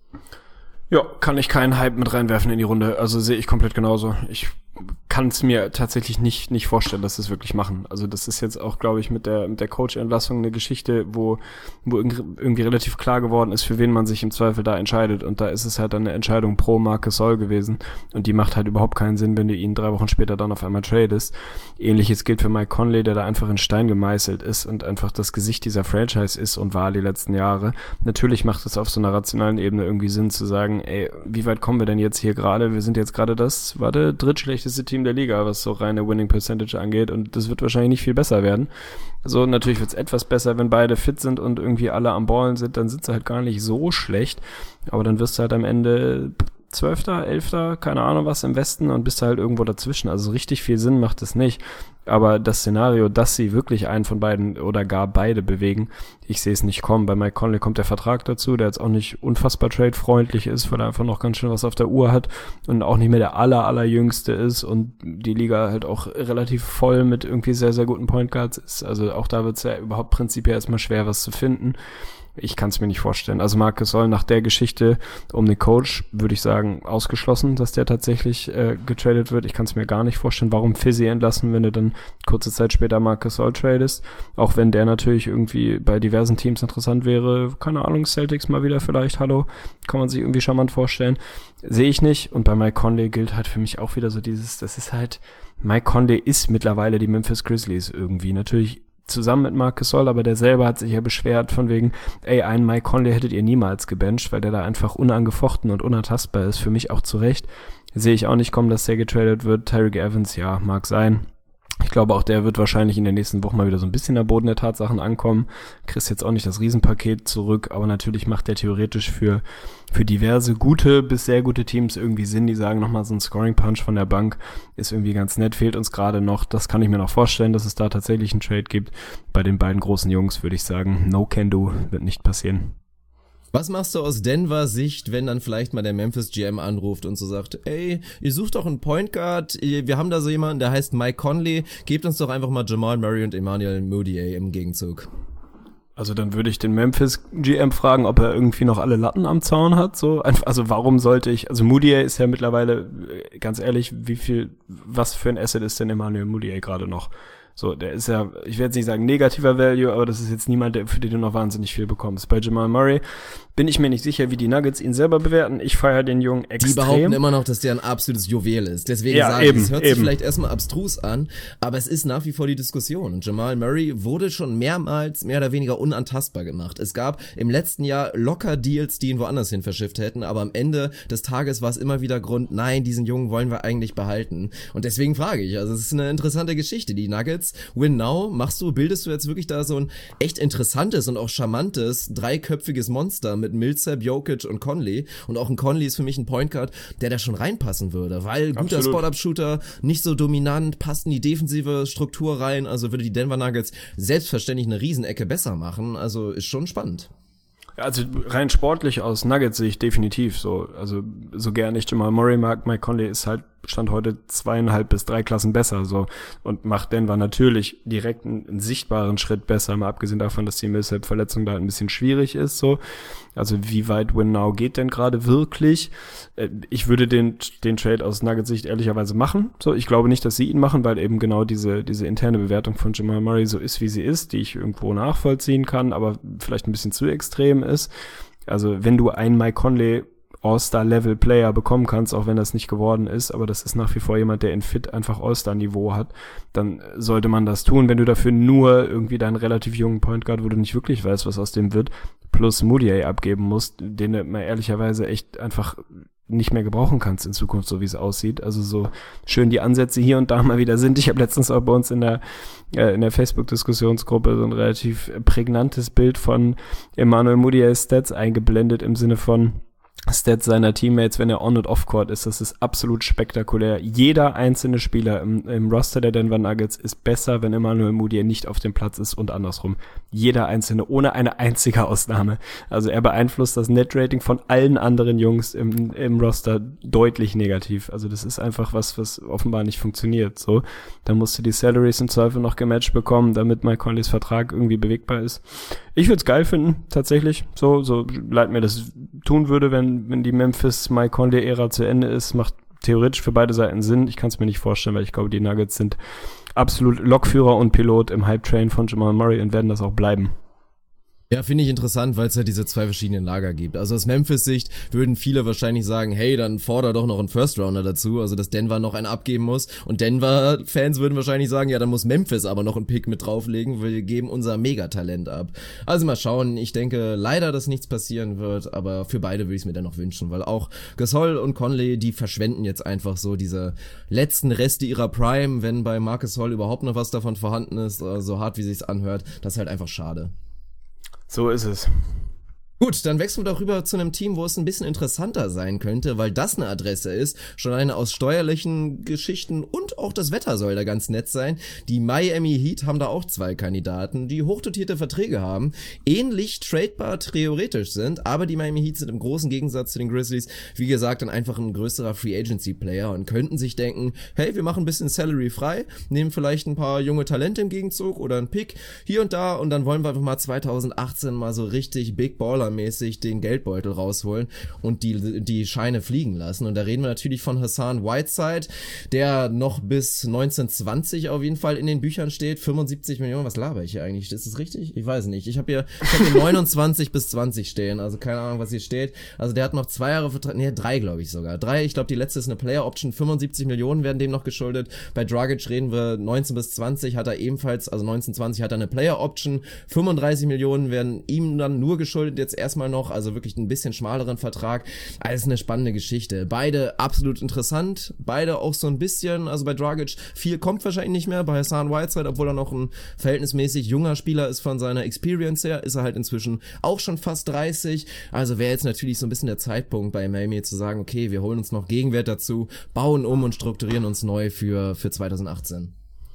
Ja, kann ich keinen Hype mit reinwerfen in die Runde. Also sehe ich komplett genauso. Ich kann es mir tatsächlich nicht nicht vorstellen, dass sie es wirklich machen. Also das ist jetzt auch, glaube ich, mit der mit der Coach-Entlassung eine Geschichte, wo wo irgendwie relativ klar geworden ist, für wen man sich im Zweifel da entscheidet. Und da ist es halt dann eine Entscheidung pro Marc Gasol gewesen. Und die macht halt überhaupt keinen Sinn, wenn du ihn drei Wochen später dann auf einmal tradest. Ähnliches gilt für Mike Conley, der da einfach in Stein gemeißelt ist und einfach das Gesicht dieser Franchise ist und war die letzten Jahre. Natürlich macht es auf so einer rationalen Ebene irgendwie Sinn zu sagen, ey, wie weit kommen wir denn jetzt hier gerade? Wir sind jetzt gerade das, warte, drittschlechteste Team der Liga, was so reine Winning Percentage angeht und das wird wahrscheinlich nicht viel besser werden. So, natürlich wird es etwas besser, wenn beide fit sind und irgendwie alle am Ballen sind, dann sind sie halt gar nicht so schlecht, aber dann wirst du halt am Ende Zwölfter, Elfter, keine Ahnung was im Westen und bist halt irgendwo dazwischen. Also richtig viel Sinn macht es nicht. Aber das Szenario, dass sie wirklich einen von beiden oder gar beide bewegen, ich sehe es nicht kommen. Bei Mike Conley kommt der Vertrag dazu, der jetzt auch nicht unfassbar trade-freundlich ist, weil er einfach noch ganz schön was auf der Uhr hat und auch nicht mehr der aller, allerjüngste ist und die Liga halt auch relativ voll mit irgendwie sehr, sehr guten Point Guards ist. Also auch da wird es ja überhaupt prinzipiell erstmal schwer, was zu finden. Ich kann es mir nicht vorstellen. Also Marc Gasol nach der Geschichte um den Coach, würde ich sagen, ausgeschlossen, dass der tatsächlich äh, getradet wird. Ich kann es mir gar nicht vorstellen, warum Fizzy entlassen, wenn du dann kurze Zeit später Marc Gasol tradest. Auch wenn der natürlich irgendwie bei diversen Teams interessant wäre. Keine Ahnung, Celtics mal wieder vielleicht, hallo. Kann man sich irgendwie charmant vorstellen. Sehe ich nicht. Und bei Mike Conley gilt halt für mich auch wieder so dieses, das ist halt, Mike Conley ist mittlerweile die Memphis Grizzlies irgendwie. Natürlich zusammen mit Marc Gasol, aber der selber hat sich ja beschwert von wegen, ey, einen Mike Conley hättet ihr niemals gebencht, weil der da einfach unangefochten und unantastbar ist, für mich auch zu Recht. Sehe ich auch nicht kommen, dass der getradet wird. Tyreke Evans, ja, mag sein. Ich glaube, auch der wird wahrscheinlich in der nächsten Woche mal wieder so ein bisschen am Boden der Tatsachen ankommen. Kriegst jetzt auch nicht das Riesenpaket zurück, aber natürlich macht der theoretisch für für diverse gute bis sehr gute Teams irgendwie Sinn, die sagen, nochmal so ein Scoring-Punch von der Bank ist irgendwie ganz nett, fehlt uns gerade noch. Das kann ich mir noch vorstellen, dass es da tatsächlich einen Trade gibt. Bei den beiden großen Jungs würde ich sagen, no can do, wird nicht passieren. Was machst du aus Denver Sicht, wenn dann vielleicht mal der Memphis G M anruft und so sagt, ey, ihr sucht doch einen Point Guard, wir haben da so jemanden, der heißt Mike Conley, gebt uns doch einfach mal Jamal Murray und Emmanuel Mudiay im Gegenzug. Also dann würde ich den Memphis G M fragen, ob er irgendwie noch alle Latten am Zaun hat, so. Also warum sollte ich, also Mudiay ist ja mittlerweile, ganz ehrlich, wie viel, was für ein Asset ist denn Emmanuel Mudiay gerade noch? So, der ist ja, ich werde jetzt nicht sagen negativer Value, aber das ist jetzt niemand, der, für den du noch wahnsinnig viel bekommst. Bei Jamal Murray bin ich mir nicht sicher, wie die Nuggets ihn selber bewerten. Ich feiere den Jungen extrem. Die behaupten immer noch, dass der ein absolutes Juwel ist. Deswegen ja, sage ich, eben, es hört eben. sich vielleicht erstmal abstrus an, aber es ist nach wie vor die Diskussion. Und Jamal Murray wurde schon mehrmals mehr oder weniger unantastbar gemacht. Es gab im letzten Jahr locker Deals, die ihn woanders hin verschifft hätten, aber am Ende des Tages war es immer wieder Grund, nein, diesen Jungen wollen wir eigentlich behalten. Und deswegen frage ich, also es ist eine interessante Geschichte. Die Nuggets Nuggets, win now. Machst du, bildest du jetzt wirklich da so ein echt interessantes und auch charmantes, dreiköpfiges Monster mit Millsap, Jokic und Conley. Und auch ein Conley ist für mich ein Point Guard, der da schon reinpassen würde, weil guter Absolut. Spot-Up-Shooter, nicht so dominant, passt in die defensive Struktur rein, also würde die Denver Nuggets selbstverständlich eine Riesenecke besser machen, also ist schon spannend. Also rein sportlich aus Nuggets-Sicht definitiv so. Also so gern ich Jamal Murray mag, Mike Conley ist halt Stand heute zweieinhalb bis drei Klassen besser so und macht Denver natürlich direkt einen, einen sichtbaren Schritt besser, mal abgesehen davon, dass die Millsap-Verletzung da ein bisschen schwierig ist so. Also wie weit Win Now geht denn gerade wirklich? Ich würde den den Trade aus Nuggets-Sicht ehrlicherweise machen. So, ich glaube nicht, dass sie ihn machen, weil eben genau diese diese interne Bewertung von Jamal Murray so ist, wie sie ist, die ich irgendwo nachvollziehen kann, aber vielleicht ein bisschen zu extrem ist. Also wenn du einen Mike Conley All-Star-Level-Player bekommen kannst, auch wenn das nicht geworden ist, aber das ist nach wie vor jemand, der in Fit einfach All-Star-Niveau hat, dann sollte man das tun. Wenn du dafür nur irgendwie deinen relativ jungen Point Guard, wo du nicht wirklich weißt, was aus dem wird, plus Moutier abgeben musst, den du mal ehrlicherweise echt einfach nicht mehr gebrauchen kannst in Zukunft, so wie es aussieht. Also so schön die Ansätze hier und da mal wieder sind. Ich habe letztens auch bei uns in der äh, in der Facebook-Diskussionsgruppe so ein relativ prägnantes Bild von Emmanuel Moutiers Stats eingeblendet im Sinne von Stats seiner Teammates, wenn er on- und off-court ist. Das ist absolut spektakulär. Jeder einzelne Spieler im, im Roster der Denver Nuggets ist besser, wenn Emmanuel Mudiay nicht auf dem Platz ist und andersrum. Jeder einzelne, ohne eine einzige Ausnahme. Also er beeinflusst das Net-Rating von allen anderen Jungs im, im Roster deutlich negativ. Also das ist einfach was, was offenbar nicht funktioniert. So, dann musst du die Salaries im Zweifel noch gematcht bekommen, damit Mike Conleys Vertrag irgendwie bewegbar ist. Ich würde es geil finden, tatsächlich. So, so leid mir das tun würde, wenn wenn die Memphis-Mike Conley-Ära zu Ende ist, macht theoretisch für beide Seiten Sinn. Ich kann es mir nicht vorstellen, weil ich glaube, die Nuggets sind absolut Lokführer und Pilot im Hype-Train von Jamal Murray und werden das auch bleiben. Ja, finde ich interessant, weil es ja diese zwei verschiedenen Lager gibt. Also aus Memphis-Sicht würden viele wahrscheinlich sagen, hey, dann forder doch noch einen First-Rounder dazu, also dass Denver noch einen abgeben muss. Und Denver-Fans würden wahrscheinlich sagen, ja, dann muss Memphis aber noch einen Pick mit drauflegen, wir geben unser Megatalent ab. Also mal schauen, ich denke leider, dass nichts passieren wird, aber für beide würde ich es mir dann noch wünschen, weil auch Gasol und Conley, die verschwenden jetzt einfach so diese letzten Reste ihrer Prime, wenn bei Marc Gasol überhaupt noch was davon vorhanden ist, so hart wie sich's anhört, das ist halt einfach schade. So ist es. Gut, dann wechseln wir doch rüber zu einem Team, wo es ein bisschen interessanter sein könnte, weil das eine Adresse ist, schon eine aus steuerlichen Geschichten und auch das Wetter soll da ganz nett sein. Die Miami Heat haben da auch zwei Kandidaten, die hochdotierte Verträge haben, ähnlich tradebar theoretisch sind, aber die Miami Heat sind im großen Gegensatz zu den Grizzlies, wie gesagt, dann einfach ein größerer Free-Agency-Player und könnten sich denken, hey, wir machen ein bisschen Salary frei, nehmen vielleicht ein paar junge Talente im Gegenzug oder einen Pick hier und da und dann wollen wir einfach mal zwanzig achtzehn mal so richtig Big Baller mäßig den Geldbeutel rausholen und die die Scheine fliegen lassen. Und da reden wir natürlich von Hassan Whiteside, der noch bis neunzehn zwanzig auf jeden Fall in den Büchern steht. fünfundsiebzig Millionen, was laber ich hier eigentlich? Ist das richtig? Ich weiß nicht. Ich habe hier, ich hab hier neunundzwanzig bis zwanzig stehen, also keine Ahnung, was hier steht. Also der hat noch zwei Jahre Vertrag, nee, drei glaube ich sogar. Drei, ich glaube die letzte ist eine Player Option, fünfundsiebzig Millionen werden dem noch geschuldet. Bei Dragic reden wir neunzehn bis zwanzig, hat er ebenfalls, also neunzehn zwanzig hat er eine Player Option, fünfunddreißig Millionen werden ihm dann nur geschuldet, jetzt erstmal noch, also wirklich ein bisschen schmaleren Vertrag. Alles eine spannende Geschichte. Beide absolut interessant, beide auch so ein bisschen, also bei Dragic viel kommt wahrscheinlich nicht mehr, bei Hassan Whiteside, obwohl er noch ein verhältnismäßig junger Spieler ist von seiner Experience her, ist er halt inzwischen auch schon fast dreißig, also wäre jetzt natürlich so ein bisschen der Zeitpunkt bei Miami zu sagen, okay, wir holen uns noch Gegenwert dazu, bauen um und strukturieren uns neu für, für zwanzig achtzehn.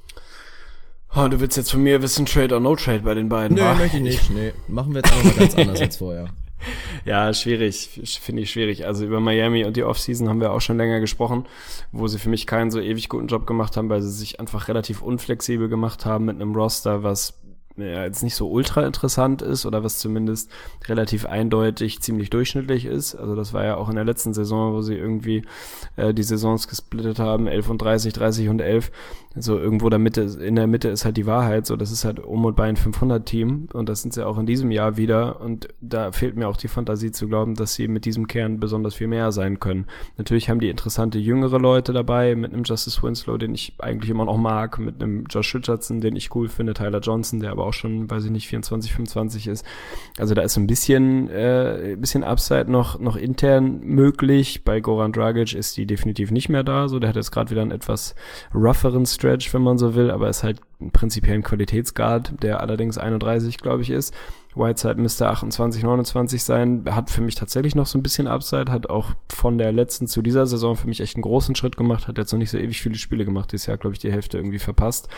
Oh, du willst jetzt von mir wissen, Trade or No Trade bei den beiden, Nee, wa? möchte ich nicht, nee. Machen wir jetzt einfach mal ganz anders als vorher. Ja, schwierig, finde ich schwierig. Also über Miami und die Offseason haben wir auch schon länger gesprochen, wo sie für mich keinen so ewig guten Job gemacht haben, weil sie sich einfach relativ unflexibel gemacht haben mit einem Roster, was ja, jetzt nicht so ultra interessant ist oder was zumindest relativ eindeutig ziemlich durchschnittlich ist. Also das war ja auch in der letzten Saison, wo sie irgendwie äh, die Saisons gesplittet haben, elf und dreißig, dreißig und elf. So irgendwo der Mitte, in der Mitte ist halt die Wahrheit, so das ist halt um und bei ein fünfhundert-Team und das sind sie auch in diesem Jahr wieder und da fehlt mir auch die Fantasie zu glauben, dass sie mit diesem Kern besonders viel mehr sein können. Natürlich haben die interessante jüngere Leute dabei, mit einem Justice Winslow, den ich eigentlich immer noch mag, mit einem Josh Richardson, den ich cool finde, Tyler Johnson, der aber auch schon, weiß ich nicht, vierundzwanzig, fünfundzwanzig ist. Also da ist so ein bisschen äh, ein bisschen Upside noch noch intern möglich. Bei Goran Dragic ist die definitiv nicht mehr da, so der hat jetzt gerade wieder einen etwas rougheren Stretch, wenn man so will, aber ist halt prinzipiell ein Qualitätsguard, der allerdings einunddreißig, glaube ich, ist. Whiteside müsste achtundzwanzig, neunundzwanzig sein, hat für mich tatsächlich noch so ein bisschen Upside, hat auch von der letzten zu dieser Saison für mich echt einen großen Schritt gemacht, hat jetzt noch nicht so ewig viele Spiele gemacht, dieses Jahr, glaube ich, die Hälfte irgendwie verpasst.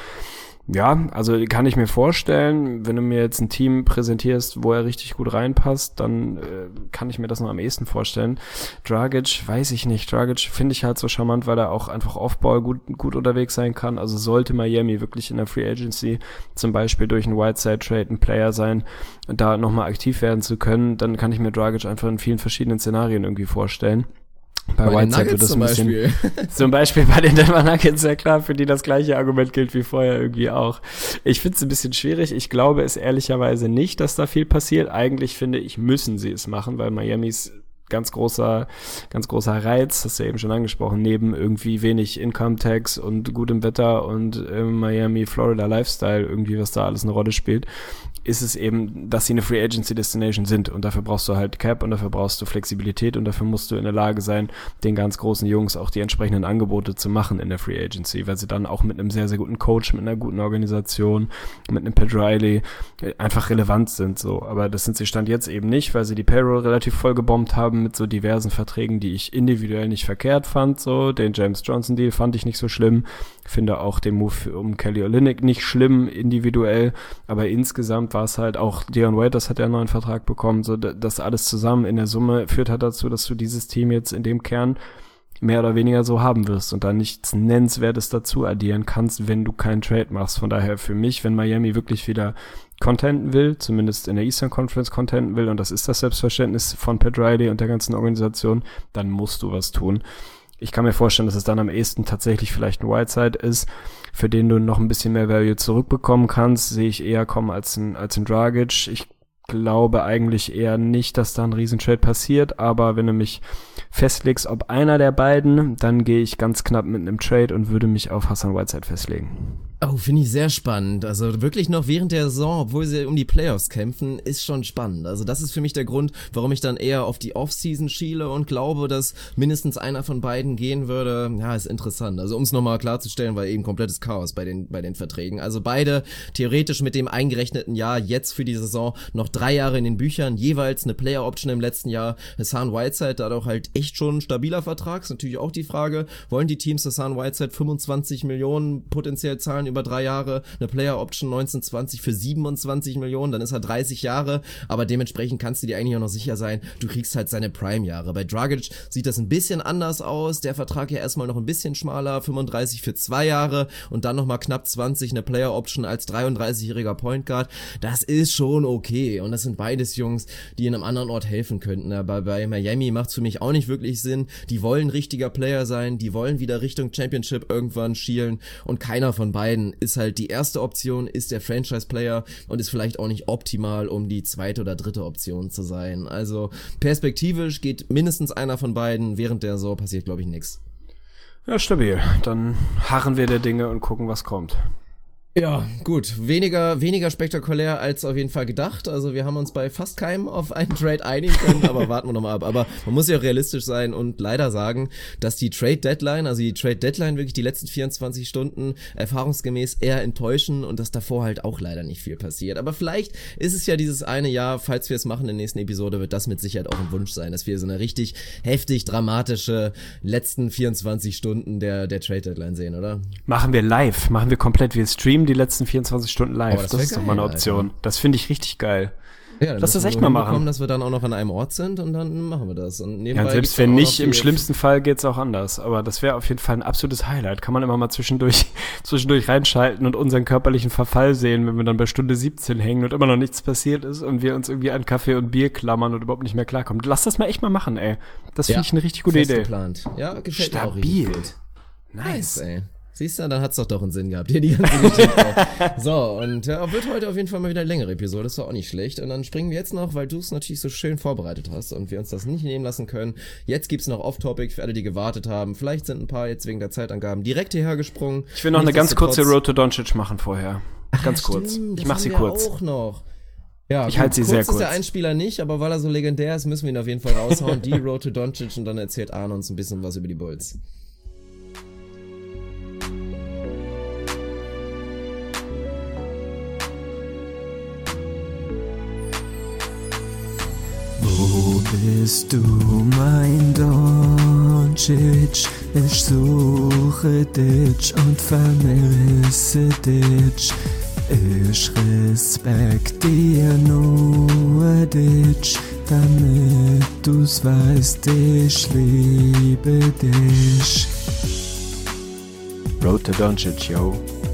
Ja, also kann ich mir vorstellen, wenn du mir jetzt ein Team präsentierst, wo er richtig gut reinpasst, dann äh, kann ich mir das noch am ehesten vorstellen. Dragic, weiß ich nicht. Dragic finde ich halt so charmant, weil er auch einfach Off-Ball gut, gut unterwegs sein kann. Also sollte Miami wirklich in der Free Agency zum Beispiel durch einen Whiteside-Trade ein Player sein, da nochmal aktiv werden zu können, dann kann ich mir Dragic einfach in vielen verschiedenen Szenarien irgendwie vorstellen. Bei, bei Whiteside wird das ein bisschen, Beispiel. Zum Beispiel bei den Denver Nuggets, ja klar, für die das gleiche Argument gilt wie vorher irgendwie auch. Ich finde es ein bisschen schwierig. Ich glaube es ehrlicherweise nicht, dass da viel passiert. Eigentlich finde ich, müssen sie es machen, weil Miamis ganz großer, ganz großer Reiz, hast du ja eben schon angesprochen, neben irgendwie wenig Income-Tax und gutem Wetter und äh, Miami, Florida Lifestyle, irgendwie, was da alles eine Rolle spielt, ist es eben, dass sie eine Free Agency Destination sind und dafür brauchst du halt Cap und dafür brauchst du Flexibilität und dafür musst du in der Lage sein, den ganz großen Jungs auch die entsprechenden Angebote zu machen in der Free Agency, weil sie dann auch mit einem sehr, sehr guten Coach, mit einer guten Organisation, mit einem Pat Riley einfach relevant sind, so. Aber das sind sie Stand jetzt eben nicht, weil sie die Payroll relativ voll gebombt haben mit so diversen Verträgen, die ich individuell nicht verkehrt fand, so. Den James Johnson Deal fand ich nicht so schlimm. Finde auch den Move um Kelly Olynyk nicht schlimm individuell, aber insgesamt war es halt auch Dion Waiters hat ja einen neuen Vertrag bekommen, so das alles zusammen in der Summe führt halt dazu, dass du dieses Team jetzt in dem Kern mehr oder weniger so haben wirst und da nichts Nennenswertes dazu addieren kannst, wenn du keinen Trade machst. Von daher für mich, wenn Miami wirklich wieder contenten will, zumindest in der Eastern Conference contenten will, und das ist das Selbstverständnis von Pat Riley und der ganzen Organisation, dann musst du was tun. Ich kann mir vorstellen, dass es dann am ehesten tatsächlich vielleicht ein Whiteside ist, für den du noch ein bisschen mehr Value zurückbekommen kannst, sehe ich eher kommen als ein, als ein Dragic. Ich glaube eigentlich eher nicht, dass da ein Riesentrade passiert, aber wenn du mich festlegst, ob einer der beiden, dann gehe ich ganz knapp mit einem Trade und würde mich auf Hassan Whiteside festlegen. Oh, finde ich sehr spannend. Also wirklich noch während der Saison, obwohl sie um die Playoffs kämpfen, ist schon spannend. Also das ist für mich der Grund, warum ich dann eher auf die Offseason schiele und glaube, dass mindestens einer von beiden gehen würde. Ja, ist interessant. Also um es nochmal klarzustellen, weil eben komplettes Chaos bei den bei den Verträgen. Also beide theoretisch mit dem eingerechneten Jahr jetzt für die Saison noch drei Jahre in den Büchern, jeweils eine Player-Option im letzten Jahr. Hassan Whiteside, dadurch halt echt schon ein stabiler Vertrag. Ist natürlich auch die Frage, wollen die Teams Hassan Whiteside fünfundzwanzig Millionen potenziell zahlen über drei Jahre, eine Player-Option neunzehn zwanzig für siebenundzwanzig Millionen, dann ist er dreißig Jahre, aber dementsprechend kannst du dir eigentlich auch noch sicher sein, du kriegst halt seine Prime-Jahre. Bei Dragic sieht das ein bisschen anders aus, der Vertrag ja erstmal noch ein bisschen schmaler, fünfunddreißig für zwei Jahre und dann nochmal knapp zwanzig, eine Player-Option als dreiunddreißigjähriger Point Guard, das ist schon okay und das sind beides Jungs, die in einem anderen Ort helfen könnten, aber bei Miami macht es für mich auch nicht wirklich Sinn, die wollen richtiger Player sein, die wollen wieder Richtung Championship irgendwann schielen und keiner von beiden ist halt die erste Option, ist der Franchise-Player und ist vielleicht auch nicht optimal, um die zweite oder dritte Option zu sein. Also perspektivisch geht mindestens einer von beiden, während der Saison passiert, glaube ich, nichts. Ja, stabil. Dann harren wir der Dinge und gucken, was kommt. Ja, gut. Weniger, weniger spektakulär als auf jeden Fall gedacht. Also wir haben uns bei fast keinem auf einen Trade einigen können, aber warten wir nochmal ab. Aber man muss ja auch realistisch sein und leider sagen, dass die Trade-Deadline, also die Trade-Deadline wirklich die letzten vierundzwanzig Stunden erfahrungsgemäß eher enttäuschen und dass davor halt auch leider nicht viel passiert. Aber vielleicht ist es ja dieses eine Jahr, falls wir es machen in der nächsten Episode, wird das mit Sicherheit auch ein Wunsch sein, dass wir so eine richtig heftig dramatische letzten vierundzwanzig Stunden der, der Trade-Deadline sehen, oder? Machen wir live, machen wir komplett, wir streamen die letzten vierundzwanzig Stunden live. Oh, das das ist geil, doch mal eine Option. Alter. Das finde ich richtig geil. Ja, dann Lass das wir echt so mal machen. hinbekommen, dass wir dann auch noch an einem Ort sind und dann machen wir das. Und ja, und selbst wenn nicht, im schlimmsten Fall geht's auch anders. Aber das wäre auf jeden Fall ein absolutes Highlight. Kann man immer mal zwischendurch zwischendurch reinschalten und unseren körperlichen Verfall sehen, wenn wir dann bei Stunde siebzehn hängen und immer noch nichts passiert ist und wir uns irgendwie an Kaffee und Bier klammern und überhaupt nicht mehr klarkommen. Lass das mal echt mal machen, ey. Das finde ja, ich eine richtig gute Idee. Geplant. Ja, gefällt Stabil. mir auch richtig gut. Nice. Nice, ey. Siehst du, dann hat's doch doch einen Sinn gehabt, hier die ganze Geschichte. So, und ja, wird heute auf jeden Fall mal wieder eine längere Episode, ist doch auch nicht schlecht. Und dann springen wir jetzt noch, weil du es natürlich so schön vorbereitet hast und wir uns das nicht nehmen lassen können. Jetzt gibt's noch Off-Topic für alle, die gewartet haben. Vielleicht sind ein paar jetzt wegen der Zeitangaben direkt hierher gesprungen. Ich will noch eine ganz kurze Road to Doncic machen vorher. Ganz Ach, kurz. Stimmt, ich mach sie kurz. Auch noch. Ja, ich gut, halte sie kurz sehr kurz. ist der Einspieler nicht, aber weil er so legendär ist, müssen wir ihn auf jeden Fall raushauen. Die Road to Doncic und dann erzählt Arne uns ein bisschen was über die Bulls. Bist du mein Doncic? Ich suche dich und vermisse dich. Ich respektiere nur dich, damit du's weißt, ich liebe dich. Road to Doncic, yo.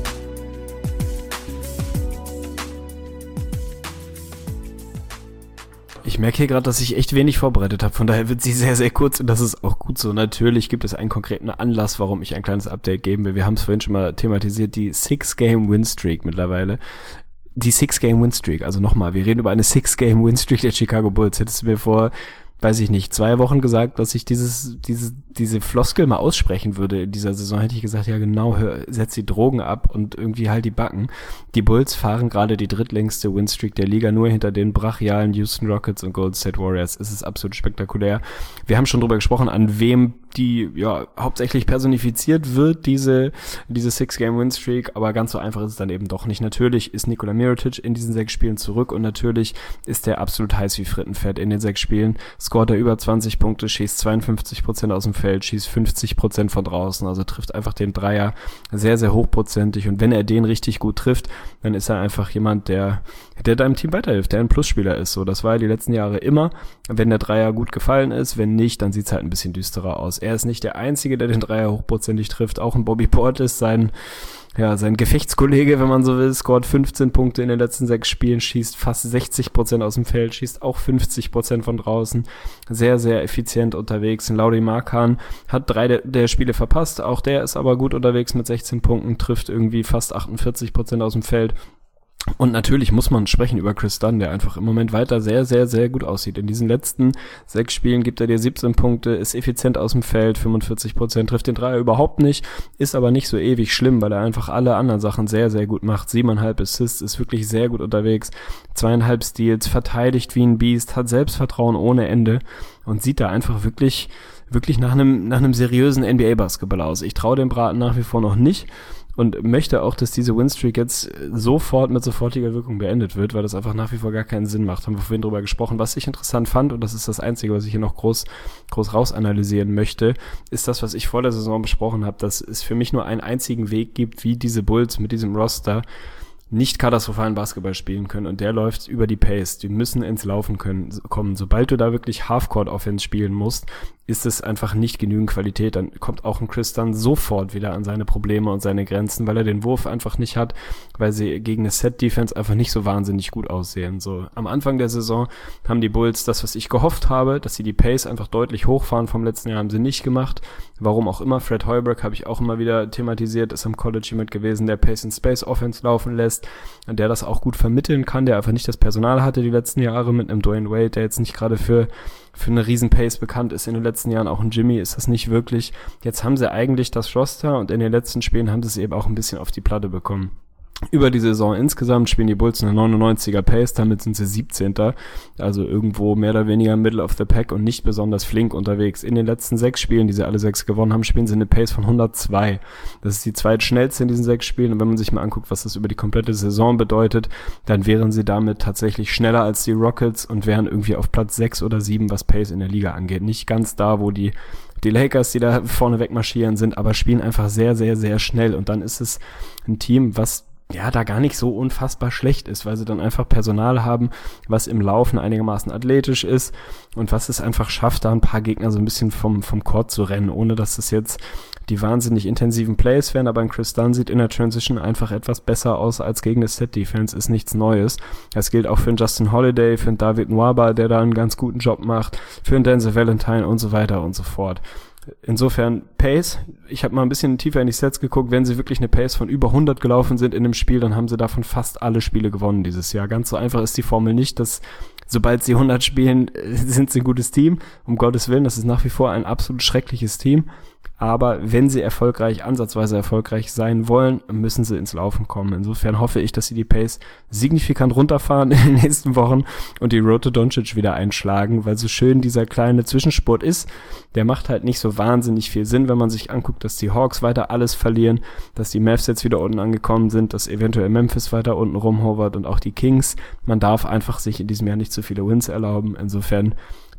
Ich merke hier gerade, dass ich echt wenig vorbereitet habe, von daher wird sie sehr, sehr kurz und das ist auch gut so. Natürlich gibt es einen konkreten Anlass, warum ich ein kleines Update geben will. Wir haben es vorhin schon mal thematisiert, die Six-Game-Win-Streak mittlerweile. Die Six-Game-Win-Streak, also nochmal, wir reden über eine Six-Game-Win-Streak der Chicago Bulls. Hättest du mir vor, weiß ich nicht, zwei Wochen gesagt, dass ich dieses, diese, diese Floskel mal aussprechen würde in dieser Saison, hätte ich gesagt, ja genau, hör, setz die Drogen ab und irgendwie halt die Backen. Die Bulls fahren gerade die drittlängste Winstreak der Liga, nur hinter den brachialen Houston Rockets und Golden State Warriors. Es ist absolut spektakulär. Wir haben schon drüber gesprochen, an wem die ja hauptsächlich personifiziert wird, diese diese Six-Game-Win-Streak, aber ganz so einfach ist es dann eben doch nicht. Natürlich ist Nikola Mirotic in diesen sechs Spielen zurück und natürlich ist der absolut heiß wie Frittenfett in den sechs Spielen. Scoret er über zwanzig Punkte, schießt zweiundfünfzig Prozent aus dem Feld, schießt fünfzig Prozent von draußen, also trifft einfach den Dreier sehr, sehr hochprozentig und wenn er den richtig gut trifft, dann ist er einfach jemand, der der deinem Team weiterhilft, der ein Plusspieler ist. So, das war ja die letzten Jahre immer, wenn der Dreier gut gefallen ist, wenn nicht, dann sieht's halt ein bisschen düsterer aus. Er ist nicht der Einzige, der den Dreier hochprozentig trifft, auch ein Bobby Portis, sein ja, sein Gefechtskollege, wenn man so will, scoret fünfzehn Punkte in den letzten sechs Spielen, schießt fast sechzig Prozent aus dem Feld, schießt auch fünfzig Prozent von draußen. Sehr, sehr effizient unterwegs. Lauri Markkanen hat drei der, der Spiele verpasst. Auch der ist aber gut unterwegs mit sechzehn Punkten, trifft irgendwie fast achtundvierzig Prozent aus dem Feld. Und natürlich muss man sprechen über Chris Dunn, der einfach im Moment weiter sehr, sehr, sehr gut aussieht. In diesen letzten sechs Spielen gibt er dir siebzehn Punkte, ist effizient aus dem Feld, fünfundvierzig Prozent, trifft den Dreier überhaupt nicht, ist aber nicht so ewig schlimm, weil er einfach alle anderen Sachen sehr, sehr gut macht. Siebeneinhalb Assists, ist wirklich sehr gut unterwegs, zweieinhalb Steals, verteidigt wie ein Biest, hat Selbstvertrauen ohne Ende und sieht da einfach wirklich, wirklich nach einem, nach einem seriösen N B A-Basketball aus. Ich traue dem Braten nach wie vor noch nicht. Und möchte auch, dass diese Winstreak jetzt sofort mit sofortiger Wirkung beendet wird, weil das einfach nach wie vor gar keinen Sinn macht. Haben wir vorhin drüber gesprochen. Was ich interessant fand, und das ist das Einzige, was ich hier noch groß groß rausanalysieren möchte, ist das, was ich vor der Saison besprochen habe, dass es für mich nur einen einzigen Weg gibt, wie diese Bulls mit diesem Roster nicht katastrophalen Basketball spielen können und der läuft über die Pace. Die müssen ins Laufen können kommen. Sobald du da wirklich Half-Court-Offense spielen musst, ist es einfach nicht genügend Qualität. Dann kommt auch ein Chris Dunn sofort wieder an seine Probleme und seine Grenzen, weil er den Wurf einfach nicht hat, weil sie gegen eine Set-Defense einfach nicht so wahnsinnig gut aussehen. So am Anfang der Saison haben die Bulls das, was ich gehofft habe, dass sie die Pace einfach deutlich hochfahren vom letzten Jahr, haben sie nicht gemacht. Warum auch immer. Fred Hoiberg habe ich auch immer wieder thematisiert, ist am College jemand gewesen, der Pace-and-Space-Offense laufen lässt, der das auch gut vermitteln kann, der einfach nicht das Personal hatte die letzten Jahre mit einem Dwayne Wade, der jetzt nicht gerade für für eine riesen Pace bekannt ist in den letzten Jahren, auch ein Jimmy ist das nicht wirklich. Jetzt haben sie eigentlich das Roster und in den letzten Spielen haben sie es eben auch ein bisschen auf die Platte bekommen. Über die Saison insgesamt spielen die Bulls eine neunundneunziger Pace, damit sind sie siebzehnter Also irgendwo mehr oder weniger Middle of the Pack und nicht besonders flink unterwegs. In den letzten sechs Spielen, die sie alle sechs gewonnen haben, spielen sie eine Pace von hundertzwei. Das ist die zweitschnellste in diesen sechs Spielen und wenn man sich mal anguckt, was das über die komplette Saison bedeutet, dann wären sie damit tatsächlich schneller als die Rockets und wären irgendwie auf Platz sechs oder sieben, was Pace in der Liga angeht. Nicht ganz da, wo die die Lakers, die da vorne wegmarschieren sind, aber spielen einfach sehr, sehr, sehr schnell und dann ist es ein Team, was ja, da gar nicht so unfassbar schlecht ist, weil sie dann einfach Personal haben, was im Laufen einigermaßen athletisch ist und was es einfach schafft, da ein paar Gegner so ein bisschen vom vom Court zu rennen, ohne dass es jetzt die wahnsinnig intensiven Plays wären, aber ein Chris Dunn sieht in der Transition einfach etwas besser aus als gegen eine Set-Defense, ist nichts Neues. Das gilt auch für einen Justin Holiday, für einen David Nwaba, der da einen ganz guten Job macht, für einen Denzel Valentine und so weiter und so fort. Insofern Pace, ich habe mal ein bisschen tiefer in die Sets geguckt, wenn sie wirklich eine Pace von über hundert gelaufen sind in einem Spiel, dann haben sie davon fast alle Spiele gewonnen dieses Jahr. Ganz so einfach ist die Formel nicht, dass sobald sie hundert spielen, sind sie ein gutes Team. Um Gottes Willen, das ist nach wie vor ein absolut schreckliches Team. Aber wenn sie erfolgreich, ansatzweise erfolgreich sein wollen, müssen sie ins Laufen kommen. Insofern hoffe ich, dass sie die Pace signifikant runterfahren in den nächsten Wochen und die Road to Doncic wieder einschlagen, weil so schön dieser kleine Zwischenspurt ist, der macht halt nicht so wahnsinnig viel Sinn, wenn man sich anguckt, dass die Hawks weiter alles verlieren, dass die Mavs jetzt wieder unten angekommen sind, dass eventuell Memphis weiter unten rumhovert und auch die Kings. Man darf einfach sich in diesem Jahr nicht zu viele Wins erlauben. Insofern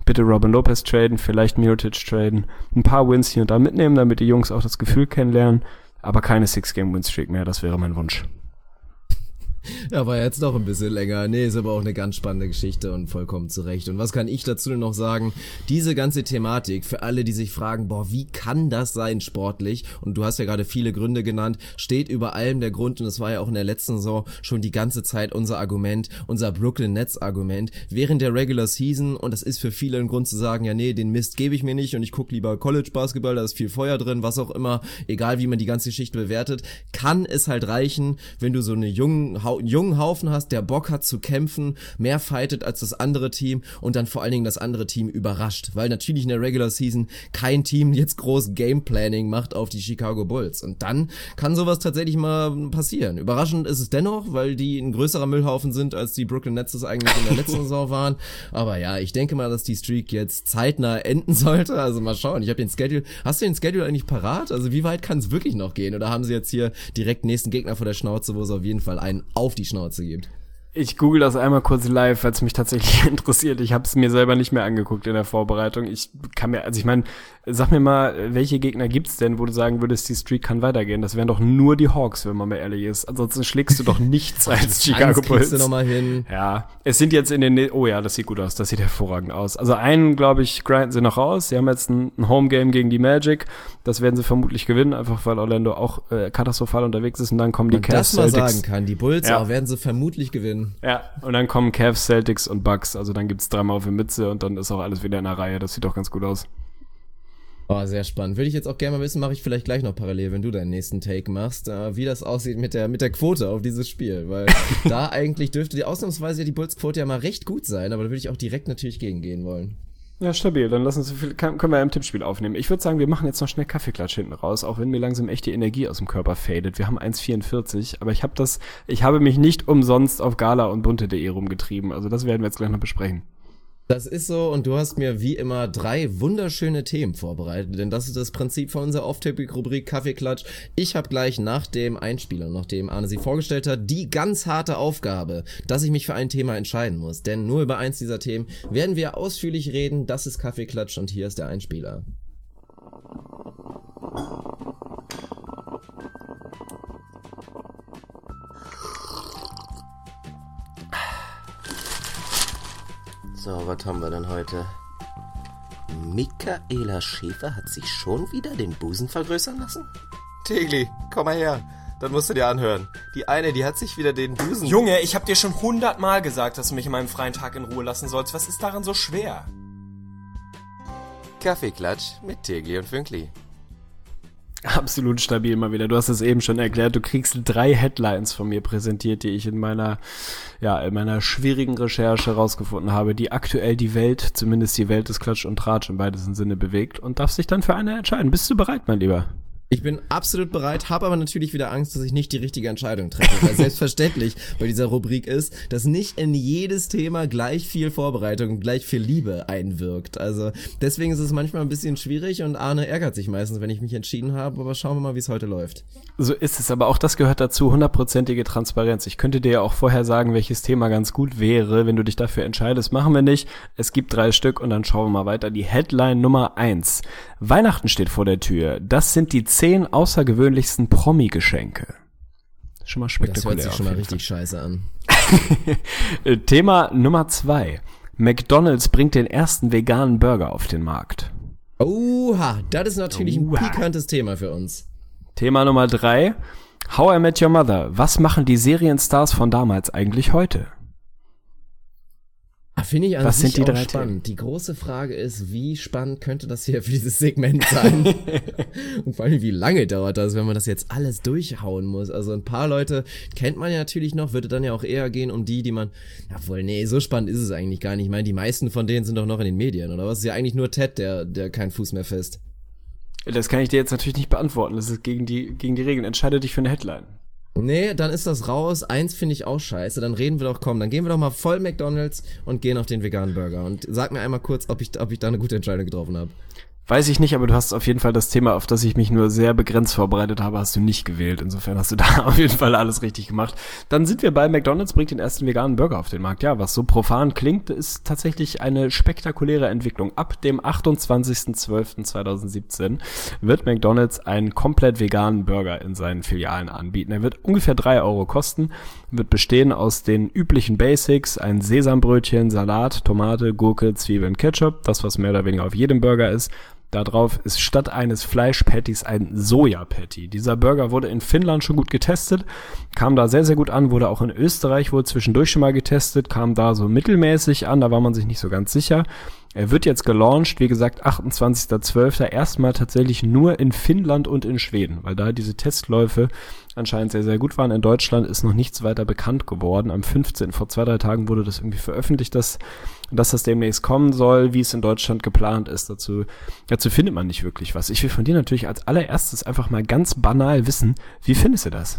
bitte Robin Lopez traden, vielleicht Mirotic traden, ein paar Wins hier und da mitnehmen, damit die Jungs auch das Gefühl kennenlernen, aber keine Six-Game-Win-Streak mehr, das wäre mein Wunsch. Ja, war jetzt noch ein bisschen länger. Nee, ist aber auch eine ganz spannende Geschichte und vollkommen zurecht. Und was kann ich dazu noch sagen? Diese ganze Thematik, für alle, die sich fragen, boah, wie kann das sein sportlich? Und du hast ja gerade viele Gründe genannt, steht über allem der Grund, und das war ja auch in der letzten Saison schon die ganze Zeit unser Argument, unser Brooklyn Nets Argument, während der Regular Season, und das ist für viele ein Grund zu sagen, ja nee, den Mist gebe ich mir nicht und ich gucke lieber College Basketball, da ist viel Feuer drin, was auch immer, egal wie man die ganze Geschichte bewertet, kann es halt reichen, wenn du so eine jungen einen jungen Haufen hast, der Bock hat zu kämpfen, mehr fightet als das andere Team und dann vor allen Dingen das andere Team überrascht, weil natürlich in der Regular Season kein Team jetzt groß Gameplanning macht auf die Chicago Bulls und dann kann sowas tatsächlich mal passieren. Überraschend ist es dennoch, weil die ein größerer Müllhaufen sind, als die Brooklyn Nets es eigentlich in der letzten Saison waren, aber ja, ich denke mal, dass die Streak jetzt zeitnah enden sollte, also mal schauen, ich habe den Schedule, hast du den Schedule eigentlich parat? Also wie weit kann es wirklich noch gehen oder haben sie jetzt hier direkt nächsten Gegner vor der Schnauze, wo es auf jeden Fall einen auf die Schnauze gibt? Ich google das einmal kurz live, weil es mich tatsächlich interessiert. Ich habe es mir selber nicht mehr angeguckt in der Vorbereitung. Ich kann mir, also ich meine, sag mir mal, welche Gegner gibt's denn, wo du sagen würdest, die Streak kann weitergehen? Das wären doch nur die Hawks, wenn man mal ehrlich ist. Ansonsten schlägst du doch nichts als Chicago Bulls. Du noch mal hin. Ja, es sind jetzt in den, oh ja, das sieht gut aus, das sieht hervorragend aus. Also einen, glaube ich, grinden sie noch raus. Sie haben jetzt ein, ein Home-Game gegen die Magic. Das werden sie vermutlich gewinnen, einfach weil Orlando auch äh, katastrophal unterwegs ist. Und dann kommen die Cavs, Celtics. Das mal Celtics. sagen kann, die Bulls ja. auch werden sie vermutlich gewinnen. Ja, und dann kommen Cavs, Celtics und Bucks. Also dann gibt's dreimal auf die Mütze und dann ist auch alles wieder in der Reihe. Das sieht doch ganz gut aus. Oh, sehr spannend. Würde ich jetzt auch gerne mal wissen, mache ich vielleicht gleich noch parallel, wenn du deinen nächsten Take machst, äh, wie das aussieht mit der mit der Quote auf dieses Spiel, weil da eigentlich dürfte die ausnahmsweise ja die Bulls-Quote ja mal recht gut sein, aber da würde ich auch direkt natürlich gegengehen wollen. Ja, stabil. Dann lass uns, können wir ja im Tippspiel aufnehmen. Ich würde sagen, wir machen jetzt noch schnell Kaffeeklatsch hinten raus, auch wenn mir langsam echt die Energie aus dem Körper fadet. Wir haben eins vierundvierzig, aber ich habe das, ich habe mich nicht umsonst auf gala und bunte punkt de rumgetrieben. Also das werden wir jetzt gleich noch besprechen. Das ist so, und du hast mir wie immer drei wunderschöne Themen vorbereitet, denn das ist das Prinzip von unserer Off-Topic-Rubrik Kaffeeklatsch. Ich habe gleich nach dem Einspieler, nachdem Arne sie vorgestellt hat, die ganz harte Aufgabe, dass ich mich für ein Thema entscheiden muss, denn nur über eins dieser Themen werden wir ausführlich reden. Das ist Kaffeeklatsch und hier ist der Einspieler. So, was haben wir denn heute? Michaela Schäfer hat sich schon wieder den Busen vergrößern lassen? Tegli, komm mal her. Das musst du dir anhören. Die eine, die hat sich wieder den Busen... Junge, ich hab dir schon hundertmal gesagt, dass du mich in meinem freien Tag in Ruhe lassen sollst. Was ist daran so schwer? Kaffeeklatsch mit Tegli und Fünkli. Absolut stabil mal wieder. Du hast es eben schon erklärt. Du kriegst drei Headlines von mir präsentiert, die ich in meiner, ja, in meiner schwierigen Recherche rausgefunden habe, die aktuell die Welt, zumindest die Welt des Klatsch und Tratsch im weitesten Sinne bewegt und darfst dich dann für eine entscheiden. Bist du bereit, mein Lieber? Ich bin absolut bereit, habe aber natürlich wieder Angst, dass ich nicht die richtige Entscheidung treffe, weil selbstverständlich bei dieser Rubrik ist, dass nicht in jedes Thema gleich viel Vorbereitung und gleich viel Liebe einwirkt. Also deswegen ist es manchmal ein bisschen schwierig und Arne ärgert sich meistens, wenn ich mich entschieden habe, aber schauen wir mal, wie es heute läuft. So ist es, aber auch das gehört dazu, hundertprozentige Transparenz. Ich könnte dir ja auch vorher sagen, welches Thema ganz gut wäre, wenn du dich dafür entscheidest. Machen wir nicht. Es gibt drei Stück und dann schauen wir mal weiter. Die Headline Nummer eins. Weihnachten steht vor der Tür. Das sind die zehn außergewöhnlichsten Promi-Geschenke. Schon mal spektakulär. Das hört sich schon mal richtig scheiße an. Thema Nummer zwei. McDonald's bringt den ersten veganen Burger auf den Markt. Oha, das ist natürlich Oha. ein pikantes Thema für uns. Thema Nummer drei. How I Met Your Mother. Was machen die Serienstars von damals eigentlich heute? Finde ich an Was sich sind die auch drei spannend. Themen? Die große Frage ist, wie spannend könnte das hier für dieses Segment sein? Und vor allem, wie lange dauert das, wenn man das jetzt alles durchhauen muss? Also ein paar Leute kennt man ja natürlich noch, würde dann ja auch eher gehen um die, die man, jawohl, nee, so spannend ist es eigentlich gar nicht. Ich meine, die meisten von denen sind doch noch in den Medien, oder was? Ist ja eigentlich nur Ted, der, der keinen Fuß mehr fest. Das kann ich dir jetzt natürlich nicht beantworten. Das ist gegen die, gegen die Regeln. Entscheide dich für eine Headline. Nee, dann ist das raus. Eins finde ich auch scheiße. Dann reden wir doch, komm, dann gehen wir doch mal voll McDonald's und gehen auf den veganen Burger. Und sag mir einmal kurz, ob ich, ob ich da eine gute Entscheidung getroffen habe. Weiß ich nicht, aber du hast auf jeden Fall das Thema, auf das ich mich nur sehr begrenzt vorbereitet habe, hast du nicht gewählt. Insofern hast du da auf jeden Fall alles richtig gemacht. Dann sind wir bei McDonald's, bringt den ersten veganen Burger auf den Markt. Ja, was so profan klingt, ist tatsächlich eine spektakuläre Entwicklung. Ab dem achtundzwanzigsten zwölften zweitausendsiebzehn wird McDonald's einen komplett veganen Burger in seinen Filialen anbieten. Er wird ungefähr drei Euro kosten, wird bestehen aus den üblichen Basics, ein Sesambrötchen, Salat, Tomate, Gurke, Zwiebeln, Ketchup, das was mehr oder weniger auf jedem Burger ist. Da drauf ist statt eines Fleischpatties ein Soja-Patty. Dieser Burger wurde in Finnland schon gut getestet, kam da sehr, sehr gut an, wurde auch in Österreich wohl zwischendurch schon mal getestet, kam da so mittelmäßig an, da war man sich nicht so ganz sicher. Er wird jetzt gelauncht, wie gesagt, achtundzwanzigster zwölfter erstmal tatsächlich nur in Finnland und in Schweden, weil da diese Testläufe anscheinend sehr, sehr gut waren. In Deutschland ist noch nichts weiter bekannt geworden. Am fünfzehnten vor zwei, drei Tagen wurde das irgendwie veröffentlicht, dass, dass das demnächst kommen soll, wie es in Deutschland geplant ist. Dazu, dazu findet man nicht wirklich was. Ich will von dir natürlich als allererstes einfach mal ganz banal wissen, wie findest du das?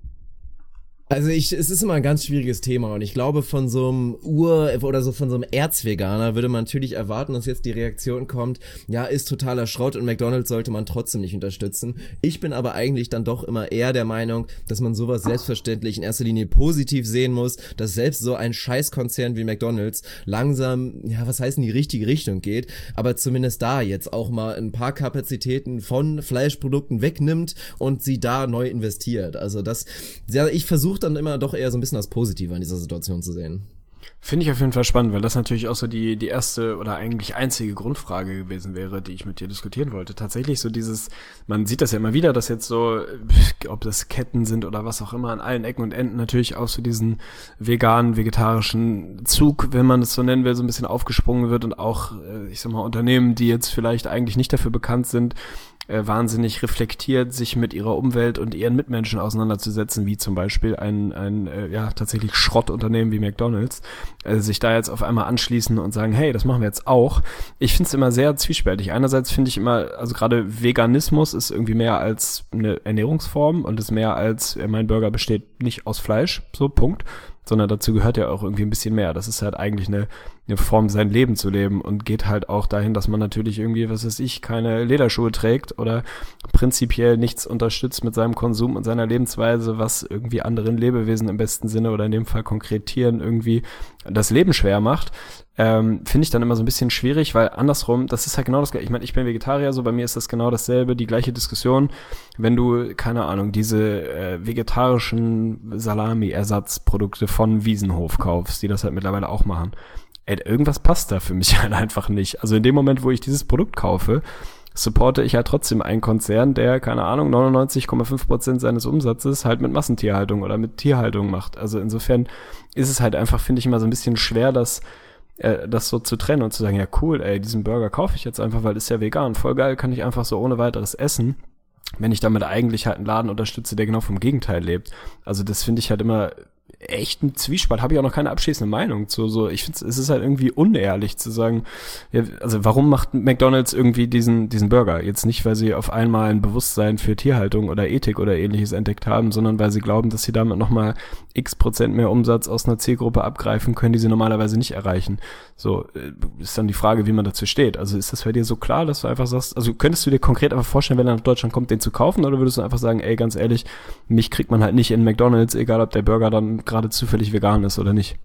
Also ich, es ist immer ein ganz schwieriges Thema und ich glaube, von so einem Ur- oder so von so einem Erzveganer würde man natürlich erwarten, dass jetzt die Reaktion kommt, ja, ist totaler Schrott und McDonald's sollte man trotzdem nicht unterstützen. Ich bin aber eigentlich dann doch immer eher der Meinung, dass man sowas selbstverständlich in erster Linie positiv sehen muss, dass selbst so ein Scheißkonzern wie McDonald's langsam, ja, was heißt in die richtige Richtung geht, aber zumindest da jetzt auch mal ein paar Kapazitäten von Fleischprodukten wegnimmt und sie da neu investiert. Also das, ja, ich versuche dann immer doch eher so ein bisschen das Positive an dieser Situation zu sehen. Finde ich auf jeden Fall spannend, weil das natürlich auch so die die erste oder eigentlich einzige Grundfrage gewesen wäre, die ich mit dir diskutieren wollte. Tatsächlich so dieses, man sieht das ja immer wieder, dass jetzt so, ob das Ketten sind oder was auch immer, an allen Ecken und Enden natürlich auch so diesen veganen, vegetarischen Zug, wenn man das so nennen will, so ein bisschen aufgesprungen wird und auch, ich sag mal, Unternehmen, die jetzt vielleicht eigentlich nicht dafür bekannt sind, Äh, wahnsinnig reflektiert, sich mit ihrer Umwelt und ihren Mitmenschen auseinanderzusetzen, wie zum Beispiel ein, ein äh, ja tatsächlich Schrottunternehmen wie McDonald's, äh, sich da jetzt auf einmal anschließen und sagen, hey, das machen wir jetzt auch. Ich finde es immer sehr zwiespältig. Einerseits finde ich immer, also gerade Veganismus ist irgendwie mehr als eine Ernährungsform und ist mehr als, äh, mein Burger besteht nicht aus Fleisch, so, Punkt, sondern dazu gehört ja auch irgendwie ein bisschen mehr. Das ist halt eigentlich eine, eine Form, sein Leben zu leben und geht halt auch dahin, dass man natürlich irgendwie, was weiß ich, keine Lederschuhe trägt oder prinzipiell nichts unterstützt mit seinem Konsum und seiner Lebensweise, was irgendwie anderen Lebewesen im besten Sinne oder in dem Fall konkret Tieren irgendwie das Leben schwer macht. Ähm, finde ich dann immer so ein bisschen schwierig, weil andersrum, das ist halt genau das Gleiche. Ich meine, ich bin Vegetarier, so bei mir ist das genau dasselbe, die gleiche Diskussion. Wenn du, keine Ahnung, diese äh, vegetarischen Salami-Ersatzprodukte von Wiesenhof kaufst, die das halt mittlerweile auch machen, ey, irgendwas passt da für mich halt einfach nicht. Also in dem Moment, wo ich dieses Produkt kaufe, supporte ich halt trotzdem einen Konzern, der, keine Ahnung, neunundneunzig Komma fünf Prozent seines Umsatzes halt mit Massentierhaltung oder mit Tierhaltung macht. Also insofern ist es halt einfach, finde ich, immer so ein bisschen schwer, dass äh, das so zu trennen und zu sagen, ja cool, ey, diesen Burger kaufe ich jetzt einfach, weil ist ja vegan, voll geil, kann ich einfach so ohne weiteres essen, wenn ich damit eigentlich halt einen Laden unterstütze, der genau vom Gegenteil lebt. Also das finde ich halt immer echt ein Zwiespalt, habe ich auch noch keine abschließende Meinung zu. So, ich finde, es ist halt irgendwie unehrlich zu sagen, ja, also warum macht McDonald's irgendwie diesen diesen Burger? Jetzt nicht, weil sie auf einmal ein Bewusstsein für Tierhaltung oder Ethik oder ähnliches entdeckt haben, sondern weil sie glauben, dass sie damit nochmal x Prozent mehr Umsatz aus einer Zielgruppe abgreifen können, die sie normalerweise nicht erreichen. So, ist dann die Frage, wie man dazu steht. Also ist das bei dir so klar, dass du einfach sagst, also könntest du dir konkret einfach vorstellen, wenn er nach Deutschland kommt, den zu kaufen, oder würdest du einfach sagen, ey, ganz ehrlich, mich kriegt man halt nicht in McDonald's, egal ob der Burger dann gerade zufällig vegan ist oder nicht?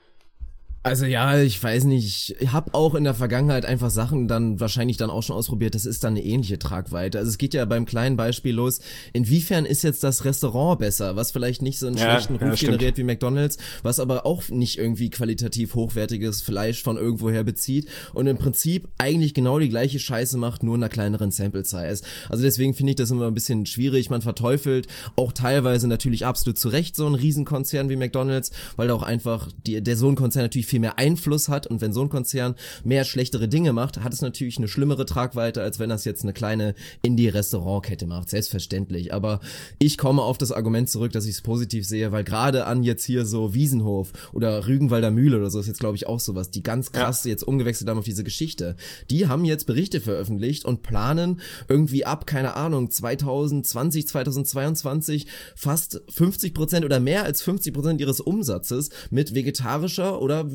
Also ja, ich weiß nicht, ich habe auch in der Vergangenheit einfach Sachen dann wahrscheinlich dann auch schon ausprobiert, das ist dann eine ähnliche Tragweite. Also es geht ja beim kleinen Beispiel los, inwiefern ist jetzt das Restaurant besser, was vielleicht nicht so einen ja, schlechten Ruf ja, generiert wie McDonald's, was aber auch nicht irgendwie qualitativ hochwertiges Fleisch von irgendwoher bezieht und im Prinzip eigentlich genau die gleiche Scheiße macht, nur in einer kleineren Sample Size. Also deswegen finde ich das immer ein bisschen schwierig, man verteufelt auch teilweise natürlich absolut zu Recht so einen Riesenkonzern wie McDonald's, weil da auch einfach die, der so ein Konzern natürlich viel mehr Einfluss hat und wenn so ein Konzern mehr schlechtere Dinge macht, hat es natürlich eine schlimmere Tragweite, als wenn das jetzt eine kleine Indie-Restaurantkette macht, selbstverständlich, aber ich komme auf das Argument zurück, dass ich es positiv sehe, weil gerade an jetzt hier so Wiesenhof oder Rügenwalder Mühle oder so ist jetzt glaube ich auch sowas, die ganz krass ja. jetzt umgewechselt haben auf diese Geschichte, die haben jetzt Berichte veröffentlicht und planen irgendwie ab, keine Ahnung, zwanzig zwanzig, zwanzig zweiundzwanzig fast fünfzig Prozent oder mehr als fünfzig Prozent ihres Umsatzes mit vegetarischer oder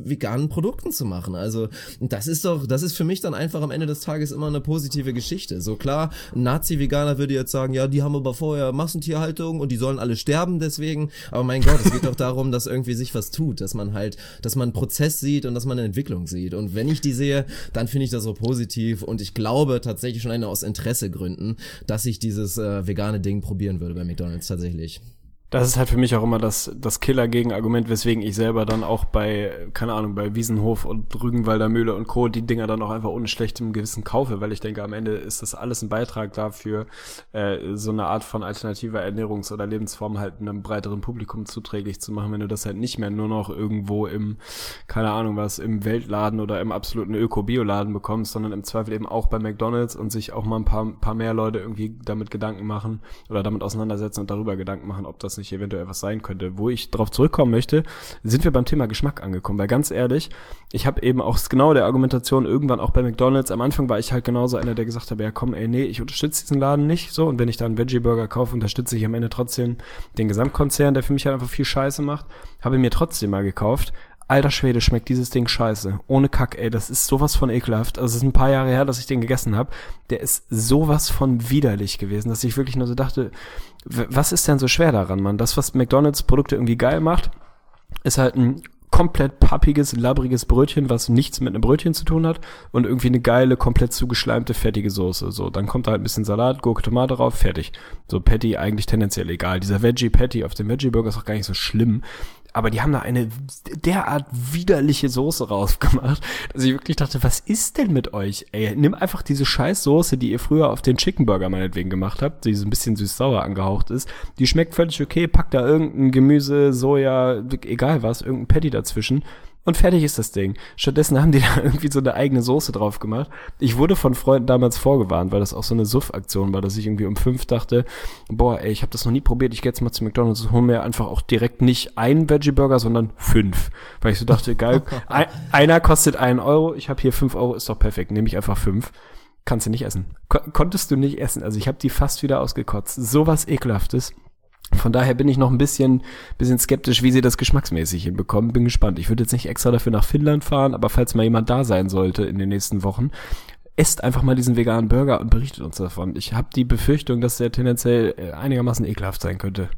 veganen Produkten zu machen. Also das ist doch, das ist für mich dann einfach am Ende des Tages immer eine positive Geschichte. So klar, ein Nazi-Veganer würde jetzt sagen, ja, die haben aber vorher Massentierhaltung und die sollen alle sterben deswegen. Aber mein Gott, es geht doch darum, dass irgendwie sich was tut, dass man halt, dass man einen Prozess sieht und dass man eine Entwicklung sieht. Und wenn ich die sehe, dann finde ich das so positiv und ich glaube tatsächlich schon eine aus Interessegründen, dass ich dieses äh, vegane Ding probieren würde bei McDonald's tatsächlich. Das ist halt für mich auch immer das, das Killer-Gegenargument, weswegen ich selber dann auch bei, keine Ahnung, bei Wiesenhof und Rügenwalder Mühle und Co. die Dinger dann auch einfach ohne schlechtem Gewissen kaufe, weil ich denke, am Ende ist das alles ein Beitrag dafür, äh, so eine Art von alternativer Ernährungs- oder Lebensform halt einem breiteren Publikum zuträglich zu machen, wenn du das halt nicht mehr nur noch irgendwo im, keine Ahnung was, im Weltladen oder im absoluten Öko-Bio-Laden bekommst, sondern im Zweifel eben auch bei McDonald's und sich auch mal ein paar, paar mehr Leute irgendwie damit Gedanken machen oder damit auseinandersetzen und darüber Gedanken machen, ob das nicht eventuell was sein könnte. Wo ich drauf zurückkommen möchte, sind wir beim Thema Geschmack angekommen, weil ganz ehrlich, ich habe eben auch genau der Argumentation irgendwann auch bei McDonald's, am Anfang war ich halt genauso einer, der gesagt habe, ja komm ey, nee, ich unterstütze diesen Laden nicht, so, und wenn ich da einen Veggie-Burger kaufe, unterstütze ich am Ende trotzdem den Gesamtkonzern, der für mich halt einfach viel Scheiße macht, habe mir trotzdem mal gekauft. Alter Schwede, schmeckt dieses Ding scheiße. Ohne Kack, ey, das ist sowas von ekelhaft. Also es ist ein paar Jahre her, dass ich den gegessen habe. Der ist sowas von widerlich gewesen, dass ich wirklich nur so dachte, w- was ist denn so schwer daran, Mann? Das, was McDonald's Produkte irgendwie geil macht, ist halt ein komplett pappiges, labbriges Brötchen, was nichts mit einem Brötchen zu tun hat und irgendwie eine geile, komplett zugeschleimte, fettige Soße. So, dann kommt da halt ein bisschen Salat, Gurke, Tomate drauf, fertig. So, Patty eigentlich tendenziell egal. Dieser Veggie-Patty auf dem Veggie-Burger ist auch gar nicht so schlimm. Aber die haben da eine derart widerliche Soße rausgemacht, dass ich wirklich dachte, was ist denn mit euch? Ey, nimm einfach diese scheiß Soße, die ihr früher auf den Chicken Burger meinetwegen gemacht habt, die so ein bisschen süß-sauer angehaucht ist. Die schmeckt völlig okay, packt da irgendein Gemüse, Soja, egal was, irgendein Patty dazwischen. Und fertig ist das Ding. Stattdessen haben die da irgendwie so eine eigene Soße drauf gemacht. Ich wurde von Freunden damals vorgewarnt, weil das auch so eine Suff-Aktion war, dass ich irgendwie um fünf dachte, boah, ey, ich habe das noch nie probiert, ich gehe jetzt mal zu McDonald's und hole mir einfach auch direkt nicht einen Veggie-Burger, sondern fünf. Weil ich so dachte, geil, ein, einer kostet einen Euro, ich habe hier fünf Euro, ist doch perfekt, nehme ich einfach fünf. Kannst du nicht essen. Kon- konntest du nicht essen. Also ich habe die fast wieder ausgekotzt. Sowas Ekelhaftes. Von daher bin ich noch ein bisschen, bisschen skeptisch, wie sie das geschmacksmäßig hinbekommen. Bin gespannt. Ich würde jetzt nicht extra dafür nach Finnland fahren, aber falls mal jemand da sein sollte in den nächsten Wochen, esst einfach mal diesen veganen Burger und berichtet uns davon. Ich habe die Befürchtung, dass der tendenziell einigermaßen ekelhaft sein könnte.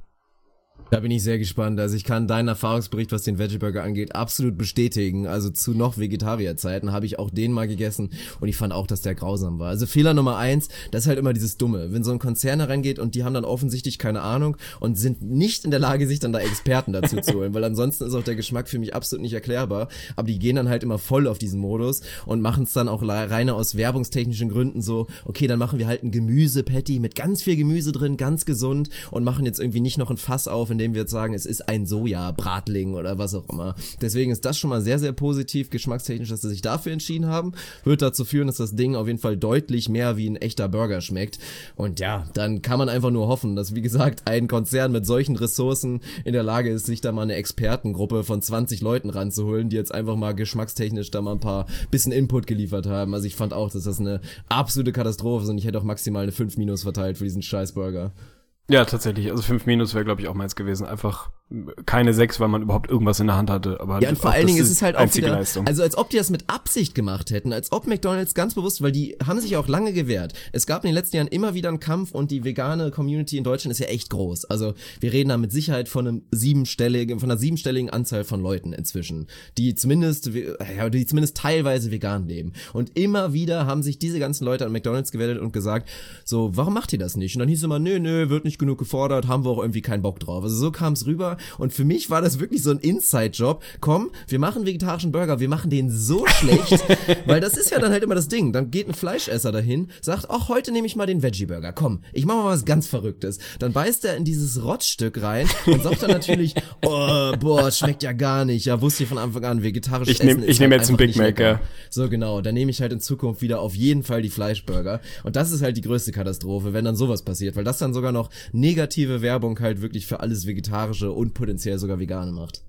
Da bin ich sehr gespannt. Also ich kann deinen Erfahrungsbericht, was den Veggie-Burger angeht, absolut bestätigen. Also zu noch Vegetarierzeiten habe ich auch den mal gegessen und ich fand auch, dass der grausam war. Also Fehler Nummer eins, das ist halt immer dieses Dumme. Wenn so ein Konzern herangeht und die haben dann offensichtlich keine Ahnung und sind nicht in der Lage, sich dann da Experten dazu zu holen, weil ansonsten ist auch der Geschmack für mich absolut nicht erklärbar. Aber die gehen dann halt immer voll auf diesen Modus und machen es dann auch reine aus werbungstechnischen Gründen so, okay, dann machen wir halt ein Gemüse-Patty mit ganz viel Gemüse drin, ganz gesund und machen jetzt irgendwie nicht noch ein Fass auf, in dem wir jetzt sagen, es ist ein Soja-Bratling oder was auch immer. Deswegen ist das schon mal sehr, sehr positiv, geschmackstechnisch, dass sie sich dafür entschieden haben. Wird dazu führen, dass das Ding auf jeden Fall deutlich mehr wie ein echter Burger schmeckt. Und ja, dann kann man einfach nur hoffen, dass, wie gesagt, ein Konzern mit solchen Ressourcen in der Lage ist, sich da mal eine Expertengruppe von zwanzig Leuten ranzuholen, die jetzt einfach mal geschmackstechnisch da mal ein paar bisschen Input geliefert haben. Also ich fand auch, dass das eine absolute Katastrophe ist und ich hätte auch maximal eine fünf Minus verteilt für diesen scheiß Burger. Ja, tatsächlich. Also fünf Minus wäre, glaube ich, auch meins gewesen. Einfach keine sechs, weil man überhaupt irgendwas in der Hand hatte. Aber ja, und vor allen Dingen ist es halt auch wieder, Leistung. Also als ob die das mit Absicht gemacht hätten, als ob McDonald's ganz bewusst, weil die haben sich auch lange gewehrt. Es gab in den letzten Jahren immer wieder einen Kampf und die vegane Community in Deutschland ist ja echt groß. Also wir reden da mit Sicherheit von einem siebenstelligen, von einer siebenstelligen Anzahl von Leuten inzwischen, die zumindest, ja, die zumindest teilweise vegan leben. Und immer wieder haben sich diese ganzen Leute an McDonald's gewendet und gesagt, so, warum macht ihr das nicht? Und dann hieß es immer, nö, nö, wird nicht genug gefordert, haben wir auch irgendwie keinen Bock drauf. Also so kam es rüber und für mich war das wirklich so ein Inside-Job. Komm, wir machen vegetarischen Burger, wir machen den so schlecht, weil das ist ja dann halt immer das Ding. Dann geht ein Fleischesser dahin, sagt, ach, heute nehme ich mal den Veggie-Burger, komm, ich mache mal was ganz Verrücktes. Dann beißt er in dieses Rotzstück rein und sagt dann natürlich, oh, boah, schmeckt ja gar nicht. Ja, wusste ich von Anfang an, vegetarisches ich nehm, Essen Ich ist nehme halt jetzt einen Big Mac, ja. So genau, dann nehme ich halt in Zukunft wieder auf jeden Fall die Fleischburger. Und das ist halt die größte Katastrophe, wenn dann sowas passiert, weil das dann sogar noch negative Werbung halt wirklich für alles Vegetarische und potenziell sogar Vegane macht.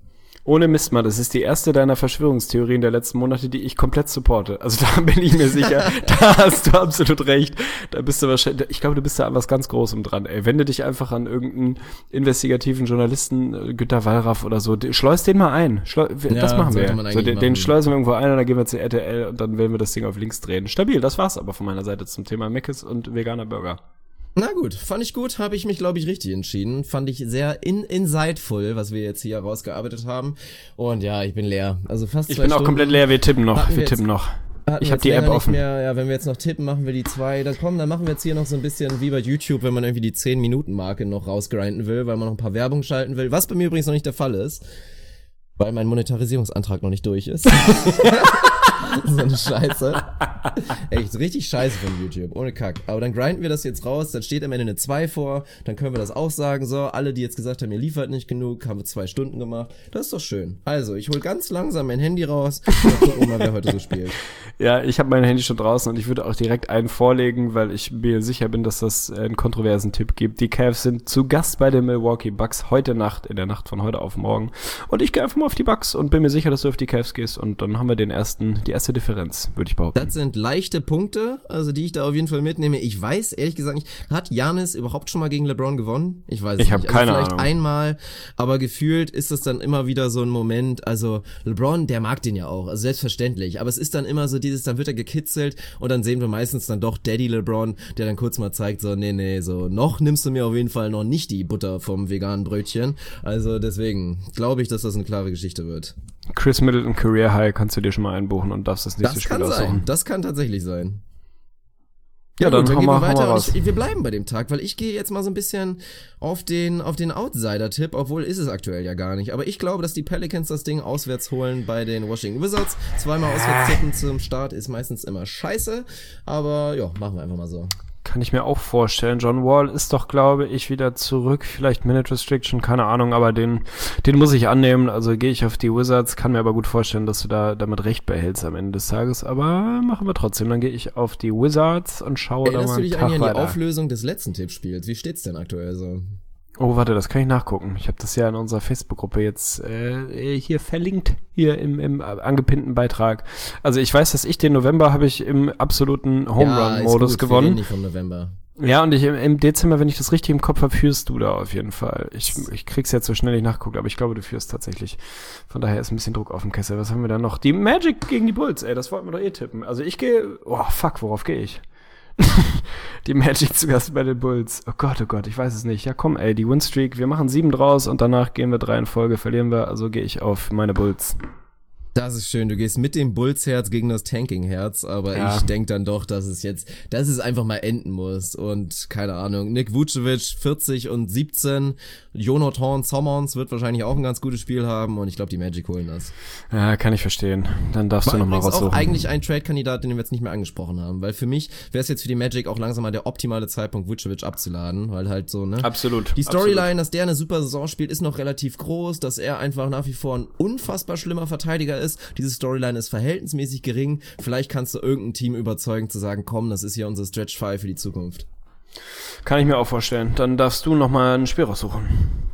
Ohne Mist mal, das ist die erste deiner Verschwörungstheorien der letzten Monate, die ich komplett supporte. Also da bin ich mir sicher, da hast du absolut recht. Da bist du wahrscheinlich, ich glaube, du bist da an was ganz Großem dran. Ey, wende dich einfach an irgendeinen investigativen Journalisten, Günter Wallraff oder so, schleus den mal ein. Schleu- Ja, das machen wir. sollte man So, den, eigentlich den machen. schleusen wir irgendwo ein und dann gehen wir zu R T L und dann werden wir das Ding auf links drehen. Stabil, das war's aber von meiner Seite zum Thema Mc's und veganer Burger. Na gut, fand ich gut, habe ich mich, glaube ich, richtig entschieden. Fand ich sehr in insightful, was wir jetzt hier rausgearbeitet haben. Und ja, ich bin leer. Also fast Ich zwei bin auch Stunden komplett leer, wir tippen noch. Hatten wir Wir jetzt- tippen noch. hatten Ich wir habe jetzt die App länger nicht offen. Mehr, ja, wenn wir jetzt noch tippen, machen wir die zwei. Dann komm, dann machen wir jetzt hier noch so ein bisschen wie bei YouTube, wenn man irgendwie die zehn Minuten Marke noch rausgrinden will, weil man noch ein paar Werbung schalten will. Was bei mir übrigens noch nicht der Fall ist, weil mein Monetarisierungsantrag noch nicht durch ist. So eine Scheiße. Echt, richtig scheiße von YouTube, ohne Kack. Aber dann grinden wir das jetzt raus, dann steht am Ende eine zwei vor, dann können wir das auch sagen, so, alle, die jetzt gesagt haben, ihr liefert nicht genug, haben wir zwei Stunden gemacht. Das ist doch schön. Also, ich hol ganz langsam mein Handy raus und dann gucken wir mal, wer heute so spielt. Ja, ich habe mein Handy schon draußen und ich würde auch direkt einen vorlegen, weil ich mir sicher bin, dass das einen kontroversen Tipp gibt. Die Cavs sind zu Gast bei den Milwaukee Bucks heute Nacht, in der Nacht von heute auf morgen. Und ich gehe einfach mal auf die Bucks und bin mir sicher, dass du auf die Cavs gehst und dann haben wir den ersten, die erste Differenz, würde ich behaupten. Das sind leichte Punkte, also die ich da auf jeden Fall mitnehme. Ich weiß ehrlich gesagt nicht, hat Giannis überhaupt schon mal gegen LeBron gewonnen? Ich weiß es Ich hab nicht. keine also vielleicht Ahnung. einmal, aber gefühlt ist es dann immer wieder so ein Moment, also LeBron, der mag den ja auch, also selbstverständlich, aber es ist dann immer so dieses, dann wird er gekitzelt und dann sehen wir meistens dann doch Daddy LeBron, der dann kurz mal zeigt, so nee, nee, so noch nimmst du mir auf jeden Fall noch nicht die Butter vom veganen Brötchen. Also deswegen glaube ich, dass das eine klare Geschichte wird. Chris Middleton Career High kannst du dir schon mal einbuchen und darfst das nächste Das Spiel kann aussuchen. sein, das kann tatsächlich sein. Ja, dann gut, hau gehen mal- wir hau weiter. mal Und raus. ich, wir bleiben bei dem Tag, weil ich gehe jetzt mal so ein bisschen auf den auf den Outsider-Tipp, obwohl ist es aktuell ja gar nicht. Aber ich glaube, dass die Pelicans das Ding auswärts holen bei den Washington Wizards. Zweimal auswärts tippen zum Start ist meistens immer scheiße, aber ja, machen wir einfach mal so. Kann ich mir auch vorstellen. John Wall ist doch, glaube ich, wieder zurück. Vielleicht Minute Restriction, keine Ahnung, aber den, den muss ich annehmen. Also gehe ich auf die Wizards, kann mir aber gut vorstellen, dass du da damit recht behältst am Ende des Tages. Aber machen wir trotzdem. Dann gehe ich auf die Wizards und schaue da Erinnerst mal du einen dich Tag eigentlich an die weiter. Auflösung des letzten Tippspiels? Wie steht's denn aktuell so? Oh, warte, das kann ich nachgucken. Ich habe das ja in unserer Facebook-Gruppe jetzt äh, hier verlinkt, hier im, im angepinnten Beitrag. Also ich weiß, dass ich den November habe ich im absoluten Home Run-Modus gewonnen. Nicht vom November. Ja, und ich im, im Dezember, wenn ich das richtig im Kopf habe, führst du da auf jeden Fall. Ich, ich krieg's jetzt so schnell nicht nachguckt, aber ich glaube, du führst tatsächlich. Von daher ist ein bisschen Druck auf dem Kessel. Was haben wir da noch? Die Magic gegen die Bulls, ey, das wollten wir doch eh tippen. Also ich gehe, oh fuck, worauf gehe ich? Die Magic zu Gast bei den Bulls. Oh Gott, oh Gott, ich weiß es nicht. Ja komm, ey, die Winstreak, wir machen sieben draus und danach gehen wir drei in Folge, verlieren wir, also gehe ich auf meine Bulls. Das ist schön, du gehst mit dem Bulls-Herz gegen das Tanking-Herz, aber Ja. ich denk dann doch, dass es jetzt, dass es einfach mal enden muss und keine Ahnung, Nick Vucevic vierzig und siebzehn, Jonathan Sommons wird wahrscheinlich auch ein ganz gutes Spiel haben und ich glaube, die Magic holen das. Ja, kann ich verstehen. Dann darfst War du nochmal übrigens auch raussuchen. eigentlich ein Trade-Kandidat, den wir jetzt nicht mehr angesprochen haben, weil für mich wäre es jetzt für die Magic auch langsam mal der optimale Zeitpunkt, Vucevic abzuladen, weil halt so, ne? Absolut. Die Storyline, dass der eine super Saison spielt, ist noch relativ groß, dass er einfach nach wie vor ein unfassbar schlimmer Verteidiger ist. Diese Storyline ist verhältnismäßig gering. Vielleicht kannst du irgendein Team überzeugen zu sagen, komm, das ist hier unser Stretch Five für die Zukunft. Kann ich mir auch vorstellen. Dann darfst du nochmal ein Spiel raussuchen.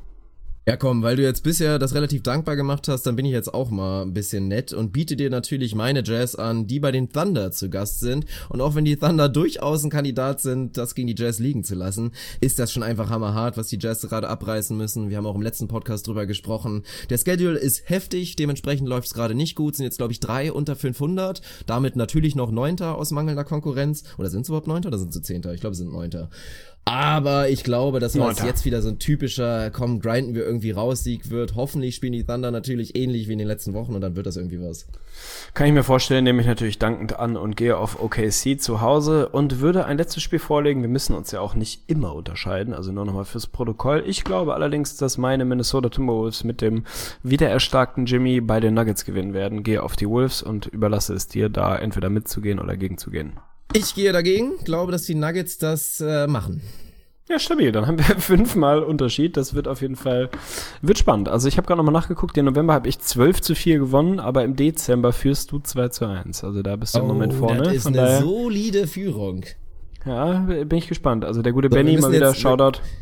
Ja komm, weil du jetzt bisher das relativ dankbar gemacht hast, dann bin ich jetzt auch mal ein bisschen nett und biete dir natürlich meine Jazz an, die bei den Thunder zu Gast sind. Und auch wenn die Thunder durchaus ein Kandidat sind, das gegen die Jazz liegen zu lassen, ist das schon einfach hammerhart, was die Jazz gerade abreißen müssen. Wir haben auch im letzten Podcast drüber gesprochen. Der Schedule ist heftig, dementsprechend läuft es gerade nicht gut, sind jetzt glaube ich drei unter fünfhundert, damit natürlich noch Neunter aus mangelnder Konkurrenz. Oder sind es überhaupt Neunter oder sind sie Zehnter? Ich glaube, sie sind Neunter. Aber ich glaube, dass was jetzt wieder so ein typischer, komm, grinden wir irgendwie raus, Sieg wird. Hoffentlich spielen die Thunder natürlich ähnlich wie in den letzten Wochen und dann wird das irgendwie was. Kann ich mir vorstellen, nehme ich natürlich dankend an und gehe auf O K C zu Hause und würde ein letztes Spiel vorlegen. Wir müssen uns ja auch nicht immer unterscheiden, also nur nochmal fürs Protokoll. Ich glaube allerdings, dass meine Minnesota Timberwolves mit dem wiedererstarkten Jimmy bei den Nuggets gewinnen werden. Gehe auf die Wolves und überlasse es dir, da entweder mitzugehen oder gegenzugehen. Ich gehe dagegen, glaube, dass die Nuggets das äh, machen. Ja, stabil. Dann haben wir fünfmal Unterschied. Das wird auf jeden Fall, wird spannend. Also ich habe gerade nochmal nachgeguckt. Den November habe ich zwölf zu vier gewonnen, aber im Dezember führst du zwei zu eins. Also da bist du im Moment vorne. Das ist Von eine daher, solide Führung. ja, bin ich gespannt. Also der gute So, wir Benny müssen mal wieder jetzt- Shoutout.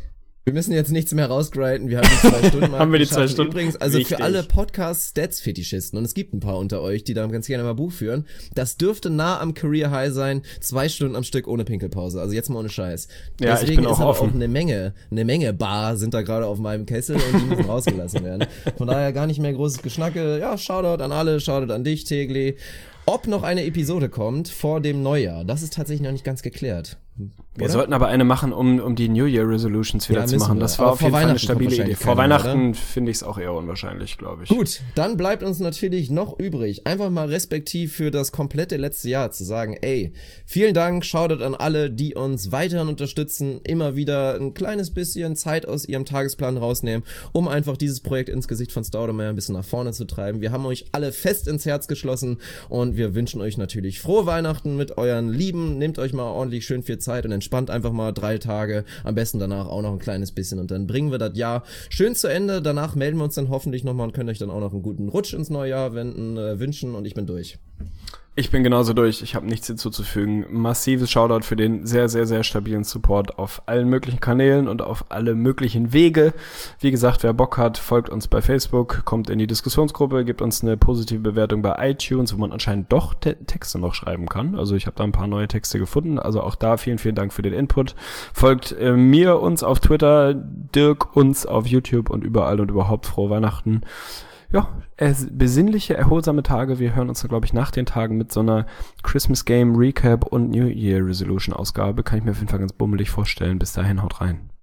Wir müssen jetzt nichts mehr rausgrinden, wir haben die zwei Stunden mal Haben wir die zwei geschafft. Stunden? Übrigens, also Richtig. für alle Podcast-Stats-Fetischisten, und es gibt ein paar unter euch, die da ganz gerne mal Buch führen, das dürfte nah am Career-High sein, zwei Stunden am Stück ohne Pinkelpause, also jetzt mal ohne Scheiß. Ja, ich Deswegen bin auch ist aber offen. auch eine Menge, eine Menge Bar sind da gerade auf meinem Kessel und die müssen rausgelassen werden. Von daher gar nicht mehr großes Geschnacke, ja, Shoutout an alle, Shoutout an dich, Tegli. Ob noch eine Episode kommt vor dem Neujahr, das ist tatsächlich noch nicht ganz geklärt. Wir Oder? sollten aber eine machen, um um die New Year Resolutions wieder Ja, zu müssen machen. wir. Das war Aber auf vor jeden Fall eine Weihnachten kommt stabile Idee. wahrscheinlich Vor keiner, Weihnachten finde ich es auch eher unwahrscheinlich, glaube ich. Gut, dann bleibt uns natürlich noch übrig, einfach mal respektiv für das komplette letzte Jahr zu sagen, ey, vielen Dank, Shoutout an alle, die uns weiterhin unterstützen, immer wieder ein kleines bisschen Zeit aus ihrem Tagesplan rausnehmen, um einfach dieses Projekt ins Gesicht von Staudemeyer ein bisschen nach vorne zu treiben. Wir haben euch alle fest ins Herz geschlossen und wir wünschen euch natürlich frohe Weihnachten mit euren Lieben. Nehmt euch mal ordentlich schön viel Zeit und entspannt einfach mal drei Tage, am besten danach auch noch ein kleines bisschen und dann bringen wir das Jahr schön zu Ende. Danach melden wir uns dann hoffentlich nochmal und können euch dann auch noch einen guten Rutsch ins neue Jahr wenden, äh, wünschen und ich bin durch. Ich bin genauso durch. Ich habe nichts hinzuzufügen. Massives Shoutout für den sehr, sehr, sehr stabilen Support auf allen möglichen Kanälen und auf alle möglichen Wege. Wie gesagt, wer Bock hat, folgt uns bei Facebook, kommt in die Diskussionsgruppe, gibt uns eine positive Bewertung bei iTunes, wo man anscheinend doch te- Texte noch schreiben kann. Also ich habe da ein paar neue Texte gefunden. Also auch da vielen, vielen Dank für den Input. Folgt äh, mir, uns auf Twitter, Dirk, uns auf YouTube und überall und überhaupt frohe Weihnachten. Ja, es, besinnliche, erholsame Tage. Wir hören uns da, glaube ich, nach den Tagen mit so einer Christmas Game Recap und New Year Resolution Ausgabe. Kann ich mir auf jeden Fall ganz bummelig vorstellen. Bis dahin, haut rein.